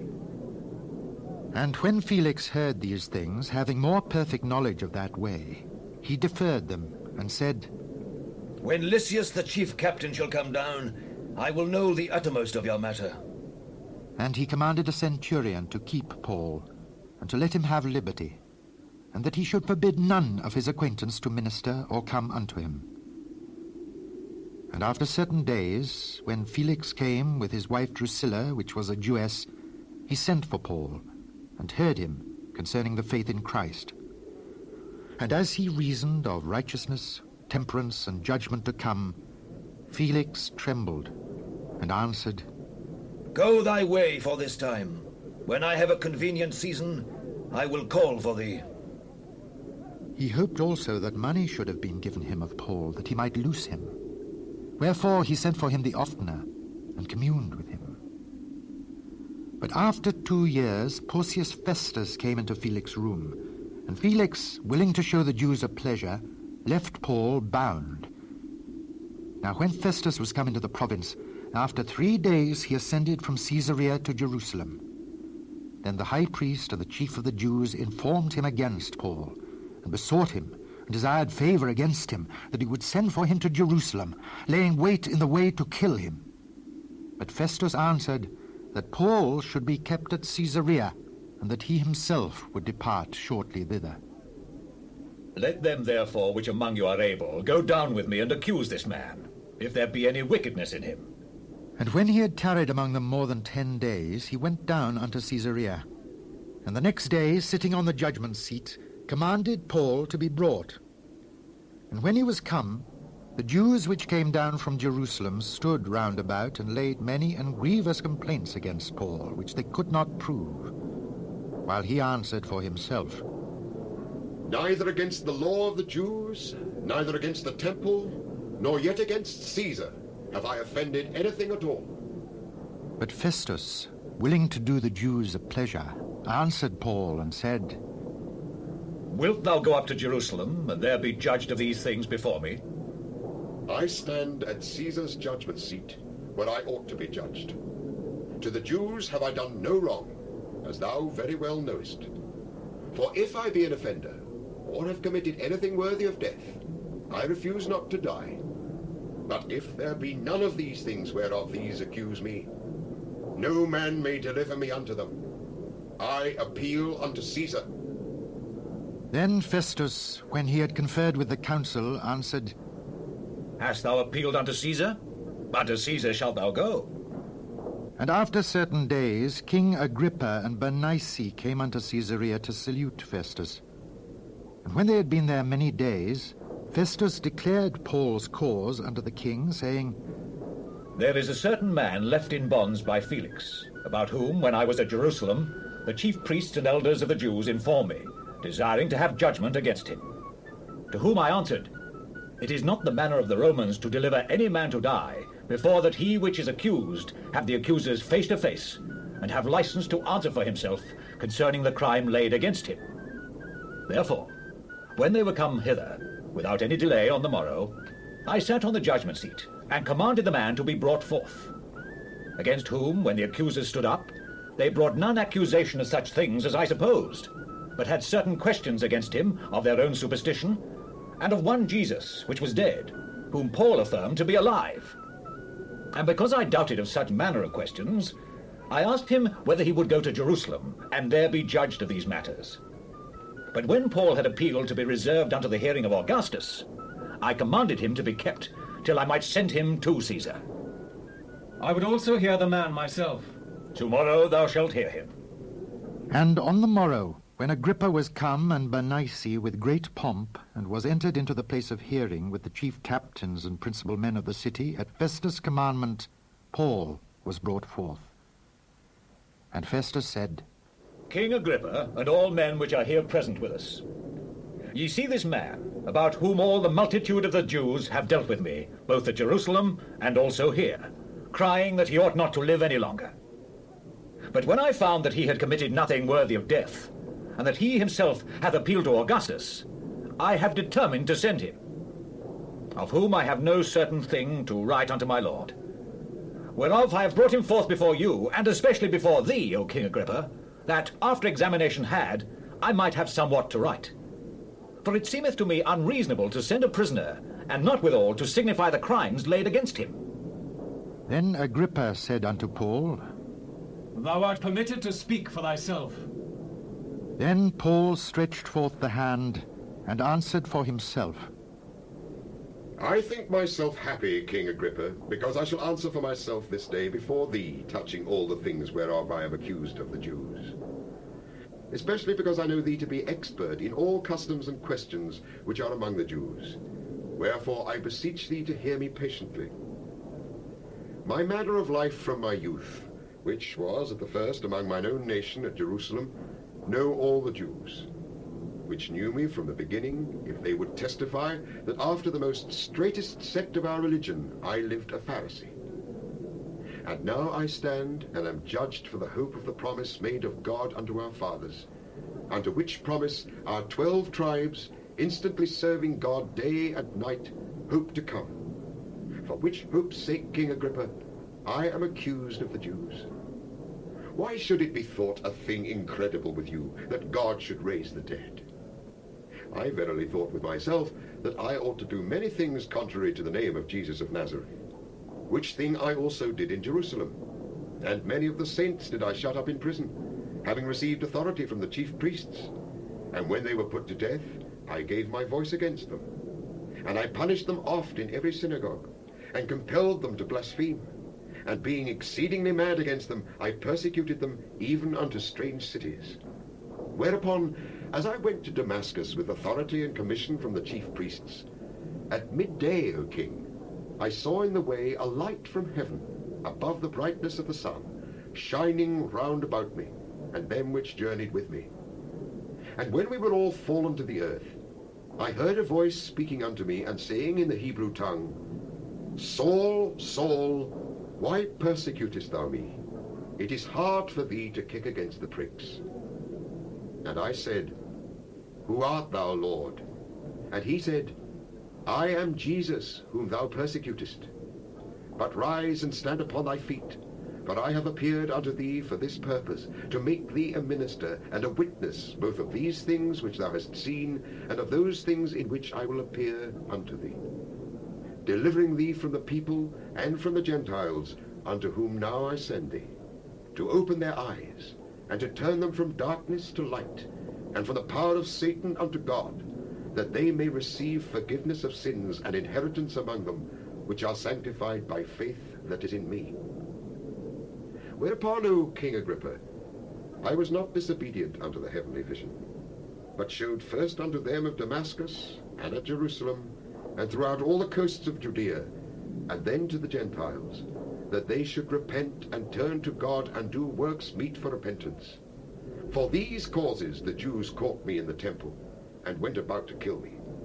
And when Felix heard these things, having more perfect knowledge of that way, he deferred them, and said, When Lysias the chief captain shall come down, I will know the uttermost of your matter. And he commanded a centurion to keep Paul, and to let him have liberty, and that he should forbid none of his acquaintance to minister or come unto him. And after certain days, when Felix came with his wife Drusilla, which was a Jewess, he sent for Paul, and heard him concerning the faith in Christ. And as he reasoned of righteousness, temperance, and judgment to come, Felix trembled, and answered, Go thy way for this time. When I have a convenient season, I will call for thee. He hoped also that money should have been given him of Paul, that he might loose him. Wherefore he sent for him the oftener, and communed with him. But after two years, Porcius Festus came into Felix's room, and Felix, willing to show the Jews a pleasure, left Paul bound. Now when Festus was come into the province, after three days he ascended from Caesarea to Jerusalem. Then the high priest and the chief of the Jews informed him against Paul, and besought him, and desired favor against him, that he would send for him to Jerusalem, laying wait in the way to kill him. But Festus answered that Paul should be kept at Caesarea, and that he himself would depart shortly thither. Let them, therefore, which among you are able, go down with me and accuse this man, if there be any wickedness in him. And when he had tarried among them more than ten days, he went down unto Caesarea. And the next day, sitting on the judgment seat, commanded Paul to be brought. And when he was come, the Jews which came down from Jerusalem stood round about, and laid many and grievous complaints against Paul, which they could not prove, while he answered for himself, Neither against the law of the Jews, neither against the temple, nor yet against Caesar, have I offended anything at all. But Festus, willing to do the Jews a pleasure, answered Paul and said, Wilt thou go up to Jerusalem, and there be judged of these things before me? I stand at Caesar's judgment seat, where I ought to be judged. To the Jews have I done no wrong, as thou very well knowest. For if I be an offender, or have committed anything worthy of death, I refuse not to die. But if there be none of these things whereof these accuse me, no man may deliver me unto them. I appeal unto Caesar. Then Festus, when he had conferred with the council, answered, Hast thou appealed unto Caesar? Unto Caesar shalt thou go. And after certain days, King Agrippa and Bernice came unto Caesarea to salute Festus. And when they had been there many days, Festus declared Paul's cause unto the king, saying, There is a certain man left in bonds by Felix, about whom, when I was at Jerusalem, the chief priests and elders of the Jews informed me, desiring to have judgment against him. To whom I answered, It is not the manner of the Romans to deliver any man to die, before that he which is accused have the accusers face to face, and have license to answer for himself concerning the crime laid against him. Therefore, when they were come hither, without any delay on the morrow, I sat on the judgment seat, and commanded the man to be brought forth. Against whom, when the accusers stood up, they brought none accusation of such things as I supposed, but had certain questions against him of their own superstition, and of one Jesus, which was dead, whom Paul affirmed to be alive. And because I doubted of such manner of questions, I asked him whether he would go to Jerusalem, and there be judged of these matters. But when Paul had appealed to be reserved unto the hearing of Augustus, I commanded him to be kept, till I might send him to Caesar. I would also hear the man myself. Tomorrow thou shalt hear him. And on the morrow, when Agrippa was come, and Bernice with great pomp, and was entered into the place of hearing with the chief captains and principal men of the city, at Festus' commandment, Paul was brought forth. And Festus said, King Agrippa, and all men which are here present with us, ye see this man, about whom all the multitude of the Jews have dealt with me, both at Jerusalem and also here, crying that he ought not to live any longer. But when I found that he had committed nothing worthy of death, and that he himself hath appealed to Augustus, I have determined to send him, of whom I have no certain thing to write unto my lord. Whereof I have brought him forth before you, and especially before thee, O King Agrippa, that, after examination had, I might have somewhat to write. For it seemeth to me unreasonable to send a prisoner, and not withal to signify the crimes laid against him. Then Agrippa said unto Paul, Thou art permitted to speak for thyself. Then Paul stretched forth the hand, and answered for himself. I think myself happy, King Agrippa, because I shall answer for myself this day before thee, touching all the things whereof I am accused of the Jews. Especially because I know thee to be expert in all customs and questions which are among the Jews. Wherefore I beseech thee to hear me patiently. My manner of life from my youth, which was at the first among mine own nation at Jerusalem, know all the Jews, which knew me from the beginning, if they would testify that after the most straitest sect of our religion I lived a Pharisee. And now I stand and am judged for the hope of the promise made of God unto our fathers, unto which promise our twelve tribes, instantly serving God day and night, hope to come. For which hope's sake, King Agrippa, I am accused of the Jews. Why should it be thought a thing incredible with you that God should raise the dead? I verily thought with myself that I ought to do many things contrary to the name of Jesus of Nazareth, which thing I also did in Jerusalem. And many of the saints did I shut up in prison, having received authority from the chief priests. And when they were put to death, I gave my voice against them. And I punished them oft in every synagogue, and compelled them to blaspheme. And being exceedingly mad against them, I persecuted them even unto strange cities. Whereupon, as I went to Damascus with authority and commission from the chief priests, at midday, O king, I saw in the way a light from heaven, above the brightness of the sun, shining round about me, and them which journeyed with me. And when we were all fallen to the earth, I heard a voice speaking unto me, and saying in the Hebrew tongue, Saul, Saul, why persecutest thou me? It is hard for thee to kick against the pricks. And I said, Who art thou, Lord? And he said, I am Jesus, whom thou persecutest. But rise and stand upon thy feet, for I have appeared unto thee for this purpose, to make thee a minister and a witness both of these things which thou hast seen, and of those things in which I will appear unto thee, delivering thee from the people and from the Gentiles, unto whom now I send thee, to open their eyes, and to turn them from darkness to light, and from the power of Satan unto God, that they may receive forgiveness of sins and inheritance among them, which are sanctified by faith that is in me. Whereupon, O King Agrippa, I was not disobedient unto the heavenly vision, but showed first unto them of Damascus, and at Jerusalem, and throughout all the coasts of Judea, and then to the Gentiles, that they should repent and turn to God and do works meet for repentance. For these causes the Jews caught me in the temple, and went about to kill me.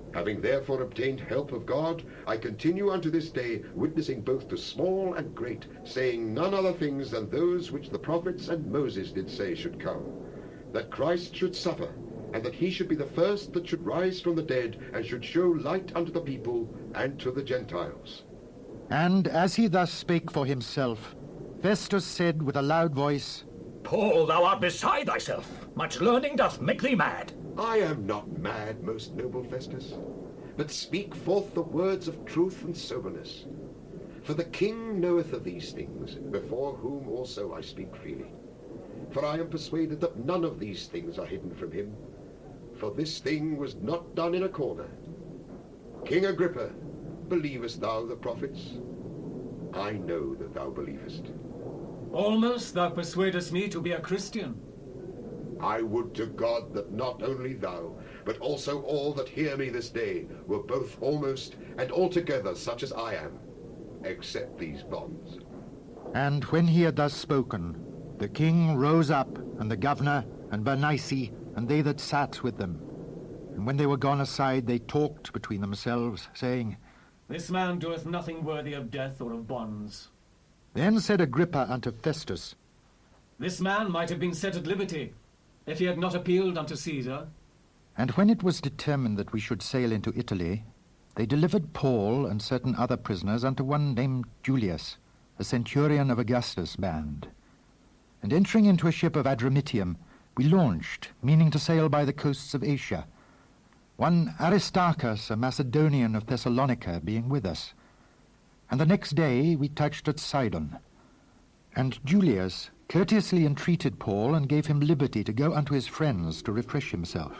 Having therefore obtained help of God, I continue unto this day, witnessing both to small and great, saying none other things than those which the prophets and Moses did say should come, that Christ should suffer, and that he should be the first that should rise from the dead, and should show light unto the people and to the Gentiles. And as he thus spake for himself, Festus said with a loud voice, Paul, thou art beside thyself. Much learning doth make thee mad. I am not mad, most noble Festus, but speak forth the words of truth and soberness. For the king knoweth of these things, before whom also I speak freely. For I am persuaded that none of these things are hidden from him, for this thing was not done in a corner. King Agrippa, believest thou the prophets? I know that thou believest. Almost thou persuadest me to be a Christian. I would to God that not only thou, but also all that hear me this day, were both almost and altogether such as I am, except these bonds. And when he had thus spoken, the king rose up, and the governor, and Bernice, and they that sat with them. And when they were gone aside, they talked between themselves, saying, This man doeth nothing worthy of death or of bonds. Then said Agrippa unto Festus, This man might have been set at liberty, if he had not appealed unto Caesar. And when it was determined that we should sail into Italy, they delivered Paul and certain other prisoners unto one named Julius, a centurion of Augustus' band. And entering into a ship of Adramyttium, we launched, meaning to sail by the coasts of Asia, one Aristarchus, a Macedonian of Thessalonica, being with us. And the next day we touched at Sidon. And Julius courteously entreated Paul, and gave him liberty to go unto his friends to refresh himself.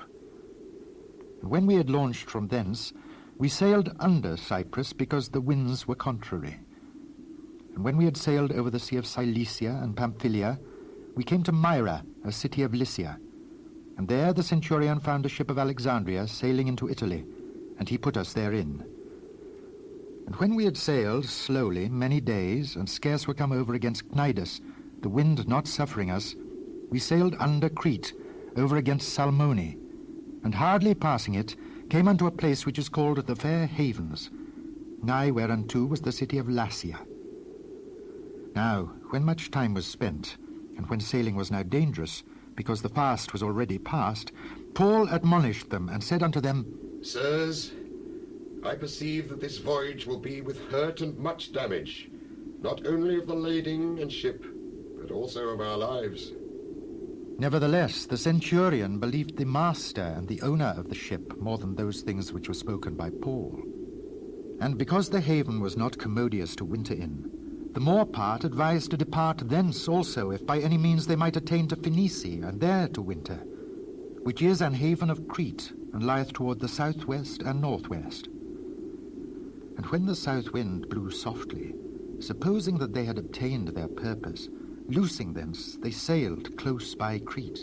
And when we had launched from thence, we sailed under Cyprus, because the winds were contrary. And when we had sailed over the sea of Cilicia and Pamphylia, we came to Myra, a city of Lycia. And there the centurion found a ship of Alexandria sailing into Italy, and he put us therein. And when we had sailed slowly many days, and scarce were come over against Cnidus, the wind not suffering us, we sailed under Crete, over against Salmone, and hardly passing it, came unto a place which is called the Fair Havens, nigh whereunto was the city of Lasea. Now, when much time was spent, and when sailing was now dangerous, because the fast was already past, Paul admonished them, and said unto them, Sirs, I perceive that this voyage will be with hurt and much damage, not only of the lading and ship, but also of our lives. Nevertheless, the centurion believed the master and the owner of the ship more than those things which were spoken by Paul. And because the haven was not commodious to winter in, the more part advised to depart thence also, if by any means they might attain to Phoenicia, and there to winter, which is an haven of Crete, and lieth toward the southwest and northwest. And when the south wind blew softly, supposing that they had obtained their purpose, loosing thence, they sailed close by Crete.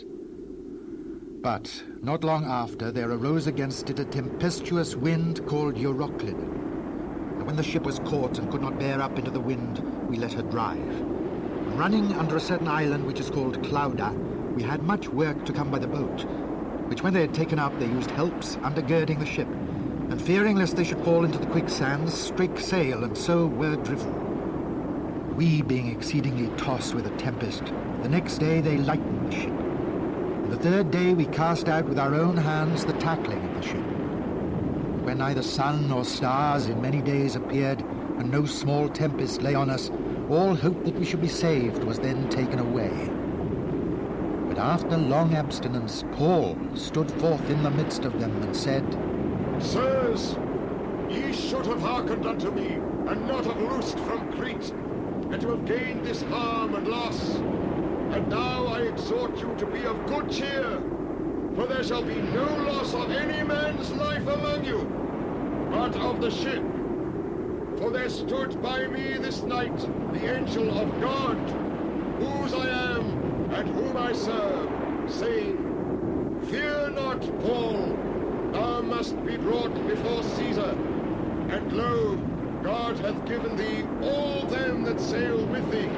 But not long after there arose against it a tempestuous wind called Euroclid. And when the ship was caught and could not bear up into the wind, we let her drive. And running under a certain island which is called Clauda, we had much work to come by the boat, which when they had taken up, they used helps undergirding the ship, and fearing lest they should fall into the quicksands, strake sail, and so were driven. We, being exceedingly tossed with a tempest, the next day they lightened the ship. And the third day we cast out with our own hands the tackling of the ship. And when neither sun nor stars in many days appeared, and no small tempest lay on us, all hope that we should be saved was then taken away. But after long abstinence, Paul stood forth in the midst of them, and said, Sirs, ye should have hearkened unto me, and not have loosed from Crete, and to have gained this harm and loss. And now I exhort you to be of good cheer, for there shall be no loss of any man's life among you, but of the ship. For there stood by me this night the angel of God, whose I am and whom I serve, saying, Fear not, Paul, thou must be brought before Caesar, and lo, God hath given thee all them that sail with thee.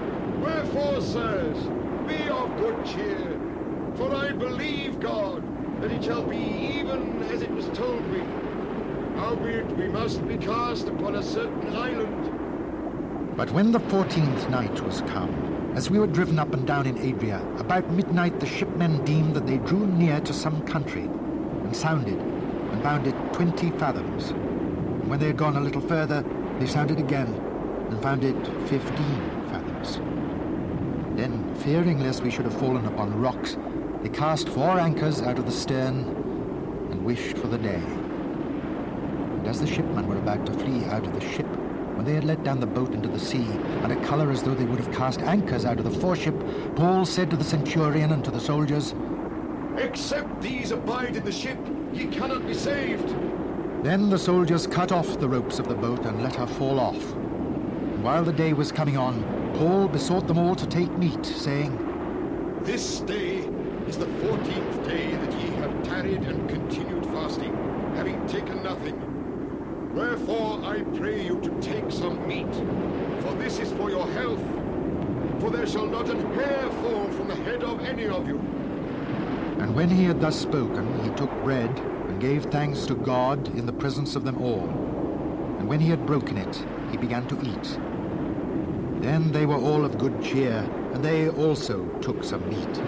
Wherefore, sirs, be of good cheer, for I believe God, that it shall be even as it was told me. Howbeit we must be cast upon a certain island. But when the fourteenth night was come, as we were driven up and down in Adria, about midnight the shipmen deemed that they drew near to some country, and sounded, and found it twenty fathoms. And when they had gone a little further, they sounded again, and found it fifteen fathoms. Then, fearing lest we should have fallen upon rocks, they cast four anchors out of the stern, and wished for the day. And as the shipmen were about to flee out of the ship, when they had let down the boat into the sea, and a colour as though they would have cast anchors out of the foreship, Paul said to the centurion and to the soldiers, Except these abide in the ship, ye cannot be saved. Then the soldiers cut off the ropes of the boat and let her fall off. And while the day was coming on, Paul besought them all to take meat, saying, This day is the fourteenth day that ye have tarried and continued fasting, having taken nothing. Wherefore I pray you to take some meat, for this is for your health. For there shall not an hair fall from the head of any of you. And when he had thus spoken, he took bread and gave thanks to God in the presence of them all. And when he had broken it, he began to eat. Then they were all of good cheer, and they also took some meat.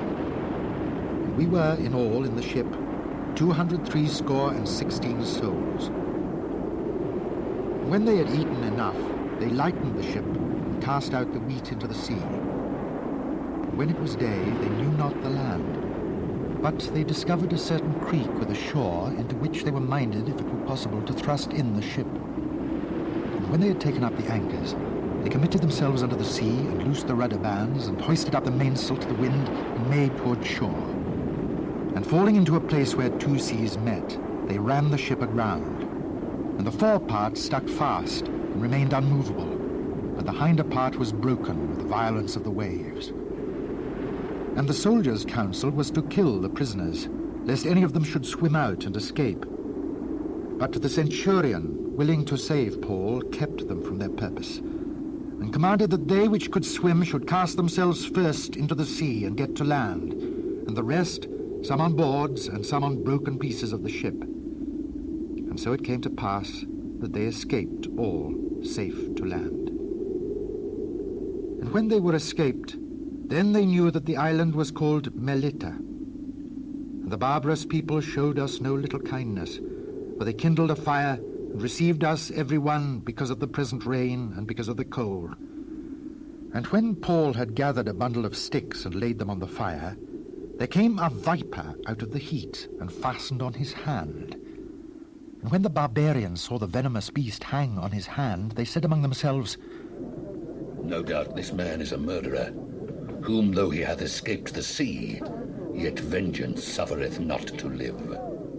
And we were in all in the ship two hundred threescore and sixteen souls. And when they had eaten enough, they lightened the ship and cast out the wheat into the sea. And when it was day, they knew not the land. But they discovered a certain creek with a shore, into which they were minded, if it were possible, to thrust in the ship. And when they had taken up the anchors, they committed themselves under the sea, and loosed the rudder bands, and hoisted up the mainsail to the wind, and made toward shore. And falling into a place where two seas met, they ran the ship aground. And the fore part stuck fast, and remained unmovable, but the hinder part was broken with the violence of the waves. And the soldiers' counsel was to kill the prisoners, lest any of them should swim out and escape. But the centurion, willing to save Paul, kept them from their purpose, and commanded that they which could swim should cast themselves first into the sea and get to land, and the rest, some on boards and some on broken pieces of the ship. And so it came to pass that they escaped all safe to land. And when they were escaped, then they knew that the island was called Melita. And the barbarous people showed us no little kindness, for they kindled a fire and received us every one because of the present rain and because of the cold. And when Paul had gathered a bundle of sticks and laid them on the fire, there came a viper out of the heat and fastened on his hand. And when the barbarians saw the venomous beast hang on his hand, they said among themselves, No doubt this man is a murderer, whom though he hath escaped the sea, yet vengeance suffereth not to live.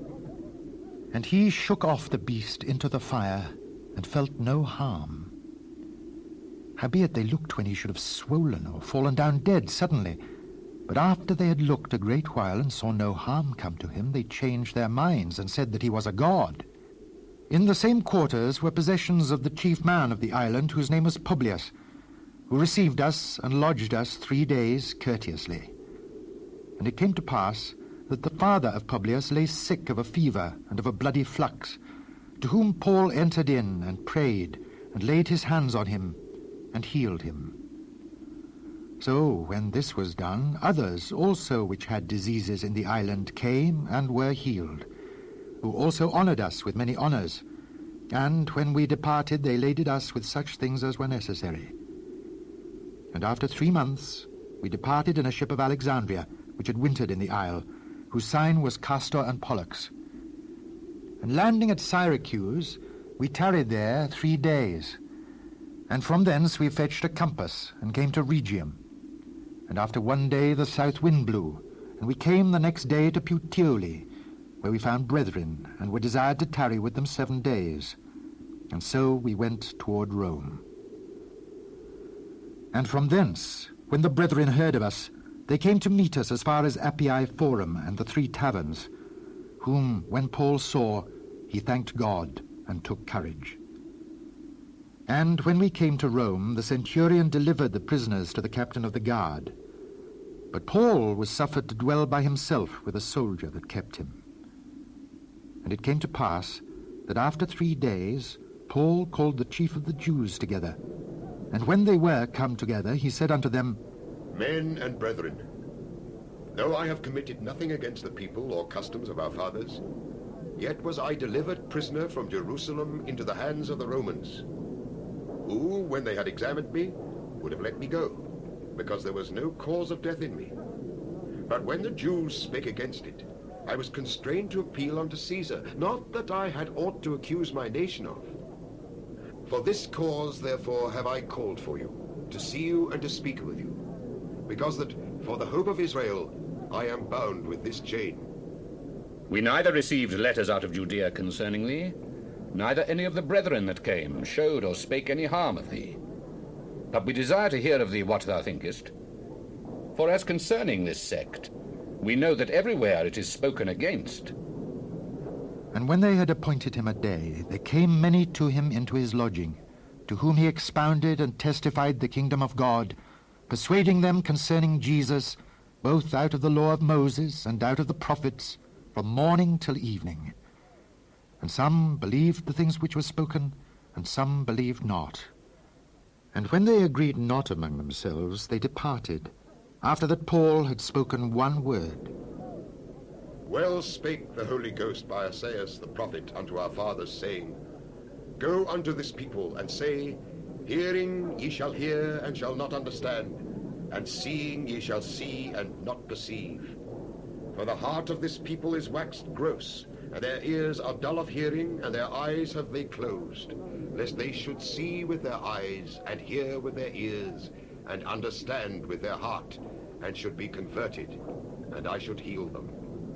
And he shook off the beast into the fire, and felt no harm. Howbeit they looked when he should have swollen or fallen down dead suddenly. But after they had looked a great while and saw no harm come to him, they changed their minds and said that he was a god. In the same quarters were possessions of the chief man of the island, whose name was Publius, who received us and lodged us three days courteously. And it came to pass that the father of Publius lay sick of a fever and of a bloody flux, to whom Paul entered in and prayed, and laid his hands on him, and healed him. So, when this was done, others also which had diseases in the island came and were healed, who also honoured us with many honours, and when we departed they laded us with such things as were necessary. And after three months we departed in a ship of Alexandria, which had wintered in the isle, whose sign was Castor and Pollux. And landing at Syracuse, we tarried there three days, and from thence we fetched a compass, and came to Rhegium. And after one day the south wind blew, and we came the next day to Puteoli, where we found brethren, and were desired to tarry with them seven days. And so we went toward Rome. And from thence, when the brethren heard of us, they came to meet us as far as Appii Forum and the Three Taverns, whom, when Paul saw, he thanked God and took courage. And when we came to Rome, the centurion delivered the prisoners to the captain of the guard. But Paul was suffered to dwell by himself with a soldier that kept him. And it came to pass that after three days Paul called the chief of the Jews together. And when they were come together, he said unto them, Men and brethren, though I have committed nothing against the people or customs of our fathers, yet was I delivered prisoner from Jerusalem into the hands of the Romans, who, when they had examined me, would have let me go, because there was no cause of death in me. But when the Jews spake against it, I was constrained to appeal unto Caesar, not that I had aught to accuse my nation of. For this cause, therefore, have I called for you, to see you and to speak with you, because that, for the hope of Israel, I am bound with this chain. We neither received letters out of Judea concerning thee, neither any of the brethren that came showed or spake any harm of thee. But we desire to hear of thee what thou thinkest. For as concerning this sect, we know that everywhere it is spoken against. And when they had appointed him a day, there came many to him into his lodging, to whom he expounded and testified the kingdom of God, persuading them concerning Jesus, both out of the law of Moses and out of the prophets, from morning till evening. And some believed the things which were spoken, and some believed not. And when they agreed not among themselves, they departed, after that Paul had spoken one word. Well spake the Holy Ghost by Esaias the prophet unto our fathers, saying, Go unto this people, and say, Hearing ye shall hear, and shall not understand, and seeing ye shall see, and not perceive. For the heart of this people is waxed gross, and their ears are dull of hearing, and their eyes have they closed, lest they should see with their eyes, and hear with their ears, and understand with their heart, and should be converted, and I should heal them.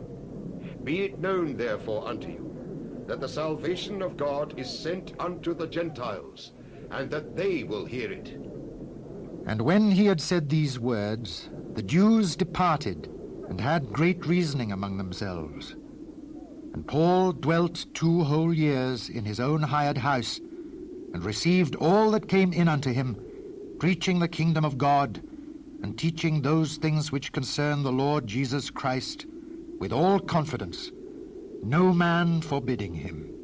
Be it known therefore unto you, that the salvation of God is sent unto the Gentiles, and that they will hear it. And when he had said these words, the Jews departed, and had great reasoning among themselves. And Paul dwelt two whole years in his own hired house, and received all that came in unto him, preaching the kingdom of God, and teaching those things which concern the Lord Jesus Christ, with all confidence, no man forbidding him.